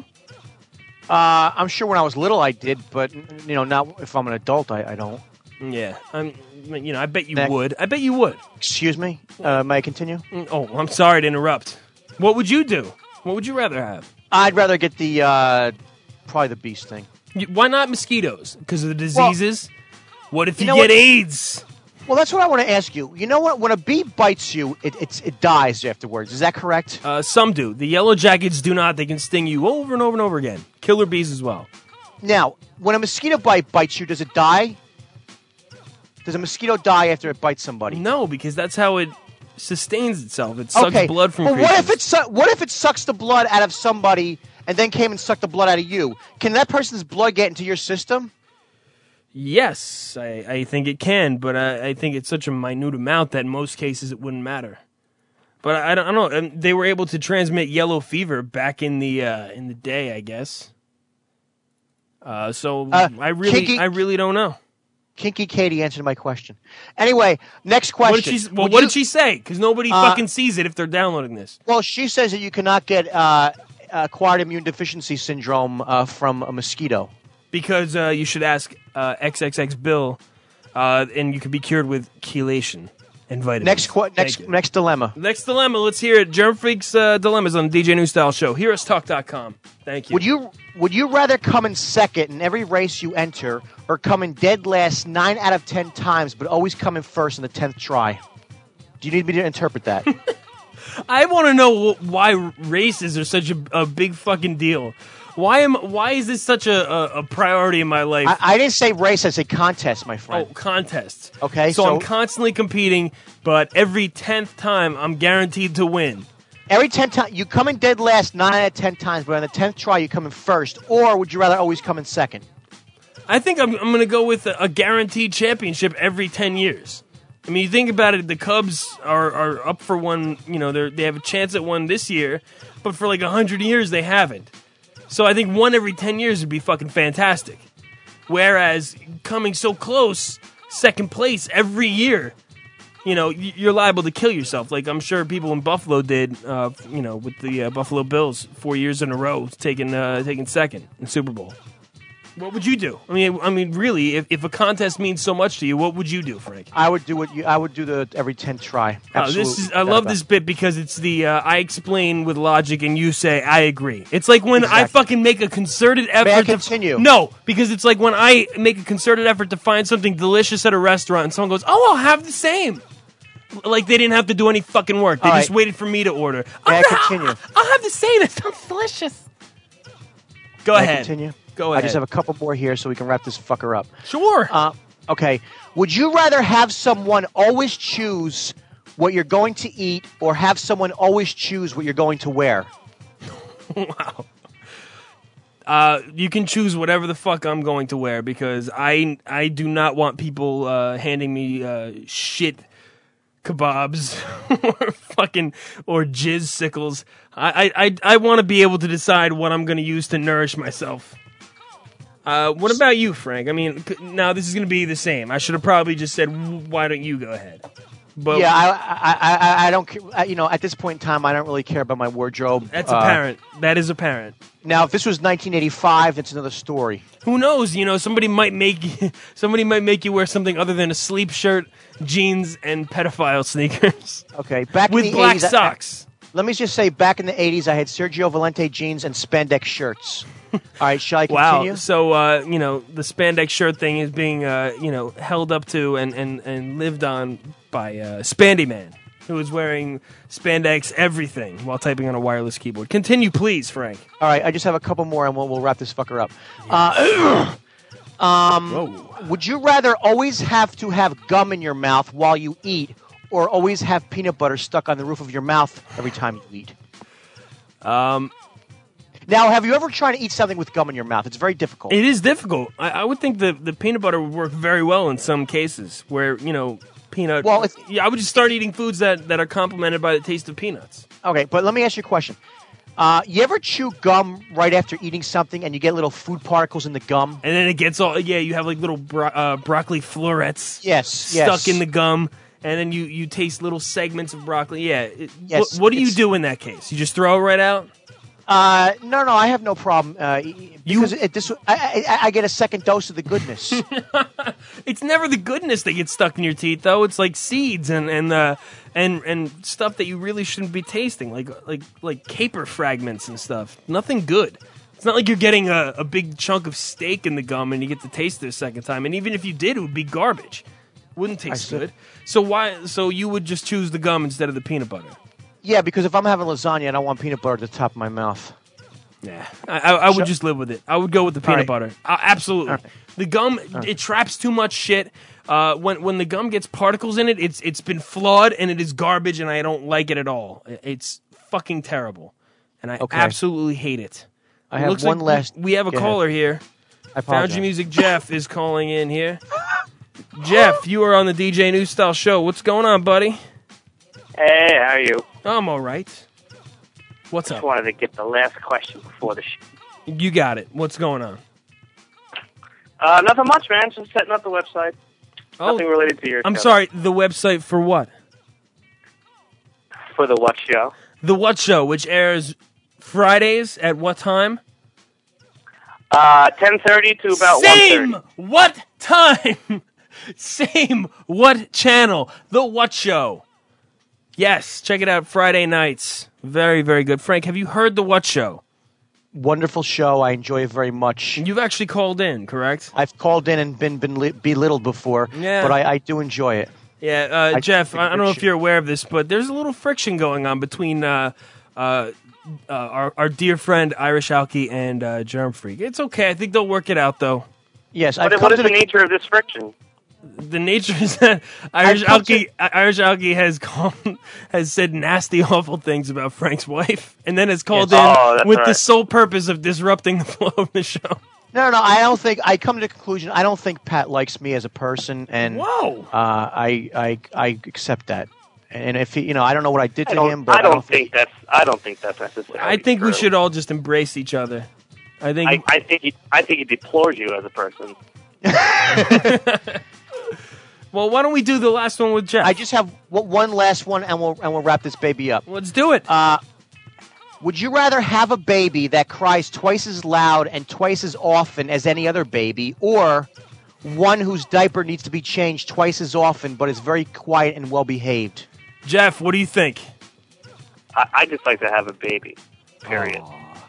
I'm sure when I was little I did, but not if I'm an adult. I don't. Yeah, I bet you would. I bet you would. Excuse me. May I continue? Oh, I'm sorry to interrupt. What would you do? What would you rather have? I'd rather get the probably the bee sting. Why not mosquitoes? Because of the diseases. What if you get AIDS? Well, that's what I want to ask you. You know what? When a bee bites you, it dies afterwards. Is that correct? Some do. The yellow jackets do not. They can sting you over and over and over again. Killer bees as well. Now, when a mosquito bite bites you, does it die? Does a mosquito die after it bites somebody? No, because that's how it sustains itself. It sucks blood from creatures. What if it sucks the blood out of somebody and then came and sucked the blood out of you? Can that person's blood get into your system? Yes, I think it can, but I think it's such a minute amount that in most cases it wouldn't matter. But I don't know. They were able to transmit yellow fever back in the day, I guess. I really don't know. Kinky Katie answered my question. Anyway, next question. What did she say? Because nobody fucking sees it if they're downloading this. Well, she says that you cannot get acquired immune deficiency syndrome from a mosquito. Because you should ask XXX Bill, and you can be cured with chelation and vitamins. Next dilemma. Next dilemma. Let's hear it. Germ Freak's Dilemmas on the DJ New Style Show. HearUsTalk.com. Thank you. Would you rather come in second in every race you enter, or come in dead last 9 out of 10 times, but always come in first in the 10th try? Do you need me to interpret that? I want to know why races are such a big fucking deal. Why is this such a priority in my life? I didn't say race, I said contest, my friend. Oh, contests. Okay, so I'm constantly competing, but every 10th time I'm guaranteed to win. Every 10 times you come in dead last 9 out of 10 times, but on the 10th try you come in first, or would you rather always come in second? I think I'm going to go with a guaranteed championship every 10 years. I mean, you think about it, the Cubs are up for one, you know, they have a chance at one this year, but for like 100 years they haven't. So I think one every 10 years would be fucking fantastic. Whereas coming so close, second place every year, you know, you're liable to kill yourself. Like I'm sure people in Buffalo did, you know, with the Buffalo Bills 4 years in a row, taking second in the Super Bowl. What would you do? I mean, really, if a contest means so much to you, what would you do, Frank? I would do the every 10th try. Absolutely. I love this bit because it's the I explain with logic and you say I agree. It's like when I fucking make a concerted effort. May I continue? No, because it's like when I make a concerted effort to find something delicious at a restaurant and someone goes, "Oh, I'll have the same." Like they didn't have to do any fucking work. They just waited for me to order. May I continue? I'll have the same. It sounds delicious. Go May I ahead. continue? Go ahead. I just have a couple more here so we can wrap this fucker up. Sure. Okay. Would you rather have someone always choose what you're going to eat or have someone always choose what you're going to wear? Wow. You can choose whatever the fuck I'm going to wear because I do not want people handing me shit kebabs or jizz sickles. I want to be able to decide what I'm going to use to nourish myself. What about you, Frank? I mean, now this is going to be the same. I should have probably just said, "Why don't you go ahead?" But yeah, I don't. You know, at this point in time, I don't really care about my wardrobe. That's apparent. That is apparent. Now, if this was 1985, that's another story. Who knows? You know, somebody might make you wear something other than a sleep shirt, jeans, and pedophile sneakers. Okay, back with in the black 80s, socks. Let me just say, back in the 80s, I had Sergio Valente jeans and spandex shirts. All right, shall I continue? Wow. So, you know, the spandex shirt thing is being, you know, held up to and lived on by Spandy Man, who is wearing spandex everything while typing on a wireless keyboard. Continue, please, Frank. All right, I just have a couple more, and we'll wrap this fucker up. Would you rather always have to have gum in your mouth while you eat, or always have peanut butter stuck on the roof of your mouth every time you eat? Now, have you ever tried to eat something with gum in your mouth? It's very difficult. It is difficult. I would think the peanut butter would work very well in some cases where, you know, peanut... Well, I would just start eating foods that are complemented by the taste of peanuts. Okay, but let me ask you a question. You ever chew gum right after eating something and you get little food particles in the gum? And then it gets all... Yeah, you have like little broccoli florets stuck in the gum. And then you taste little segments of broccoli. Yeah. What do you do in that case? You just throw it right out? No, I have no problem. Because I get a second dose of the goodness. It's never the goodness that gets stuck in your teeth, though. It's like seeds and stuff that you really shouldn't be tasting, like caper fragments and stuff. Nothing good. It's not like you're getting a big chunk of steak in the gum and you get to taste it a second time. And even if you did, it would be garbage. Wouldn't taste good. So why? So you would just choose the gum instead of the peanut butter? Yeah, because if I'm having lasagna, I don't want peanut butter at the top of my mouth. Yeah, I would just live with it. I would go with the peanut butter. Absolutely. Right. The gum, it traps too much shit. When the gum gets particles in it, it's been flawed and it is garbage, and I don't like it at all. It's fucking terrible, and I absolutely hate it. I have one last. We have a caller here. I Found Your Music Jeff is calling in here. Jeff, you are on the DJ New Style Show. What's going on, buddy? Hey, how are you? I'm all right. What's Just up? wanted to get the last question before the show. You got it. What's going on? Nothing much, man. Just setting up the website. Nothing related to your I'm show. sorry, the website for what? For the what show? The What Show, which airs Fridays at what time? 10:30 to about 1:30. Same what time? Same what channel? The What Show. Yes, check it out Friday nights. Very, very good. Frank, have you heard The What Show? Wonderful show. I enjoy it very much. You've actually called in, correct? I've called in and been belittled before, but I do enjoy it. Yeah, Jeff, I don't know if you're aware of this, but there's a little friction going on between our dear friend Irish Alki and Germ Freak. It's okay. I think they'll work it out, though. Yes, What is the nature of this friction? The nature is that Irish Alki has said nasty, awful things about Frank's wife, and then has called in with the sole purpose of disrupting the flow of the show. No. I don't think I come to the conclusion. I don't think Pat likes me as a person, and I accept that. And if he, I don't know what I did to him, but I don't think that's necessary. I think we should all just embrace each other. I think he deplores you as a person. Well, why don't we do the last one with Jeff? I just have one last one, and we'll wrap this baby up. Let's do it. Would you rather have a baby that cries twice as loud and twice as often as any other baby, or one whose diaper needs to be changed twice as often but is very quiet and well behaved? Jeff, what do you think? I just like to have a baby. Period.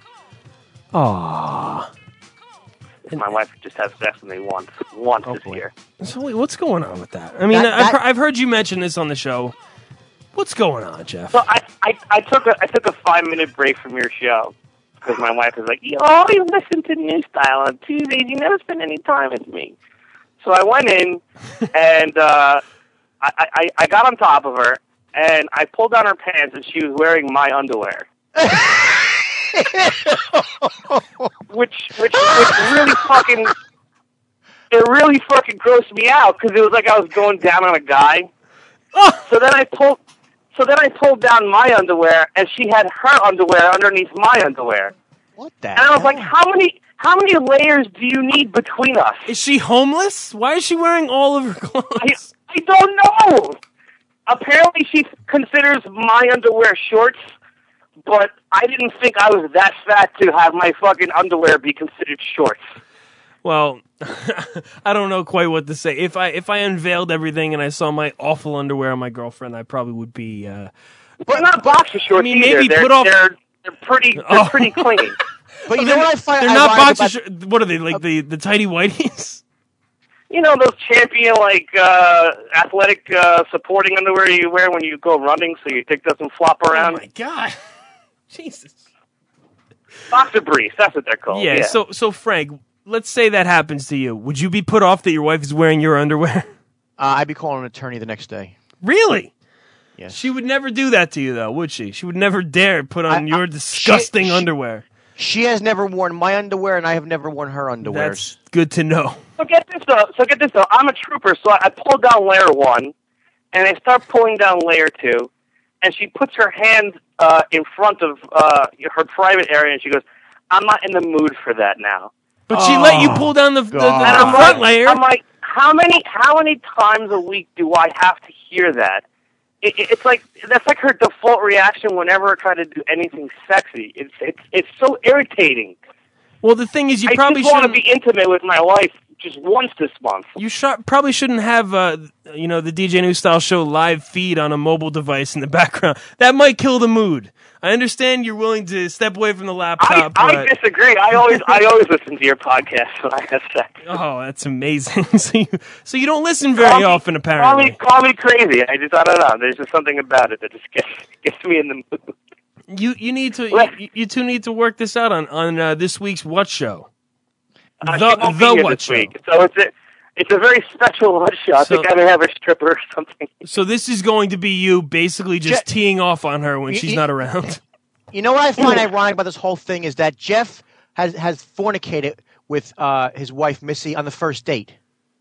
Aww. My wife could just have sex with me once this year. So wait, what's going on with that? I mean, I've heard you mention this on the show. What's going on, Jeff? So I took a 5-minute break from your show because my wife was like, "You always listen to New Style on Tuesdays. You never spend any time with me." So I went in and I got on top of her and I pulled down her pants and she was wearing my underwear. which really fucking grossed me out because it was like I was going down on a guy. So then I pulled down my underwear and she had her underwear underneath my underwear. What the? And I was like, how many layers do you need between us? Is she homeless? Why is she wearing all of her clothes? I don't know. Apparently she considers my underwear shorts. But I didn't think I was that fat to have my fucking underwear be considered shorts. Well, I don't know quite what to say. If I unveiled everything and I saw my awful underwear on my girlfriend, I probably would be. But not boxer shorts. I mean, either. maybe They're, put off. They're pretty clean. But you know what I find? They're not boxer shorts. What are they, like the tighty whities? You know those champion athletic supporting underwear you wear when you go running, so your dick doesn't flop around. Oh my god. Jesus. Boxer briefs, that's what they're called. Yeah. So Frank, let's say that happens to you. Would you be put off that your wife is wearing your underwear? I'd be calling an attorney the next day. Really? Yes. She would never do that to you, though, would she? She would never dare put on your disgusting underwear. She has never worn my underwear, and I have never worn her underwear. That's good to know. So get this though. I'm a trooper, so I pulled down layer 1, and I start pulling down layer 2, and she puts her hand in front of her private area, and she goes, "I'm not in the mood for that now." But she let you pull down the front layer. I'm like, how many times a week do I have to hear that? It's like that's like her default reaction whenever I try to do anything sexy. It's so irritating. Well, the thing is, you probably just want to be intimate with my wife just once this month. You probably shouldn't have the DJ New Style Show live feed on a mobile device in the background. That might kill the mood. I understand you're willing to step away from the laptop. I disagree. I always listen to your podcast when I have sex. Oh, that's amazing. So you don't listen very often, apparently. Call me crazy. I don't know. There's just something about it that just gets me in the mood. You two need to work this out on this week's What Show. The What Show. So it's a very special What Show. I think I may have a stripper or something. So this is going to be you basically just teeing off on her when she's not around. You know what I find ironic about this whole thing is that Jeff has fornicated with his wife Missy on the first date.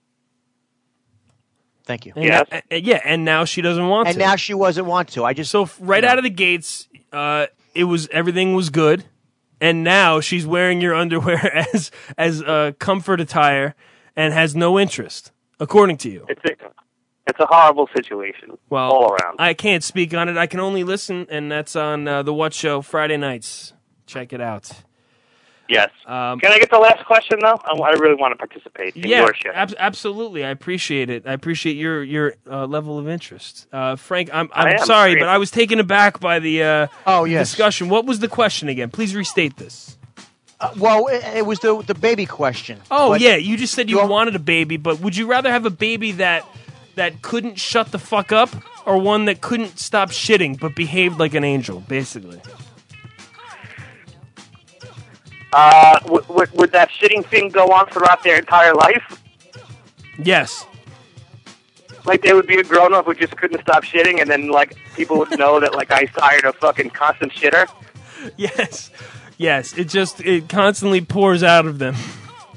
Thank you. And now she doesn't want to. And now she doesn't want to. Out of the gates, everything was good, and now she's wearing your underwear as comfort attire and has no interest, according to you. It's a horrible situation all around. I can't speak on it. I can only listen, and that's on The What Show Friday nights. Check it out. Yes. Can I get the last question, though? I really want to participate in your show. Absolutely. I appreciate it. I appreciate your level of interest. Frank, I'm sorry, but I was taken aback by the discussion. What was the question again? Please restate this. It was the baby question. Oh, yeah. You just said you wanted a baby, but would you rather have a baby that couldn't shut the fuck up or one that couldn't stop shitting but behaved like an angel, basically? Would that shitting thing go on throughout their entire life? Yes. Like they would be a grown-up who just couldn't stop shitting, and then like people would know that like I hired a fucking constant shitter? Yes. It constantly pours out of them.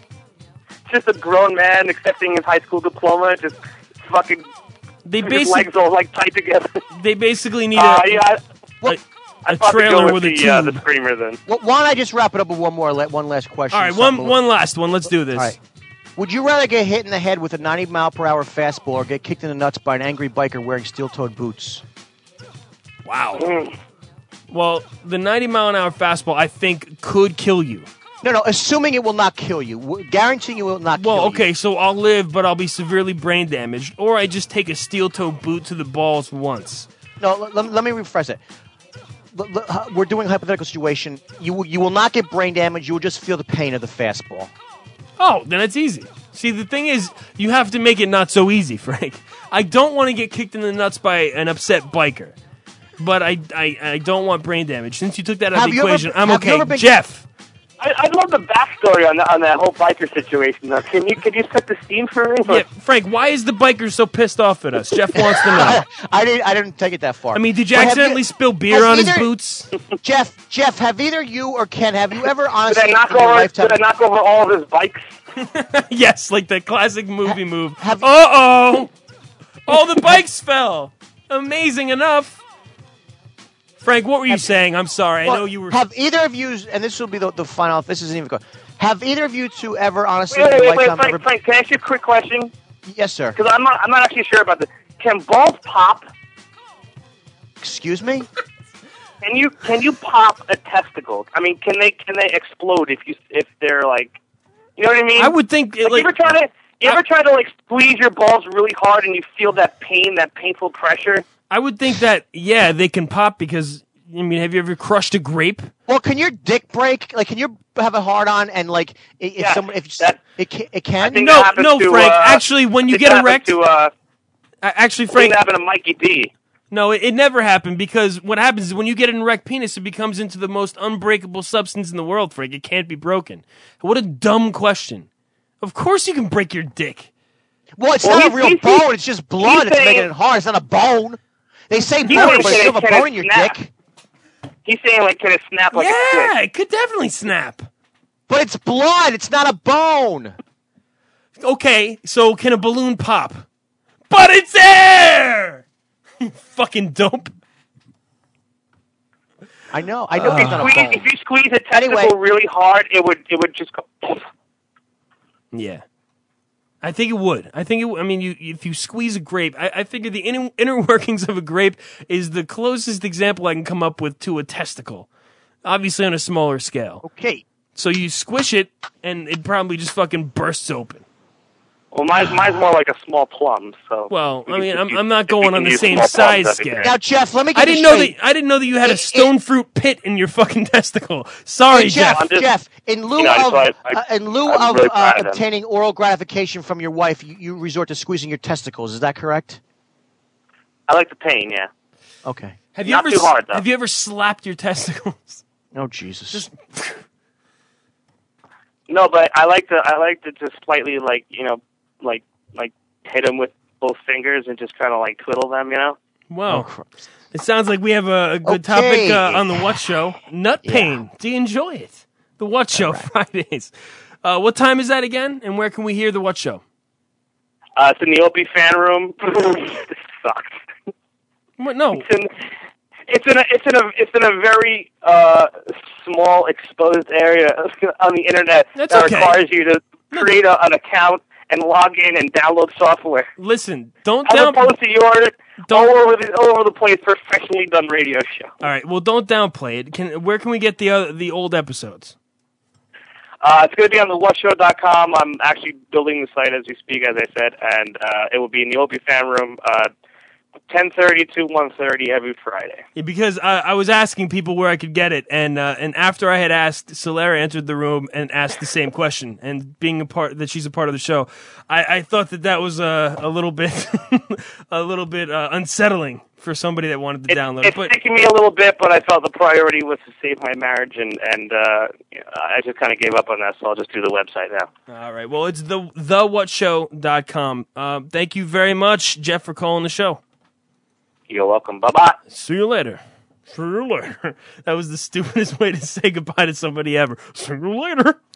just a grown man accepting his high school diploma, just fucking. They his basically legs all like tight together. They basically need I a thought to trailer go with a the tube. screamer then. Well, why don't I just wrap it up with one last question? All right, Something- one last one. Let's do this. All right. Would you rather get hit in the head with a 90-mile-per-hour fastball or get kicked in the nuts by an angry biker wearing steel-toed boots? Wow. Well, the 90-mile-an-hour fastball, I think, could kill you. No, assuming it will not kill you. Guaranteeing it will not kill you. Well, okay, so I'll live, but I'll be severely brain damaged. Or I just take a steel-toed boot to the balls once. No, let me rephrase it. We're doing a hypothetical situation. You will not get brain damage. You will just feel the pain of the fastball. Oh, then it's easy. See, the thing is, you have to make it not so easy, Frank. I don't want to get kicked in the nuts by an upset biker. But I don't want brain damage. Since you took that out of the equation, I'm okay. Jeff. I'd love the backstory on that whole biker situation. Though. Can you set the scene for me? Yeah, Frank, why is the biker so pissed off at us? Jeff wants to know. I didn't take it that far. I mean, did you accidentally spill beer on his boots? Jeff, have either you or Ken, have you ever honestly... Did I knock over all of his bikes? Yes, like the classic movie move. Uh-oh! All the bikes fell! Amazing enough. Frank, what were you saying? I'm sorry. I know you were... Have either of you, and this will be the final... This isn't even good. Have either of you two ever, honestly... Wait, Frank, can I ask you a quick question? Yes, sir. Because I'm not actually sure about this. Can balls pop? Excuse me? Can you pop a testicle? I mean, can they explode if they're like... You know what I mean? I would think... You ever try to like squeeze your balls really hard and you feel that pain, that painful pressure? I would think that, yeah, they can pop because, I mean, have you ever crushed a grape? Well, can your dick break? Like, can you have a hard-on and, like, it can? No, Frank. Actually, when you get erect... Actually, Frank... It happened to Mikey D. No, it never happened because what happens is when you get an erect penis, it becomes into the most unbreakable substance in the world, Frank. It can't be broken. What a dumb question. Of course you can break your dick. Well, it's not a real bone. It's just blood. It's making it hard. It's not a bone. They say bone, but it's still a bone in your dick. He's saying, like, can it snap like a stick? Yeah, it could definitely snap. But it's blood. It's not a bone. Okay, so can a balloon pop? But it's air! You fucking dope. I know. It's not a bone. If you squeeze a testicle really hard, it would just go... Yeah. I think it would. I mean, if you squeeze a grape, I figure the inner workings of a grape is the closest example I can come up with to a testicle. Obviously on a smaller scale. Okay. So you squish it, and it probably just fucking bursts open. Well, mine's more like a small plum. So. Well, I mean, I'm not going on the same size scale. Now, Jeff, let me get I didn't know that you had a stone fruit pit in your fucking testicle. Sorry, Jeff. Jeff, in lieu of obtaining oral gratification from your wife, you resort to squeezing your testicles. Is that correct? I like the pain. Yeah. Okay. Have you ever slapped your testicles? Oh Jesus. No, but I like to just slightly like hit them with both fingers and just kind of like twiddle them, you know. Wow. It sounds like we have a good topic on the What Show. Nut pain. Do you enjoy it? The What Show Fridays. What time is that again? And where can we hear the What Show? It's in the Opie fan room. This sucks. What? No. It's in a very small exposed area on the internet that requires you to create an account and log in and download software. Listen, don't opposed to your all over the place professionally done radio show. All right, well, don't downplay it. Where can we get the old episodes? It's going to be on the whatshow.com. I'm actually building the site as we speak, as I said, and it will be in the Opie fan room. 10:30 to 1:30 every Friday. Yeah, because I was asking people where I could get it, and after I had asked, Solera entered the room and asked the same question. And being that she's a part of the show, I thought that was a little bit unsettling for somebody that wanted to download it. It's taking me a little bit, but I felt the priority was to save my marriage, and I just kind of gave up on that, so I'll just do the website now. All right. Well, it's thewhatshow.com. Thank you very much, Jeff, for calling the show. You're welcome. Bye-bye. See you later. See you later. That was the stupidest way to say goodbye to somebody ever. See you later.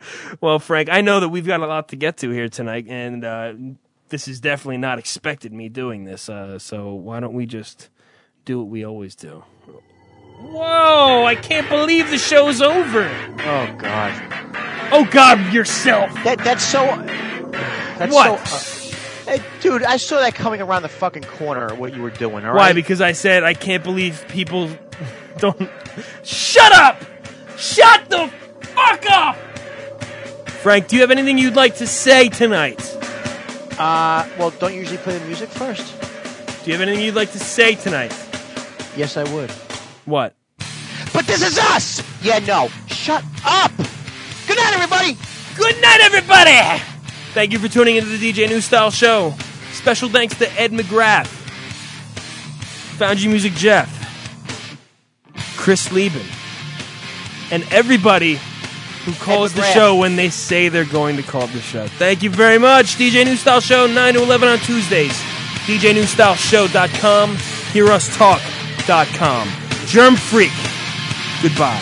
Well, Frank, I know that we've got a lot to get to here tonight, and this is definitely not expected, me doing this. So why don't we just do what we always do? Whoa, I can't believe the show's over. Oh, God. Oh, God, yourself. That's so... That's What? So, hey, dude, I saw that coming around the fucking corner, what you were doing, all right? Why? Because I said I can't believe people don't... Shut up! Shut the fuck up! Frank, do you have anything you'd like to say tonight? Well, don't you usually play the music first? Do you have anything you'd like to say tonight? Yes, I would. What? But this is us! Yeah, no. Shut up! Good night, everybody! Good night, everybody! Thank you for tuning into the DJ New Style Show. Special thanks to Ed McGrath, Foundry Music Jeff, Chris Lieben, and everybody who calls the show when they say they're going to call the show. Thank you very much. DJ New Style Show, 9 to 11 on Tuesdays. DJNewStyleShow.com. HearUsTalk.com. Germ Freak. Goodbye.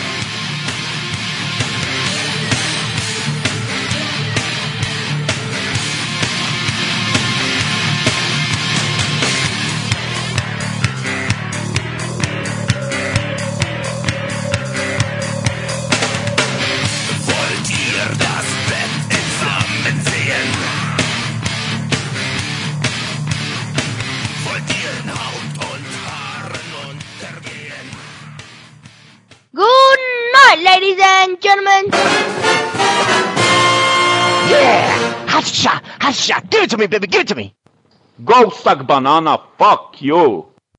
Good night, ladies and gentlemen. Yeah! Hot shot! Hot shot! Give it to me, baby! Give it to me! Go suck banana, fuck you!